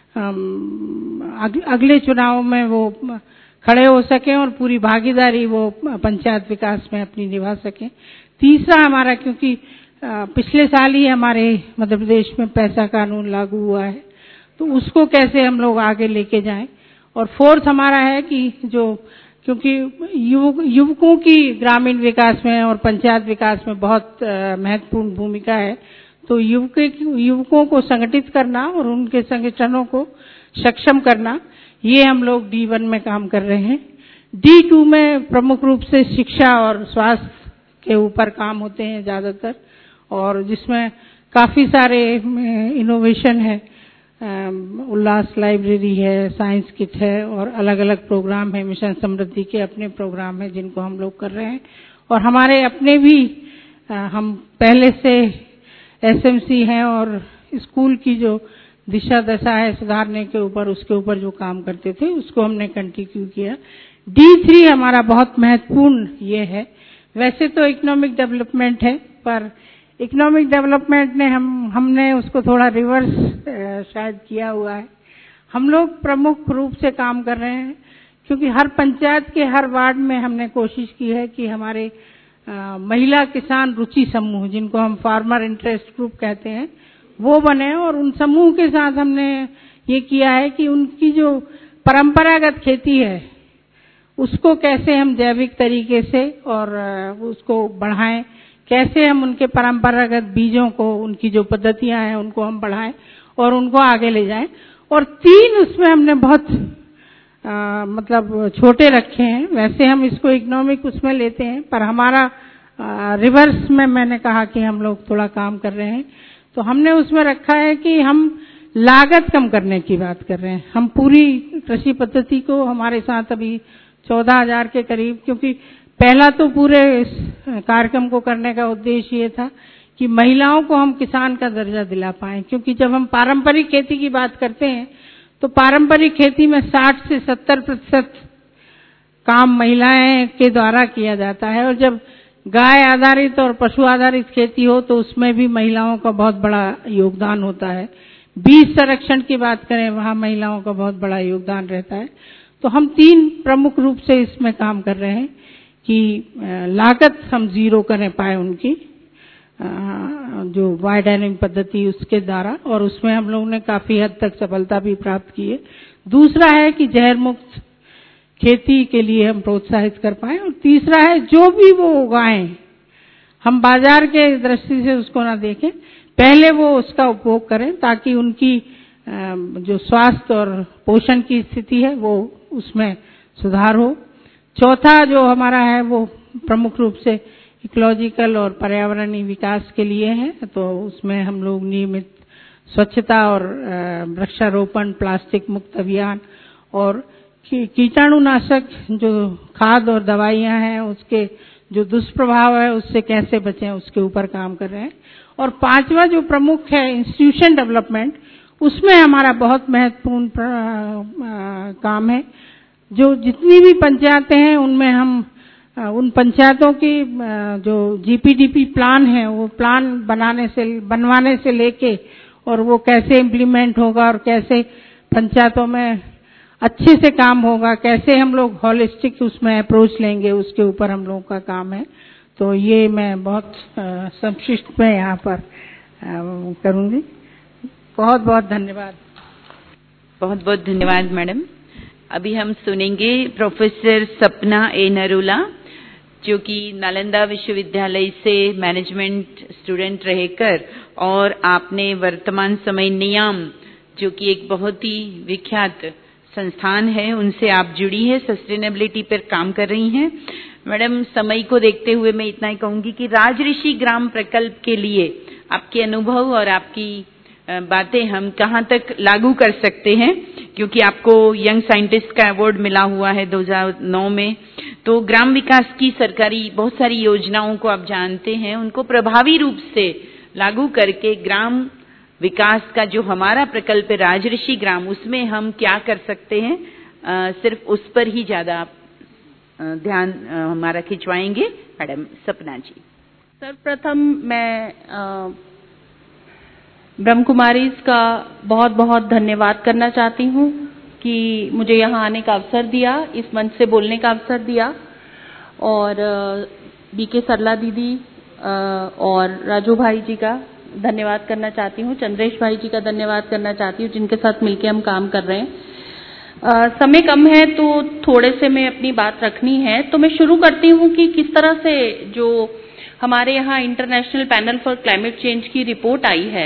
अगले चुनाव में वो खड़े हो सकें और पूरी भागीदारी वो पंचायत विकास में अपनी निभा सकें। तीसरा हमारा, क्योंकि पिछले साल ही हमारे मध्य प्रदेश में पैसा कानून लागू हुआ है तो उसको कैसे हम लोग आगे लेके जाएं। और फोर्थ हमारा है कि जो क्योंकि युवकों की ग्रामीण विकास में और पंचायत विकास में बहुत महत्वपूर्ण भूमिका है, तो युवकों को संगठित करना और उनके संगठनों को सक्षम करना, ये हम लोग D1 में काम कर रहे हैं। D2 में प्रमुख रूप से शिक्षा और स्वास्थ्य के ऊपर काम होते हैं ज्यादातर और जिसमें काफी सारे इनोवेशन है, उल्लास लाइब्रेरी है, साइंस किट है और अलग अलग प्रोग्राम है। मिशन समृद्धि के अपने प्रोग्राम है जिनको हम लोग कर रहे हैं और हमारे अपने भी हम पहले से SMC हैं और स्कूल की जो दिशा दशा है सुधारने के ऊपर, उसके ऊपर जो काम करते थे उसको हमने कंटिन्यू किया। D3 हमारा बहुत महत्वपूर्ण ये है, वैसे तो इकोनॉमिक डेवलपमेंट है पर इकोनॉमिक डेवलपमेंट ने हमने उसको थोड़ा रिवर्स शायद किया हुआ है। हम लोग प्रमुख रूप से काम कर रहे हैं क्योंकि हर पंचायत के हर वार्ड में हमने कोशिश की है कि हमारे महिला किसान रुचि समूह, जिनको हम फार्मर इंटरेस्ट ग्रुप कहते हैं, वो बने और उन समूह के साथ हमने ये किया है कि उनकी जो परंपरागत खेती है उसको कैसे हम जैविक तरीके से और उसको बढ़ाएं, कैसे हम उनके परंपरागत बीजों को, उनकी जो पद्धतियां हैं उनको हम बढ़ाएं और उनको आगे ले जाएं। और 3 उसमें हमने बहुत मतलब छोटे रखे हैं, वैसे हम इसको इकोनॉमिक उसमें लेते हैं पर हमारा रिवर्स में मैंने कहा कि हम लोग थोड़ा काम कर रहे हैं। तो हमने उसमें रखा है कि हम लागत कम करने की बात कर रहे हैं। हम पूरी कृषि पद्धति को हमारे साथ अभी 14,000 के करीब, क्योंकि पहला तो पूरे इस कार्यक्रम को करने का उद्देश्य ये था कि महिलाओं को हम किसान का दर्जा दिला पाएं, क्योंकि जब हम पारंपरिक खेती की बात करते हैं तो पारंपरिक खेती में 60 से 70% काम महिलाएं के द्वारा किया जाता है, और जब गाय आधारित और पशु आधारित खेती हो तो उसमें भी महिलाओं का बहुत बड़ा योगदान होता है। बीज संरक्षण की बात करें, वहां महिलाओं का बहुत बड़ा योगदान रहता है। तो हम 3 प्रमुख रूप से इसमें काम कर रहे हैं कि लागत हम जीरो कर पाए उनकी, जो बायोडायनेमिक पद्धति उसके द्वारा, और उसमें हम लोगों ने काफी हद तक सफलता भी प्राप्त की है। दूसरा है कि जहर मुक्त खेती के लिए हम प्रोत्साहित कर पाए, और तीसरा है जो भी वो उगाएं हम बाजार के दृष्टि से उसको ना देखें, पहले वो उसका उपभोग करें ताकि उनकी जो स्वास्थ्य और पोषण की स्थिति है वो उसमें सुधार हो। चौथा जो हमारा है वो प्रमुख रूप से इकोलॉजिकल और पर्यावरणीय विकास के लिए है, तो उसमें हम लोग नियमित स्वच्छता और वृक्षारोपण, प्लास्टिक मुक्त अभियान और कीटाणुनाशक जो खाद और दवाइयां हैं उसके जो दुष्प्रभाव है उससे कैसे बचें उसके ऊपर काम कर रहे हैं। और 5वां जो प्रमुख है इंस्टीट्यूशन डेवलपमेंट, उसमें हमारा बहुत महत्वपूर्ण काम है। जो जितनी भी पंचायतें हैं उनमें हम उन पंचायतों की जो जीपीडीपी प्लान है वो प्लान बनवाने से लेके और वो कैसे इम्प्लीमेंट होगा और कैसे पंचायतों में अच्छे से काम होगा, कैसे हम लोग होलिस्टिक उसमें अप्रोच लेंगे, उसके ऊपर हम लोगों का काम है। तो ये मैं बहुत संक्षिप्त में यहाँ पर करूँगी। बहुत बहुत धन्यवाद। बहुत बहुत धन्यवाद मैडम। अभी हम सुनेंगे प्रोफेसर सपना ए नरूला, जो कि नालंदा विश्वविद्यालय से मैनेजमेंट स्टूडेंट रहकर और आपने वर्तमान समय नियाम, जो कि एक बहुत ही विख्यात संस्थान है, उनसे आप जुड़ी है, सस्टेनेबिलिटी पर काम कर रही हैं। मैडम, समय को देखते हुए मैं इतना ही कहूंगी कि राजऋषि ग्राम प्रकल्प के लिए आपके अनुभव और आपकी बातें हम कहां तक लागू कर सकते हैं, क्योंकि आपको यंग साइंटिस्ट का अवार्ड मिला हुआ है 2009 में। तो ग्राम विकास की सरकारी बहुत सारी योजनाओं को आप जानते हैं, उनको प्रभावी रूप से लागू करके ग्राम विकास का जो हमारा प्रकल्प है राजऋषि ग्राम, उसमें हम क्या कर सकते हैं, सिर्फ उस पर ही ज्यादा आप ध्यान हमारा खिंचवाएंगे। मैडम सपना जी। सर्वप्रथम मैं ब्रह्म कुमारीज का बहुत बहुत धन्यवाद करना चाहती हूँ कि मुझे यहाँ आने का अवसर दिया, इस मंच से बोलने का अवसर दिया, और बीके सरला दीदी और राजू भाई जी का धन्यवाद करना चाहती हूँ, चंद्रेश भाई जी का धन्यवाद करना चाहती हूँ, जिनके साथ मिलकर हम काम कर रहे हैं। समय कम है तो थोड़े से मैं अपनी बात रखनी है, तो मैं शुरू करती हूँ कि किस तरह से जो हमारे यहाँ international panel for climate change की रिपोर्ट आई है,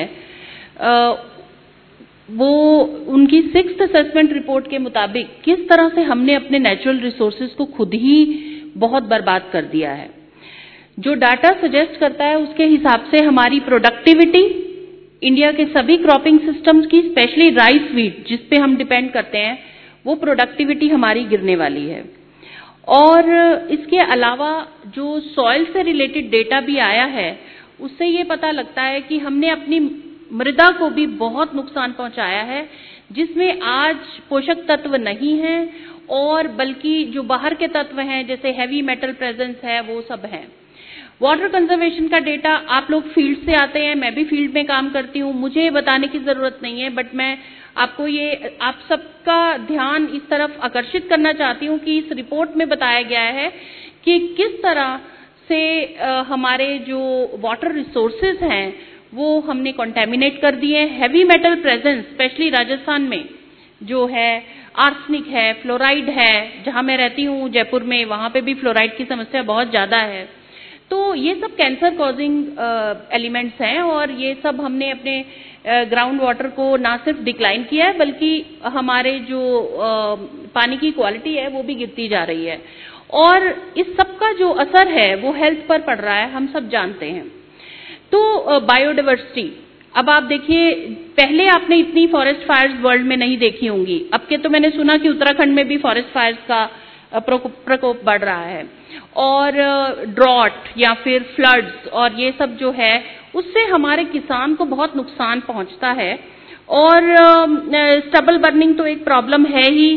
वो उनकी 6th असेसमेंट रिपोर्ट के मुताबिक किस तरह से हमने अपने नेचुरल रिसोर्सेज को खुद ही बहुत बर्बाद कर दिया है। जो डाटा सजेस्ट करता है उसके हिसाब से हमारी प्रोडक्टिविटी इंडिया के सभी क्रॉपिंग सिस्टम्स की, स्पेशली राइस व्हीट जिस पे हम डिपेंड करते हैं, वो प्रोडक्टिविटी हमारी गिरने वाली है। और इसके अलावा जो सॉइल से रिलेटेड डेटा भी आया है, उससे ये पता लगता है कि हमने अपनी मृदा को भी बहुत नुकसान पहुंचाया है, जिसमें आज पोषक तत्व नहीं है और बल्कि जो बाहर के तत्व हैं जैसे हैवी मेटल प्रेजेंस है वो सब है। वाटर कंजर्वेशन का डेटा, आप लोग फील्ड से आते हैं, मैं भी फील्ड में काम करती हूँ, मुझे बताने की जरूरत नहीं है, बट मैं आपको ये आप सबका ध्यान इस तरफ आकर्षित करना चाहती हूँ कि इस रिपोर्ट में बताया गया है कि किस तरह से हमारे जो वाटर रिसोर्सेज हैं वो हमने कंटेमिनेट कर दिए। Heavy metal presence specially Rajasthan में जो है, आर्सेनिक है, फ्लोराइड है, जहां मैं रहती हूँ जयपुर में, वहां पे भी फ्लोराइड की समस्या बहुत ज्यादा है। तो ये सब कैंसर कॉजिंग एलिमेंट्स हैं और ये सब हमने अपने ग्राउंड वाटर को ना सिर्फ डिक्लाइन किया है बल्कि हमारे जो पानी की क्वालिटी है वो भी गिरती जा रही है, और इस सब का जो असर है वो हेल्थ पर पड़ रहा है, हम सब जानते हैं। तो बायोडाइवर्सिटी, अब आप देखिए, पहले आपने इतनी फॉरेस्ट फायर्स वर्ल्ड में नहीं देखी होंगी। अब के तो मैंने सुना कि उत्तराखंड में भी फॉरेस्ट फायर्स का प्रकोप बढ़ रहा है, और ड्रॉट या फिर फ्लड्स और ये सब जो है उससे हमारे किसान को बहुत नुकसान पहुंचता है। और स्टबल बर्निंग तो एक प्रॉब्लम है ही।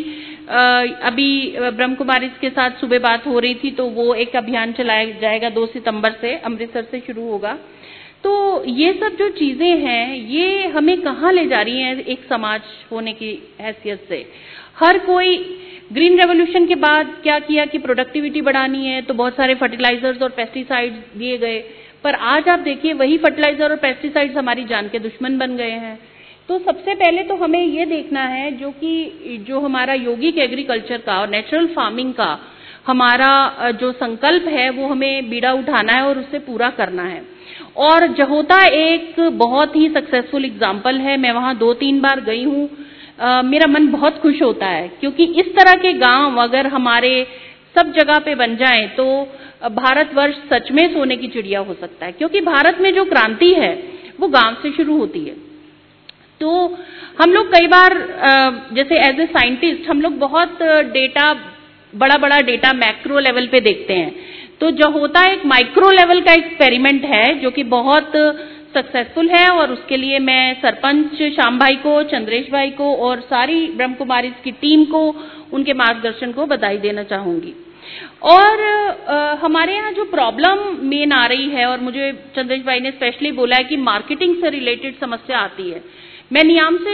अभी ब्रह्म कुमारी के साथ सुबह बात हो रही थी, तो वो एक अभियान चलाया जाएगा 2 सितंबर से, अमृतसर से शुरू होगा। तो ये सब जो चीजें हैं ये हमें कहाँ ले जा रही हैं एक समाज होने की हैसियत से। हर कोई ग्रीन रेवोल्यूशन के बाद क्या किया कि प्रोडक्टिविटी बढ़ानी है, तो बहुत सारे फर्टिलाइजर्स और पेस्टिसाइड्स दिए गए, पर आज आप देखिए वही फर्टिलाइजर और पेस्टिसाइड्स हमारी जान के दुश्मन बन गए हैं। तो सबसे पहले तो हमें ये देखना है जो हमारा यौगिक एग्रीकल्चर का और नेचुरल फार्मिंग का हमारा जो संकल्प है वो हमें बीड़ा उठाना है और उससे पूरा करना है। और जहोता एक बहुत ही सक्सेसफुल एग्जाम्पल है। मैं वहाँ 2-3 बार गई हूँ। मेरा मन बहुत खुश होता है, क्योंकि इस तरह के गांव अगर हमारे सब जगह पे बन जाएं तो भारतवर्ष सच में सोने की चिड़िया हो सकता है। क्योंकि भारत में जो क्रांति है वो गांव से शुरू होती है। तो हम लोग कई बार जैसे एज ए साइंटिस्ट हम लोग बहुत डेटा, बड़ा डेटा मैक्रो लेवल पे देखते हैं। तो जो होता है एक माइक्रो लेवल का एक्सपेरिमेंट है जो कि बहुत सक्सेसफुल है, और उसके लिए मैं सरपंच श्याम भाई को, चंद्रेश भाई को और सारी ब्रह्म कुमारी की टीम को, उनके मार्गदर्शन को बधाई देना चाहूंगी। और हमारे यहाँ जो प्रॉब्लम मेन आ रही है, और मुझे चंद्रेश भाई ने स्पेशली बोला है कि मार्केटिंग से रिलेटेड समस्या आती है। मैं नियाम से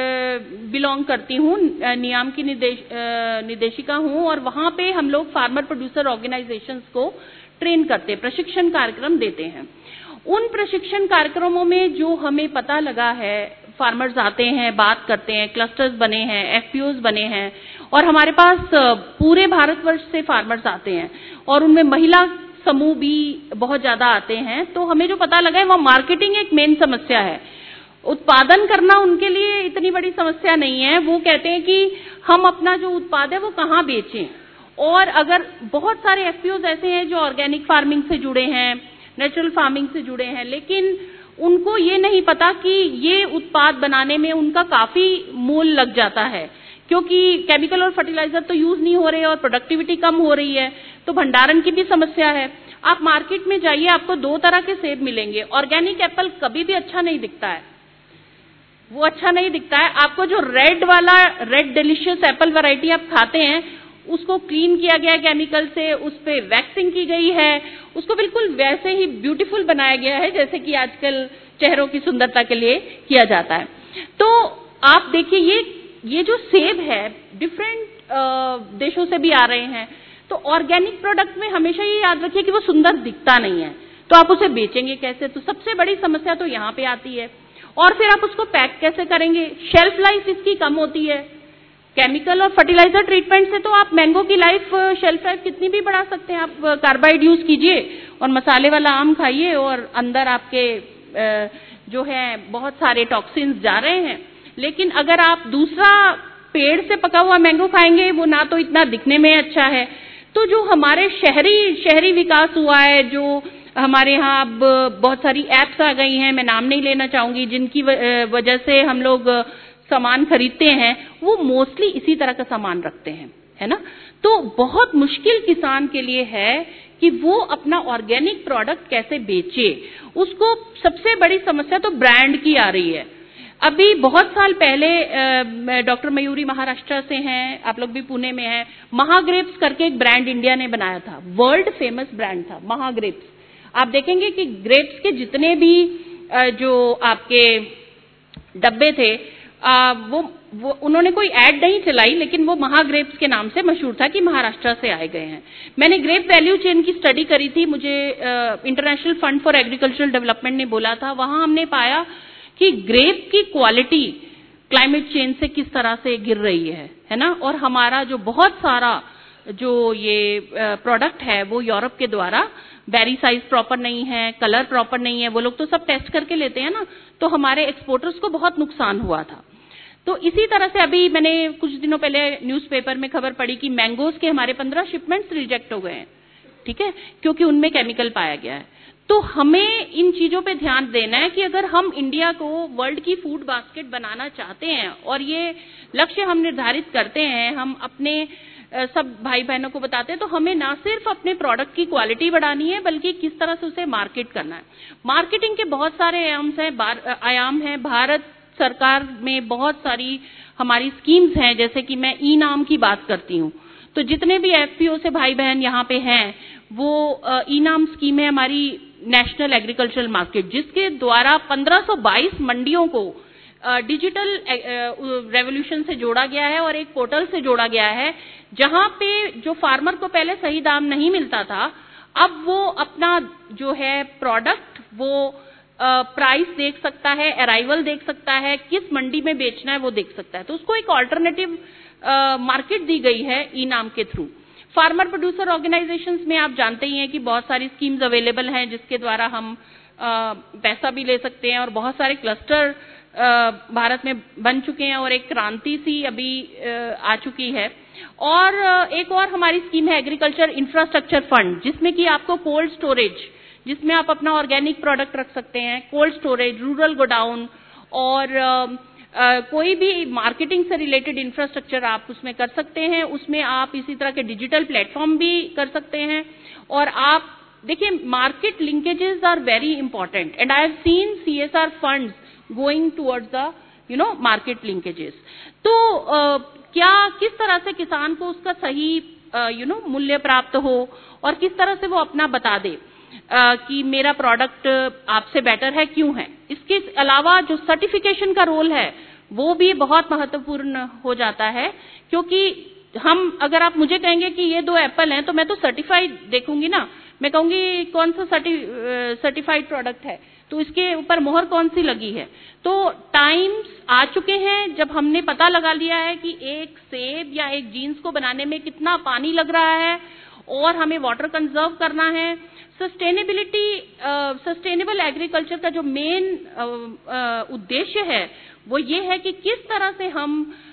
बिलोंग करती हूँ, नियाम की निदेशिका हूँ, और वहाँ पे हम लोग फार्मर प्रोड्यूसर ऑर्गेनाइजेशंस को ट्रेन करते हैं, प्रशिक्षण कार्यक्रम देते हैं। उन प्रशिक्षण कार्यक्रमों में जो हमें पता लगा है, फार्मर्स आते हैं, बात करते हैं, क्लस्टर्स बने हैं, एफपीओज बने हैं, और हमारे पास पूरे भारतवर्ष से फार्मर्स आते हैं, और उनमें महिला समूह भी बहुत ज्यादा आते हैं। तो हमें जो पता लगा है वह मार्केटिंग एक मेन समस्या है। उत्पादन करना उनके लिए इतनी बड़ी समस्या नहीं है। वो कहते हैं कि हम अपना जो उत्पाद है वो कहाँ बेचें। और अगर बहुत सारे एफपीओज ऐसे हैं जो ऑर्गेनिक फार्मिंग से जुड़े हैं, नेचुरल फार्मिंग से जुड़े हैं, लेकिन उनको ये नहीं पता कि ये उत्पाद बनाने में उनका काफी मूल लग जाता है, क्योंकि केमिकल और फर्टिलाइजर तो यूज नहीं हो रहे और प्रोडक्टिविटी कम हो रही है, तो भंडारण की भी समस्या है। आप मार्केट में जाइए, आपको 2 तरह के सेब मिलेंगे। ऑर्गेनिक एप्पल कभी भी अच्छा नहीं दिखता है, वो अच्छा नहीं दिखता है। आपको जो रेड डिलीशियस एप्पल वैरायटी आप खाते हैं, उसको क्लीन किया गया केमिकल से, उस पे वैक्सिंग की गई है, उसको बिल्कुल वैसे ही ब्यूटीफुल बनाया गया है जैसे कि आजकल चेहरों की सुंदरता के लिए किया जाता है। तो आप देखिए ये जो सेब है डिफरेंट देशों से भी आ रहे हैं। तो ऑर्गेनिक प्रोडक्ट में हमेशा ये याद रखिए कि वो सुंदर दिखता नहीं है, तो आप उसे बेचेंगे कैसे? तो सबसे बड़ी समस्या तो यहाँ पे आती है। और फिर आप उसको पैक कैसे करेंगे? शेल्फ लाइफ इसकी कम होती है। केमिकल और फर्टिलाइजर ट्रीटमेंट से तो आप मैंगो की लाइफ, शेल्फ लाइफ कितनी भी बढ़ा सकते हैं। आप कार्बाइड यूज कीजिए और मसाले वाला आम खाइए, और अंदर आपके जो है बहुत सारे टॉक्सिन्स जा रहे हैं। लेकिन अगर आप दूसरा पेड़ से पका हुआ मैंगो खाएंगे, वो ना तो इतना दिखने में अच्छा है। तो जो हमारे शहरी विकास हुआ है, जो हमारे यहाँ अब बहुत सारी एप्स आ गई हैं, मैं नाम नहीं लेना चाहूंगी, जिनकी वजह से हम लोग सामान खरीदते हैं, वो मोस्टली इसी तरह का सामान रखते हैं, है ना। तो बहुत मुश्किल किसान के लिए है कि वो अपना ऑर्गेनिक प्रोडक्ट कैसे बेचे। उसको सबसे बड़ी समस्या तो ब्रांड की आ रही है। अभी बहुत साल पहले डॉक्टर मयूरी महाराष्ट्र से हैं, आप लोग भी पुणे में हैं, महाग्रेप्स करके एक ब्रांड इंडिया ने बनाया था, वर्ल्ड फेमस ब्रांड था महाग्रेप्स। आप देखेंगे कि ग्रेप्स के जितने भी जो आपके डब्बे थे, वो उन्होंने कोई ऐड नहीं चलाई, लेकिन वो महाग्रेप्स के नाम से मशहूर था कि महाराष्ट्र से आए गए हैं। मैंने ग्रेप वैल्यू चेन की स्टडी करी थी, मुझे international fund for agricultural development ने बोला था। वहां हमने पाया कि ग्रेप की क्वालिटी क्लाइमेट चेंज से किस तरह से गिर रही है ना। और हमारा जो बहुत सारा जो ये प्रोडक्ट है वो यूरोप के द्वारा, बेरी साइज प्रॉपर नहीं है, कलर प्रॉपर नहीं है, वो लोग तो सब टेस्ट करके लेते हैं ना, तो हमारे एक्सपोर्टर्स को बहुत नुकसान हुआ था। तो इसी तरह से अभी मैंने कुछ दिनों पहले न्यूज़पेपर में खबर पड़ी कि मैंगोज के हमारे 15 शिपमेंट्स रिजेक्ट हो गए हैं, ठीक है, क्योंकि उनमें केमिकल पाया गया है। तो हमें इन चीजों पे ध्यान देना है कि अगर हम इंडिया को वर्ल्ड की फूड बास्केट बनाना चाहते हैं और ये लक्ष्य हम निर्धारित करते हैं, हम अपने सब भाई बहनों को बताते हैं, तो हमें ना सिर्फ अपने प्रोडक्ट की क्वालिटी बढ़ानी है बल्कि किस तरह से उसे मार्केट करना है। मार्केटिंग के बहुत सारे आयाम हैं। भारत सरकार में बहुत सारी हमारी स्कीम्स हैं, जैसे कि मैं ई नाम की बात करती हूँ, तो जितने भी एफपीओ से भाई बहन यहाँ पे हैं वो ई नाम स्कीम है हमारी नेशनल एग्रीकल्चरल मार्केट, जिसके द्वारा 1522 मंडियों को डिजिटल रेवोल्यूशन से जोड़ा गया है और एक पोर्टल से जोड़ा गया है, जहां पे जो फार्मर को पहले सही दाम नहीं मिलता था, अब वो अपना जो है प्रोडक्ट वो प्राइस देख सकता है, अराइवल देख सकता है, किस मंडी में बेचना है वो देख सकता है। तो उसको एक ऑल्टरनेटिव मार्केट दी गई है ई नाम के थ्रू। फार्मर प्रोड्यूसर ऑर्गेनाइजेशंस में आप जानते ही हैं कि बहुत सारी स्कीम्स अवेलेबल हैं, जिसके द्वारा हम पैसा भी ले सकते हैं और बहुत सारे क्लस्टर भारत में बन चुके हैं और एक क्रांति सी अभी आ चुकी है। और एक और हमारी स्कीम है एग्रीकल्चर इंफ्रास्ट्रक्चर फंड, जिसमें कि आपको कोल्ड स्टोरेज, जिसमें आप अपना ऑर्गेनिक प्रोडक्ट रख सकते हैं, कोल्ड स्टोरेज, रूरल गोडाउन और कोई भी मार्केटिंग से रिलेटेड इंफ्रास्ट्रक्चर आप उसमें कर सकते हैं। उसमें आप इसी तरह के डिजिटल प्लेटफॉर्म भी कर सकते हैं। और आप देखिए, market linkages are very important and I have seen CSR funds going towards the market linkages. तो क्या किस तरह से किसान को उसका सही मूल्य प्राप्त हो और किस तरह से वो अपना बता दे कि मेरा प्रोडक्ट आपसे बेटर है, क्यों है। इसके अलावा जो सर्टिफिकेशन का रोल है वो भी बहुत महत्वपूर्ण हो जाता है, क्योंकि हम अगर आप मुझे कहेंगे कि ये 2 एप्पल हैं तो मैं तो सर्टिफाइड देखूंगी ना, मैं कहूंगी कौन सा सर्टिफाइड प्रोडक्ट है, तो इसके ऊपर मोहर कौन सी लगी है। तो टाइम्स आ चुके हैं जब हमने पता लगा लिया है कि एक सेब या एक जीन्स को बनाने में कितना पानी लग रहा है और हमें वाटर कंजर्व करना है। सस्टेनेबल एग्रीकल्चर का जो मेन उद्देश्य है वो ये है कि किस तरह से हम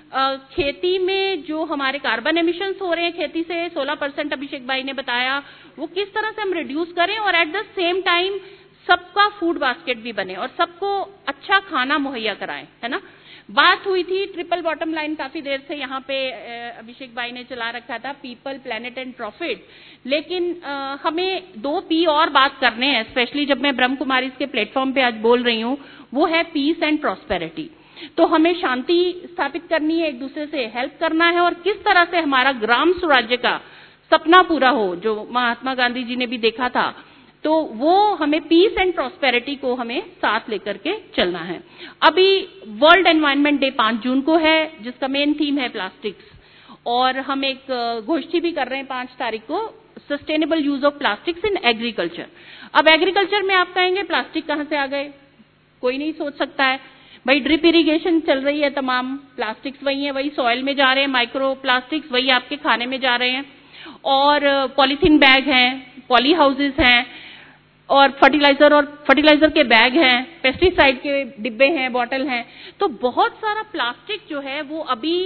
खेती में जो हमारे कार्बन एमिशंस हो रहे हैं खेती से 16% अभिषेक भाई ने बताया, वो किस तरह से हम रिड्यूस करें और एट द सेम टाइम सबका फूड बास्केट भी बने और सबको अच्छा खाना मुहैया कराएं, है ना। बात हुई थी ट्रिपल बॉटम लाइन, काफी देर से यहाँ पे अभिषेक भाई ने चला रखा था, पीपल, प्लेनेट एंड प्रॉफिट। लेकिन हमें 2 P और बात करने हैं, स्पेशली जब मैं ब्रह्म कुमारी के प्लेटफॉर्म पे आज बोल रही हूँ, वो है पीस एंड प्रॉस्पेरिटी। तो हमें शांति स्थापित करनी है, एक दूसरे से हेल्प करना है और किस तरह से हमारा ग्राम स्वराज्य का सपना पूरा हो, जो महात्मा गांधी जी ने भी देखा था। तो वो हमें पीस एंड प्रॉस्पेरिटी को हमें साथ लेकर के चलना है। अभी वर्ल्ड एनवायरनमेंट डे 5 जून को है, जिसका मेन थीम है प्लास्टिक्स, और हम एक गोष्ठी भी कर रहे हैं 5 तारीख को, sustainable use of plastics in agriculture. अब एग्रीकल्चर में आप कहेंगे प्लास्टिक कहाँ से आ गए, कोई नहीं सोच सकता है भाई, ड्रिप इरिगेशन चल रही है, तमाम प्लास्टिक्स वही है, वही सॉइल में जा रहे हैं, माइक्रो प्लास्टिक्स वही आपके खाने में जा रहे हैं, और पॉलीथीन बैग हैं, पॉली हाउसेस हैं, और फर्टिलाइजर के बैग हैं, पेस्टिसाइड के डिब्बे हैं, बॉटल हैं। तो बहुत सारा प्लास्टिक जो है वो अभी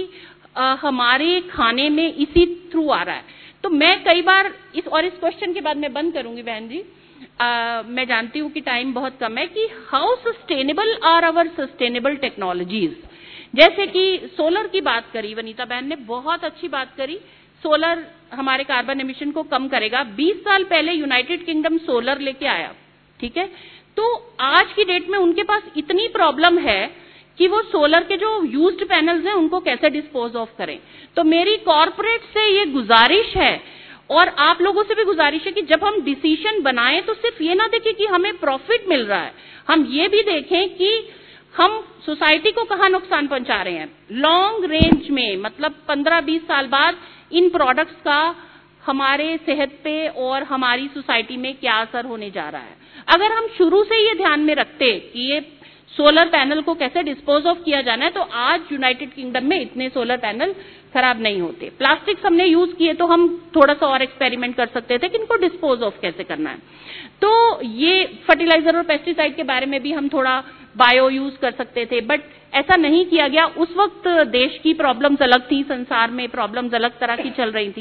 हमारे खाने में इसी थ्रू आ रहा है। तो मैं कई बार इस क्वेश्चन के बाद मैं बंद करूंगी बहन जी, मैं जानती हूँ कि टाइम बहुत कम है, कि how sustainable are our sustainable technologies. जैसे कि सोलर की बात करी वनीता बहन ने, बहुत अच्छी बात करी, सोलर हमारे कार्बन एमिशन को कम करेगा। 20 साल पहले यूनाइटेड किंगडम सोलर लेके आया, ठीक है, तो आज की डेट में उनके पास इतनी प्रॉब्लम है कि वो सोलर के जो यूज्ड पैनल्स हैं उनको कैसे डिस्पोज ऑफ करें। तो मेरी कॉर्पोरेट से ये गुजारिश है और आप लोगों से भी गुजारिश है कि जब हम डिसीजन बनाएं तो सिर्फ ये ना देखें कि हमें प्रॉफिट मिल रहा है, हम ये भी देखें कि हम सोसाइटी को कहाँ नुकसान पहुंचा रहे हैं। लॉन्ग रेंज में, मतलब 15-20 साल बाद इन प्रोडक्ट्स का हमारे सेहत पे और हमारी सोसाइटी में क्या असर होने जा रहा है। अगर हम शुरू से ये ध्यान में रखते कि ये सोलर पैनल को कैसे डिस्पोज ऑफ किया जाना है, तो आज यूनाइटेड किंगडम में इतने सोलर पैनल खराब नहीं होते। प्लास्टिक्स हमने यूज किए तो हम थोड़ा सा और एक्सपेरिमेंट कर सकते थे कि इनको डिस्पोज ऑफ कैसे करना है। तो ये फर्टिलाइजर और पेस्टिसाइड के बारे में भी हम थोड़ा बायो यूज कर सकते थे, बट ऐसा नहीं किया गया। उस वक्त देश की प्रॉब्लम्स अलग थी, संसार में प्रॉब्लम्स अलग तरह की चल रही थी।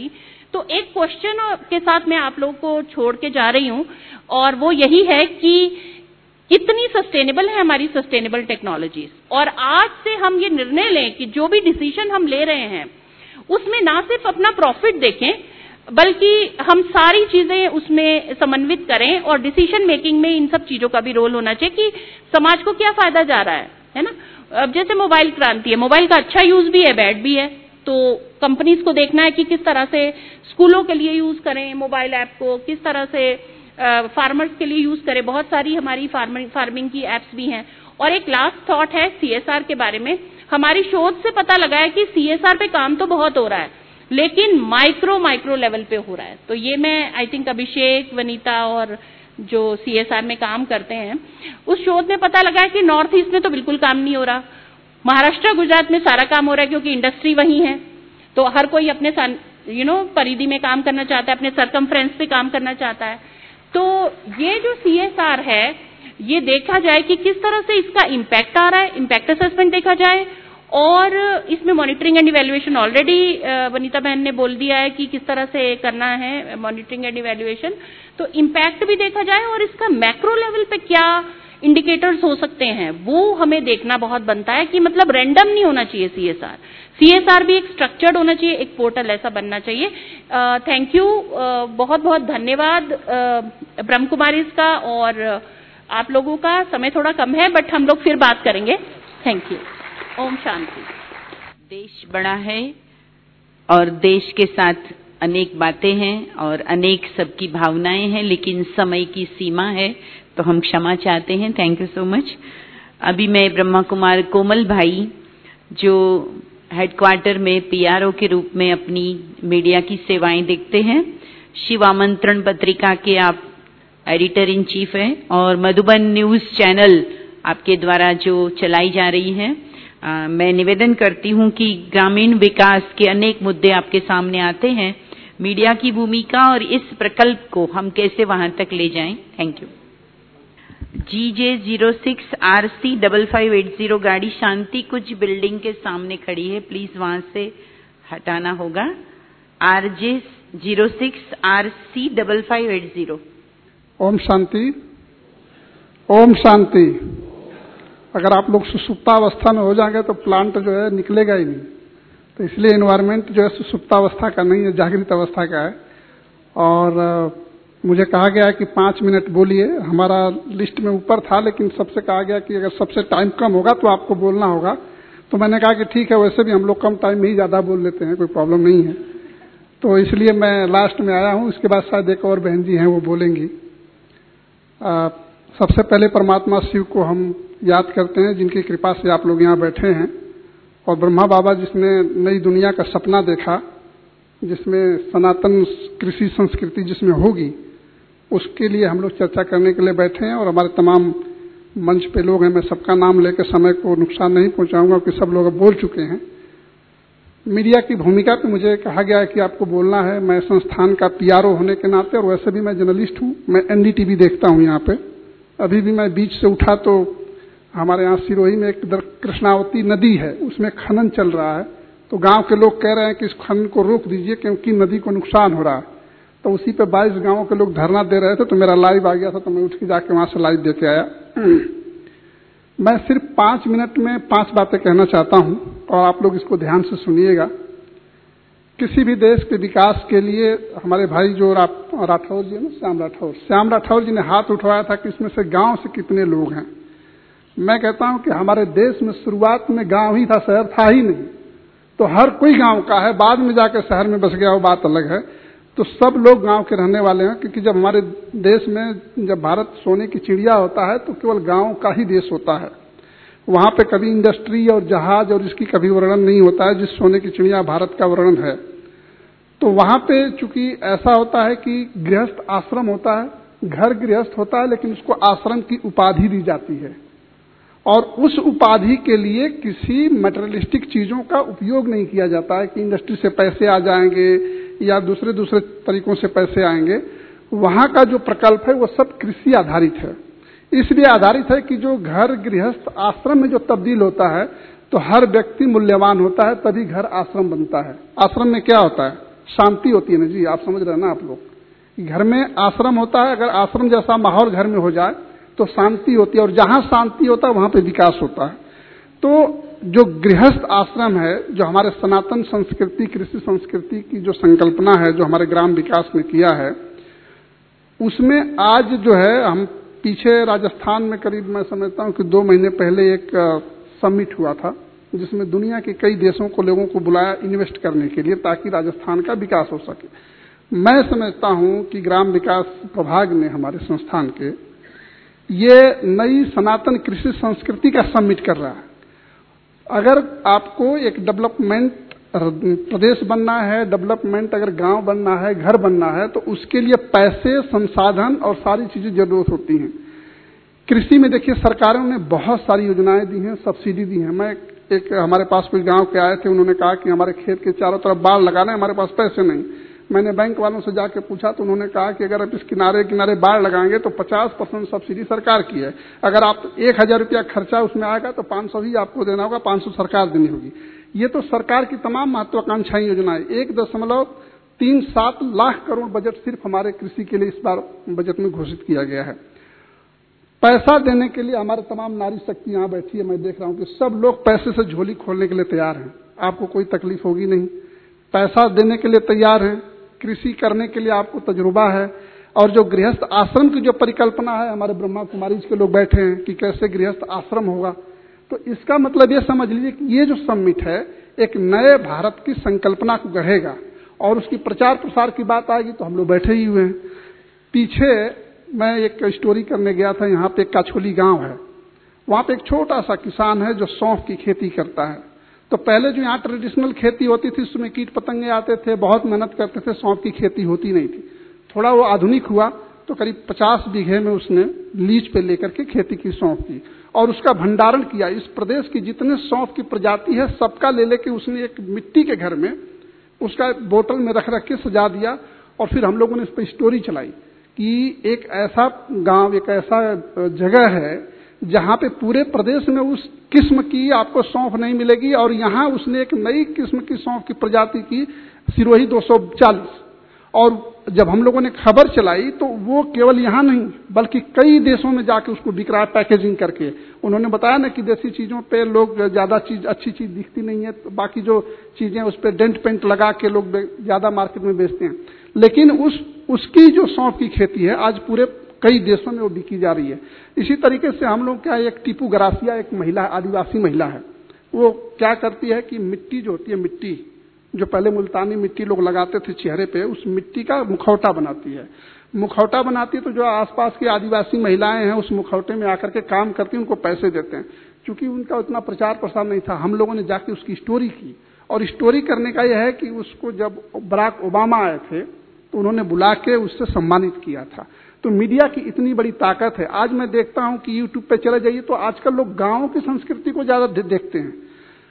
तो एक क्वेश्चन के साथ मैं आप लोगों को छोड़ के जा रही हूं, और वो यही है कि कितनी सस्टेनेबल है हमारी सस्टेनेबल टेक्नोलॉजीज, और आज से हम ये निर्णय लें कि जो भी डिसीजन हम ले रहे हैं उसमें ना सिर्फ अपना प्रॉफिट देखें, बल्कि हम सारी चीजें उसमें समन्वित करें, और डिसीजन मेकिंग में इन सब चीजों का भी रोल होना चाहिए कि समाज को क्या फायदा जा रहा है ना। अब जैसे मोबाइल क्रांति है, मोबाइल का अच्छा यूज भी है, बैड भी है, तो कंपनीज को देखना है कि किस तरह से स्कूलों के लिए यूज करें मोबाइल ऐप को, किस तरह से फार्मर्स के लिए यूज करें। बहुत सारी हमारी फार्मिंग की एप्स भी हैं। और एक लास्ट थॉट है सीएसआर के बारे में। हमारी शोध से पता लगा है कि सीएसआर पे काम तो बहुत हो रहा है, लेकिन माइक्रो लेवल पे हो रहा है। तो ये मैं आई थिंक अभिषेक, वनीता और जो सीएसआर में काम करते हैं, उस शोध में पता लगा है कि नॉर्थ ईस्ट में तो बिल्कुल काम नहीं हो रहा। महाराष्ट्र, गुजरात में सारा काम हो रहा है क्योंकि इंडस्ट्री वही है, तो हर कोई अपने परिधि में काम करना चाहता है, अपने सरकमफ्रेंस पे काम करना चाहता है। तो ये जो सीएसआर है, ये देखा जाए कि किस तरह से इसका इम्पैक्ट आ रहा है, इम्पैक्ट असेसमेंट देखा जाए, और इसमें monitoring and evaluation already Vanita बहन ने बोल दिया है कि किस तरह से करना है मॉनिटरिंग एंड इवैल्यूएशन। तो इम्पैक्ट भी देखा जाए और इसका मैक्रो लेवल पे क्या इंडिकेटर्स हो सकते हैं वो हमें देखना बहुत बनता है कि मतलब रैंडम नहीं होना चाहिए सीएसआर। सीएसआर भी एक स्ट्रक्चर्ड होना चाहिए, एक पोर्टल ऐसा बनना चाहिए। थैंक यू, बहुत बहुत धन्यवाद ब्रह्म कुमारीज का, और आप लोगों का समय थोड़ा कम है बट हम लोग फिर बात करेंगे। Thank you. ओम शांति। देश बड़ा है और देश के साथ अनेक बातें हैं और अनेक सबकी भावनाएं हैं, लेकिन समय की सीमा है तो हम क्षमा चाहते हैं। Thank you so much. अभी मैं ब्रह्मा कुमार कोमल भाई, जो हेडक्वार्टर में पीआरओ के रूप में अपनी मीडिया की सेवाएं देखते हैं, शिव आमंत्रण पत्रिका के आप एडिटर इन चीफ हैं, और मधुबन न्यूज चैनल आपके द्वारा जो चलाई जा रही है। मैं निवेदन करती हूं कि ग्रामीण विकास के अनेक मुद्दे आपके सामने आते हैं, मीडिया की भूमिका और इस प्रकल्प को हम कैसे वहां तक ले जाएं। Thank you. GJ06RC5580 गाड़ी शांति कुछ बिल्डिंग के सामने खड़ी है, प्लीज वहां से हटाना होगा। RJ06RC5580। ओम शांति। ओम शांति। अगर आप लोग सुसुप्तावस्था में हो जाएंगे तो प्लांट जो है निकलेगा ही नहीं, तो इसलिए एनवायरनमेंट जो है सुसुप्तावस्था का नहीं है, जागृत अवस्था का है। और मुझे कहा गया कि 5 मिनट बोलिए, हमारा लिस्ट में ऊपर था, लेकिन सबसे कहा गया कि अगर सबसे टाइम कम होगा तो आपको बोलना होगा। तो मैंने कहा कि ठीक है, वैसे भी हम लोग कम टाइम में ही ज्यादा बोल लेते हैं, कोई प्रॉब्लम नहीं है। तो इसलिए मैं लास्ट में आया हूं, इसके बाद शायद एक और बहन जी हैं वो बोलेंगी। सबसे पहले परमात्मा शिव को हम याद करते हैं, जिनकी कृपा से आप लोग यहाँ बैठे हैं, और ब्रह्मा बाबा जिसने नई दुनिया का सपना देखा, जिसमें सनातन कृषि संस्कृति जिसमें होगी, उसके लिए हम लोग चर्चा करने के लिए बैठे हैं। और हमारे तमाम मंच पे लोग हैं, मैं सबका नाम लेकर समय को नुकसान नहीं पहुंचाऊंगा क्योंकि सब लोग बोल चुके हैं। मीडिया की भूमिका पे मुझे कहा गया है कि आपको बोलना है। मैं संस्थान का पीआरओ होने के नाते, और वैसे भी मैं जर्नलिस्ट हूँ, मैं एनडीटीवी देखता हूँ यहाँ पे। अभी भी मैं बीच से उठा तो हमारे यहाँ सिरोही में एक कृष्णावती नदी है, उसमें खनन चल रहा है, तो गांव के लोग कह रहे हैं कि इस खनन को रोक दीजिए क्योंकि नदी को नुकसान हो रहा है। तो उसी पे 22 गांवों के लोग धरना दे रहे थे, तो मेरा लाइव आ गया था, तो मैं उठ के जाके वहां से लाइव देके आया। मैं सिर्फ 5 मिनट में 5 बातें कहना चाहता हूं, और आप लोग इसको ध्यान से सुनिएगा। किसी भी देश के विकास के लिए हमारे भाई जो राठौर जी है ना, श्याम राठौर जी ने हाथ उठवाया था कि इसमें से गांव से कितने लोग हैं। मैं कहता हूं कि हमारे देश में शुरुआत में गांव ही था, शहर था ही नहीं, तो हर कोई गांव का है, बाद में जाकर शहर में बस गया वो बात अलग है। तो सब लोग गांव के रहने वाले हैं, क्योंकि जब हमारे देश में जब भारत सोने की चिड़िया होता है तो केवल गांव का ही देश होता है। वहां पे कभी इंडस्ट्री और जहाज और इसकी कभी वर्णन नहीं होता है, जिस सोने की चिड़िया भारत का वर्णन है। तो वहां पे चूंकि ऐसा होता है कि गृहस्थ आश्रम होता है, घर गृहस्थ होता है, लेकिन उसको आश्रम की उपाधि दी जाती है, और उस उपाधि के लिए किसी मटेरियलिस्टिक चीजों का उपयोग नहीं किया जाता है कि इंडस्ट्री से पैसे आ जाएंगे या दूसरे तरीकों से पैसे आएंगे। वहां का जो प्रकल्प है वो सब कृषि आधारित है। इसलिए आधारित है कि जो घर गृहस्थ आश्रम में जो तब्दील होता है तो हर व्यक्ति मूल्यवान होता है, तभी घर आश्रम बनता है। आश्रम में क्या होता है? शांति होती है ना जी, आप समझ रहे हैं ना आप लोग। घर में आश्रम होता है, अगर आश्रम जैसा माहौल घर में हो जाए तो शांति होती है, और जहां शांति होता है वहां पे विकास होता है। तो जो गृहस्थ आश्रम है, जो हमारे सनातन संस्कृति, कृषि संस्कृति की जो संकल्पना है, जो हमारे ग्राम विकास ने किया है, उसमें आज जो है, हम पीछे राजस्थान में करीब मैं समझता हूं कि 2 महीने पहले एक समिट हुआ था, जिसमें दुनिया के कई देशों को, लोगों को बुलाया इन्वेस्ट करने के लिए, ताकि राजस्थान का विकास हो सके। मैं समझता हूं कि ग्राम विकास प्रभाग ने, हमारे संस्थान के, ये नई सनातन कृषि संस्कृति का समिट कर रहा है। अगर आपको एक डेवलपमेंट प्रदेश बनना है, डेवलपमेंट अगर गांव बनना है, घर बनना है, तो उसके लिए पैसे, संसाधन और सारी चीजें जरूरत होती हैं। कृषि में देखिए, सरकारों ने बहुत सारी योजनाएं दी हैं, सब्सिडी दी हैं। मैं एक हमारे पास कोई गांव के आए थे, उन्होंने कहा कि हमारे खेत के चारों तरफ बाड़ लगाना है, हमारे पास पैसे नहीं। मैंने बैंक वालों से जाके पूछा तो उन्होंने कहा कि अगर आप इस किनारे किनारे बाड़ लगाएंगे तो 50% सब्सिडी सरकार की है। अगर आप 1000 रुपया खर्चा उसमें आएगा तो 500 ही आपको देना होगा, 500 सरकार देनी होगी। ये तो सरकार की तमाम महत्वाकांक्षाएं योजनाएं, 1.37 लाख करोड़ बजट सिर्फ हमारे कृषि के लिए इस बार बजट में घोषित किया गया है। पैसा देने के लिए हमारे तमाम नारी शक्ति यहाँ बैठी है, मैं देख रहा हूँ कि सब लोग पैसे से झोली खोलने के लिए तैयार हैं। आपको कोई तकलीफ होगी नहीं, पैसा देने के लिए तैयार हैं, कृषि करने के लिए आपको तजुर्बा है। और जो गृहस्थ आश्रम की जो परिकल्पना है, हमारे ब्रह्मा कुमारी के लोग बैठे हैं कि कैसे गृहस्थ आश्रम होगा, तो इसका मतलब ये समझ लीजिए कि ये जो समिट है, एक नए भारत की संकल्पना को गढ़ेगा, और उसकी प्रचार प्रसार की बात आएगी तो हम लोग बैठे ही हुए हैं। पीछे मैं एक स्टोरी करने गया था, यहाँ पे एक काछोली गांव है, वहां पे एक छोटा सा किसान है जो सौंफ की खेती करता है। तो पहले जो यहाँ ट्रेडिशनल खेती होती थी, उसमें कीट पतंगे आते थे, बहुत मेहनत करते थे, सौंफ की खेती होती नहीं थी। थोड़ा वो आधुनिक हुआ तो करीब 50 बीघे में उसने लीज पे लेकर के खेती की सौंफ की, और उसका भंडारण किया। इस प्रदेश की जितने सौंफ की प्रजाति है, सबका ले लेके उसने एक मिट्टी के घर में उसका बोतल में रख के सजा दिया। और फिर हम लोगों ने इस पर स्टोरी चलाई कि एक ऐसा गांव, एक ऐसा जगह है जहां पे पूरे प्रदेश में उस किस्म की आपको सौंफ नहीं मिलेगी, और यहां उसने एक नई किस्म की सौंफ की प्रजाति की, सिरोही 240। और जब हम लोगों ने खबर चलाई तो वो केवल यहाँ नहीं बल्कि कई देशों में जाके उसको बिक रहा है पैकेजिंग करके। उन्होंने बताया ना कि देसी चीजों पे लोग ज्यादा चीज, अच्छी चीज दिखती नहीं है, तो बाकी जो चीजें उस पर डेंट पेंट लगा के लोग ज्यादा मार्केट में बेचते हैं। लेकिन उसकी जो सौंफ की खेती है, आज पूरे कई देशों में वो बिकी जा रही है। इसी तरीके से हम लोग क्या, एक टीपू गरासिया एक महिला, आदिवासी महिला है, वो क्या करती है कि मिट्टी जो होती है, मिट्टी जो पहले मुल्तानी मिट्टी लोग लगाते थे चेहरे पे, उस मिट्टी का मुखौटा बनाती है। मुखौटा बनाती है तो जो आसपास की आदिवासी महिलाएं हैं उस मुखौटे में आकर के काम करती हैं, उनको पैसे देते हैं। क्योंकि उनका उतना प्रचार प्रसार नहीं था, हम लोगों ने जाके उसकी स्टोरी की। और स्टोरी करने का यह है कि उसको जब बराक ओबामा आए थे तो उन्होंने बुला के उससे सम्मानित किया था। तो मीडिया की इतनी बड़ी ताकत है। आज मैं देखता हूं कि यूट्यूब पे चले जाइए तो आजकल लोग गांवों की संस्कृति को ज्यादा देखते हैं।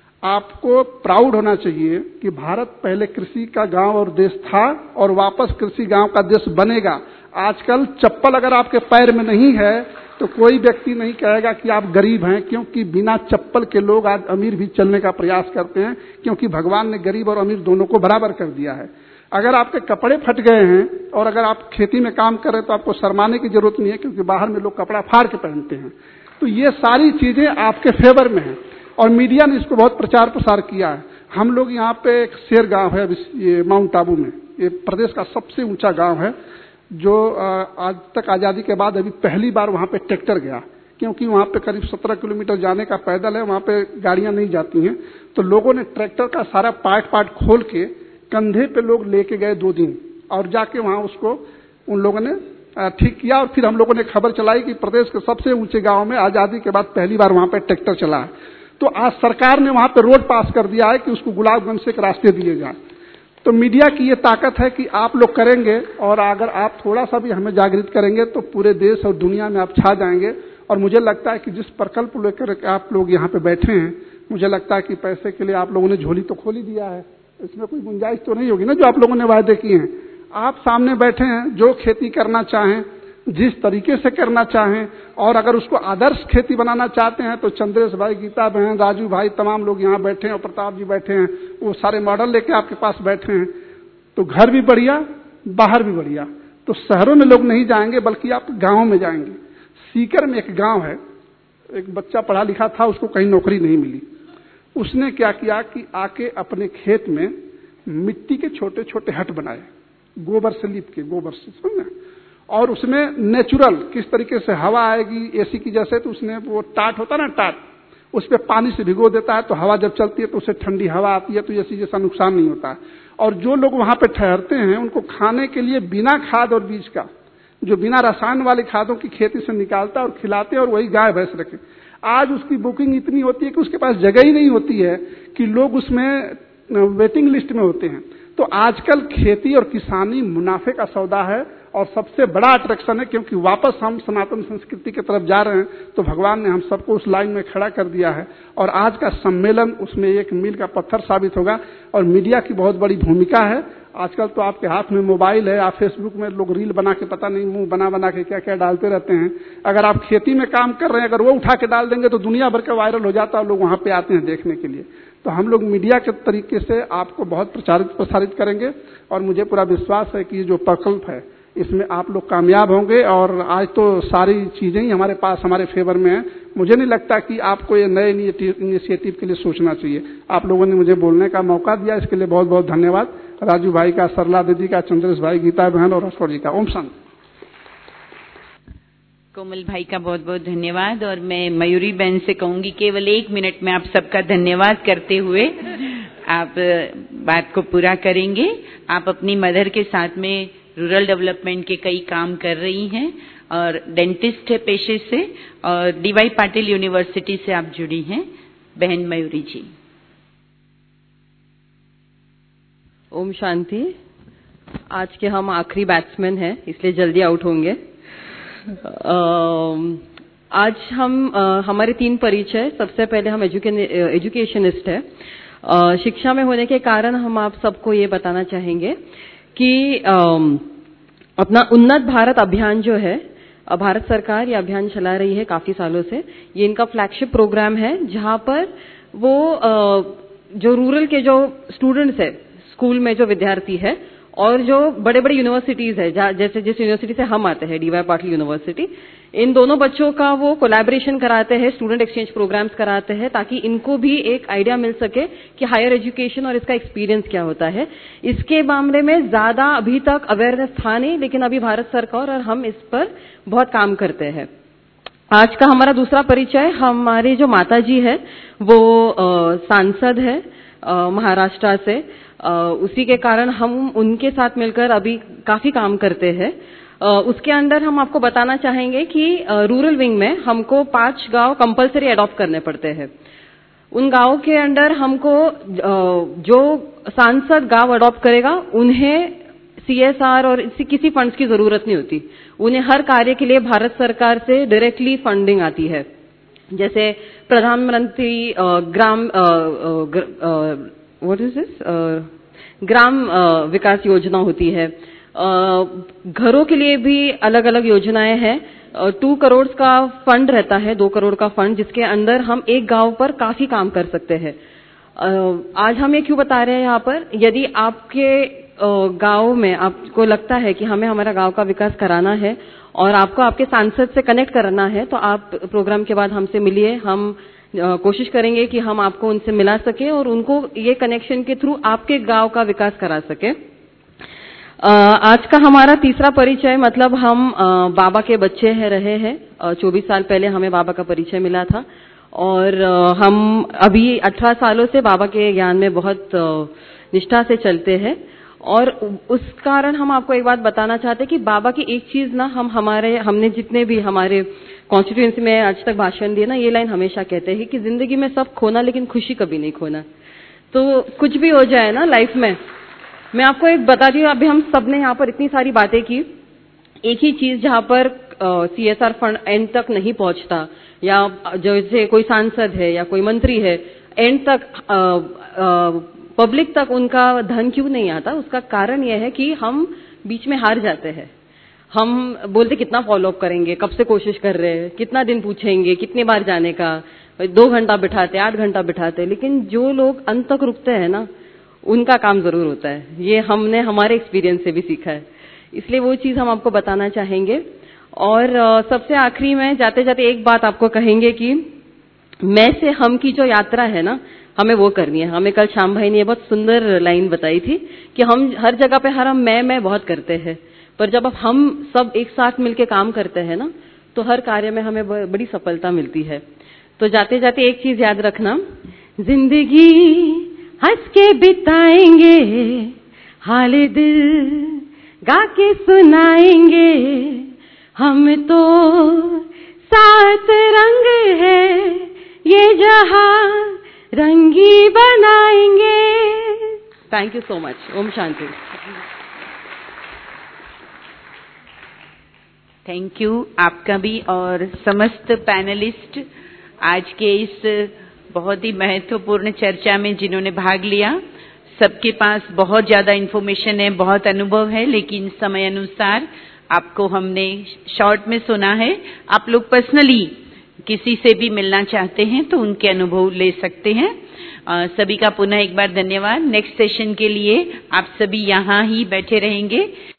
आपको प्राउड होना चाहिए कि भारत पहले कृषि का गांव और देश था, और वापस कृषि गांव का देश बनेगा। आजकल चप्पल अगर आपके पैर में नहीं है तो कोई व्यक्ति नहीं कहेगा कि आप गरीब हैं, क्योंकि बिना चप्पल के लोग आज अमीर भी चलने का प्रयास करते हैं, क्योंकि भगवान ने गरीब और अमीर दोनों को बराबर कर दिया है। अगर आपके कपड़े फट गए हैं और अगर आप खेती में काम कर रहे हैं तो आपको शर्माने की जरूरत नहीं है, क्योंकि बाहर में लोग कपड़ा फाड़ के पहनते हैं। तो ये सारी चीजें आपके फेवर में हैं, और मीडिया ने इसको बहुत प्रचार प्रसार किया है। हम लोग यहाँ पे एक शेर गांव है, ये माउंट आबू में, ये प्रदेश का सबसे ऊंचा गांव है, जो आज तक आजादी के बाद अभी पहली बार वहां पे ट्रैक्टर गया, क्योंकि वहां पे करीब 17 किलोमीटर जाने का पैदल है, वहां पे गाड़ियां नहीं जाती हैं। तो लोगों ने ट्रैक्टर का सारा पार्ट खोल के कंधे पे लोग लेके गए 2 दिन, और जाके वहां उसको उन लोगों ने ठीक किया। और फिर हम लोगों ने खबर चलाई कि प्रदेश के सबसे ऊंचे गांव में आजादी के बाद पहली बार वहां पे ट्रैक्टर चला है। तो आज सरकार ने वहां पे रोड पास कर दिया है कि उसको गुलाबगंज से एक रास्ते दिए जाए। तो मीडिया की ये ताकत है कि आप लोग करेंगे, और अगर आप थोड़ा सा भी हमें जागृत करेंगे तो पूरे देश और दुनिया में आप छा जाएंगे। और मुझे लगता है कि जिस प्रकल्प लेकर आप लोग यहाँ पे बैठे हैं, मुझे लगता है कि पैसे के लिए आप लोगों ने झोली तो खोल ही दिया है, इसमें कोई गुंजाइश तो नहीं होगी ना। जो आप लोगों ने वायदे किए हैं, आप सामने बैठे हैं, जो खेती करना चाहें, जिस तरीके से करना चाहें, और अगर उसको आदर्श खेती बनाना चाहते हैं तो चंद्रेश भाई, गीता बहन, राजू भाई, तमाम लोग यहाँ बैठे हैं, और प्रताप जी बैठे हैं, वो सारे मॉडल लेके आपके पास बैठे हैं। तो घर भी बढ़िया, बाहर भी बढ़िया। तो शहरों में लोग नहीं जाएंगे बल्कि आप गांव में जाएंगे। सीकर में एक गांव है, एक बच्चा पढ़ा लिखा था, उसको कहीं नौकरी नहीं मिली। उसने क्या किया कि आके अपने खेत में मिट्टी के छोटे छोटे हट बनाए, गोबर से लीप के, गोबर से, समझे, और उसमें नेचुरल किस तरीके से हवा आएगी एसी की जैसे, तो उसने वो टाट होता ना, टाट, उस पर पानी से भिगो देता है, तो हवा जब चलती है तो उससे ठंडी हवा आती है, तो एसी जैसा नुकसान नहीं होता है। और जो लोग वहां पे ठहरते हैं उनको खाने के लिए बिना खाद और बीज का, जो बिना रसायन वाली खादों की खेती से निकालता है और खिलाते हैं, और वही गाय भैंस रखे। आज उसकी बुकिंग इतनी होती है कि उसके पास जगह ही नहीं होती है कि लोग उसमें वेटिंग लिस्ट में होते हैं। तो आजकल खेती और किसानी मुनाफे का सौदा है और सबसे बड़ा अट्रैक्शन है, क्योंकि वापस हम सनातन संस्कृति की तरफ जा रहे हैं, तो भगवान ने हम सबको उस लाइन में खड़ा कर दिया है। और आज का सम्मेलन उसमें एक मील का पत्थर साबित होगा। और मीडिया की बहुत बड़ी भूमिका है। आजकल तो आपके हाथ में मोबाइल है, आप फेसबुक में लोग रील बना के पता नहीं मुंह बना बना के क्या क्या डालते रहते हैं। अगर आप खेती में काम कर रहे हैं, अगर वो उठा के डाल देंगे तो दुनिया भर का वायरल हो जाता है, लोग वहां पे आते हैं देखने के लिए। तो हम लोग मीडिया के तरीके से आपको बहुत प्रसारित करेंगे, और मुझे पूरा विश्वास है कि ये जो प्रकल्प है इसमें आप लोग कामयाब होंगे। और आज तो सारी चीजें ही हमारे पास हमारे फेवर में है। मुझे नहीं लगता कि आपको ये नए इनिशिएटिव के लिए सोचना चाहिए। आप लोगों ने मुझे बोलने का मौका दिया, इसके लिए बहुत बहुत धन्यवाद। राजू भाई का, सरला दीदी का, चंद्रेश भाई, गीता बहन और अशोक जी का। ओम शांति। कोमल भाई का बहुत बहुत धन्यवाद। और मैं मयूरी बहन से कहूंगी केवल 1 मिनट में आप सबका धन्यवाद करते हुए आप बात को पूरा करेंगे। आप अपनी मदर के साथ में रूरल डेवलपमेंट के कई काम कर रही हैं और डेंटिस्ट है पेशे से, और डीवाई पाटिल यूनिवर्सिटी से आप जुड़ी हैं। बहन मयूरी जी। ओम शांति। आज के हम आखिरी बैट्समैन हैं, इसलिए जल्दी आउट होंगे। आज हम हमारे 3 परिचय। सबसे पहले हम एजुकेशनिस्ट है। शिक्षा में होने के कारण हम आप सबको ये बताना चाहेंगे कि अपना उन्नत भारत अभियान जो है, भारत सरकार ये अभियान चला रही है काफी सालों से। ये इनका फ्लैगशिप प्रोग्राम है, जहां पर वो जो रूरल के जो स्टूडेंट्स है, स्कूल में जो विद्यार्थी है, और जो बड़े बड़े यूनिवर्सिटीज है, जैसे जिस यूनिवर्सिटी से हम आते हैं, डीवाई पाटिल यूनिवर्सिटी, इन दोनों बच्चों का वो कोलैबोरेशन कराते हैं, स्टूडेंट एक्सचेंज प्रोग्राम्स कराते हैं, ताकि इनको भी एक आइडिया मिल सके कि हायर एजुकेशन और इसका एक्सपीरियंस क्या होता है। इसके मामले में ज्यादा अभी तक अवेयरनेस था नहीं, लेकिन अभी भारत सरकार और हम इस पर बहुत काम करते हैं। आज का हमारा दूसरा परिचय, हमारी जो माता जी है वो सांसद है महाराष्ट्र से। उसी के कारण हम उनके साथ मिलकर अभी काफी काम करते हैं। उसके अंदर हम आपको बताना चाहेंगे कि रूरल विंग में हमको 5 गांव कंपलसरी अडॉप्ट करने पड़ते हैं। उन गांवों के अंदर हमको जो सांसद गांव अडॉप्ट करेगा उन्हें CSR और किसी फंड्स की जरूरत नहीं होती। उन्हें हर कार्य के लिए भारत सरकार से डायरेक्टली फंडिंग आती है। जैसे प्रधानमंत्री ग्राम विकास योजना होती है। घरों के लिए भी अलग अलग योजनाएं हैं। 2 करोड़ का फंड रहता है, 2 करोड़ का फंड, जिसके अंदर हम एक गांव पर काफी काम कर सकते हैं। आज हम ये क्यों बता रहे हैं यहाँ पर, यदि आपके गांव में आपको लगता है कि हमें हमारा गांव का विकास कराना है और आपको आपके सांसद से कनेक्ट करना है, तो आप प्रोग्राम के बाद हमसे मिलिए। हम कोशिश करेंगे कि हम आपको उनसे मिला सके और उनको ये कनेक्शन के थ्रू आपके गांव का विकास करा सके। आज का हमारा तीसरा परिचय, मतलब हम बाबा के बच्चे रहे हैं। 24 साल पहले हमें बाबा का परिचय मिला था, और हम अभी 18 सालों से बाबा के ज्ञान में बहुत निष्ठा से चलते हैं। और उस कारण हम आपको एक बात बताना चाहते हैं कि बाबा की एक चीज ना, हमने जितने भी हमारे कॉन्स्टिट्यूएंसी में आज तक भाषण दिए ना, ये लाइन हमेशा कहते हैं कि जिंदगी में सब खोना लेकिन खुशी कभी नहीं खोना। तो कुछ भी हो जाए ना लाइफ में, मैं आपको एक बता दी, अभी हम सब ने यहाँ पर इतनी सारी बातें की, एक ही चीज जहाँ पर CSR फंड एंड तक नहीं पहुंचता, या जैसे कोई सांसद है या कोई मंत्री है, एंड तक पब्लिक तक उनका धन क्यों नहीं आता, उसका कारण यह है कि हम बीच में हार जाते हैं। हम बोलते कितना फॉलो अप करेंगे, कब से कोशिश कर रहे हैं, कितना दिन पूछेंगे, कितनी बार जाने का, 2 घंटा बिठाते, 8 घंटा बिठाते, लेकिन जो लोग अंत तक रुकते हैं ना, उनका काम जरूर होता है। ये हमने हमारे एक्सपीरियंस से भी सीखा है, इसलिए वो चीज हम आपको बताना चाहेंगे। और सबसे आखिरी में जाते जाते एक बात आपको कहेंगे कि मैं से हम की जो यात्रा है ना, हमें वो करनी है। हमें कल श्याम भाई ने ये बहुत सुंदर लाइन बताई थी कि हम हर जगह पे हम मैं बहुत करते हैं, पर जब अब हम सब एक साथ मिलके काम करते हैं ना, तो हर कार्य में हमें बड़ी सफलता मिलती है। तो जाते जाते एक चीज याद रखना, जिंदगी हंस के बिताएंगे, हाले दिल गा के सुनाएंगे, हम तो सात रंग है ये जहां रंगी बनाएंगे। Thank you so much. ओम शांति। थैंक यू आपका भी और समस्त पैनलिस्ट आज के इस बहुत ही महत्वपूर्ण चर्चा में जिन्होंने भाग लिया। सबके पास बहुत ज्यादा इन्फॉर्मेशन है, बहुत अनुभव है, लेकिन समय अनुसार आपको हमने शॉर्ट में सुना है। आप लोग पर्सनली किसी से भी मिलना चाहते हैं तो उनके अनुभव ले सकते हैं। सभी का पुनः एक बार धन्यवाद। नेक्स्ट सेशन के लिए आप सभी यहाँ ही बैठे रहेंगे।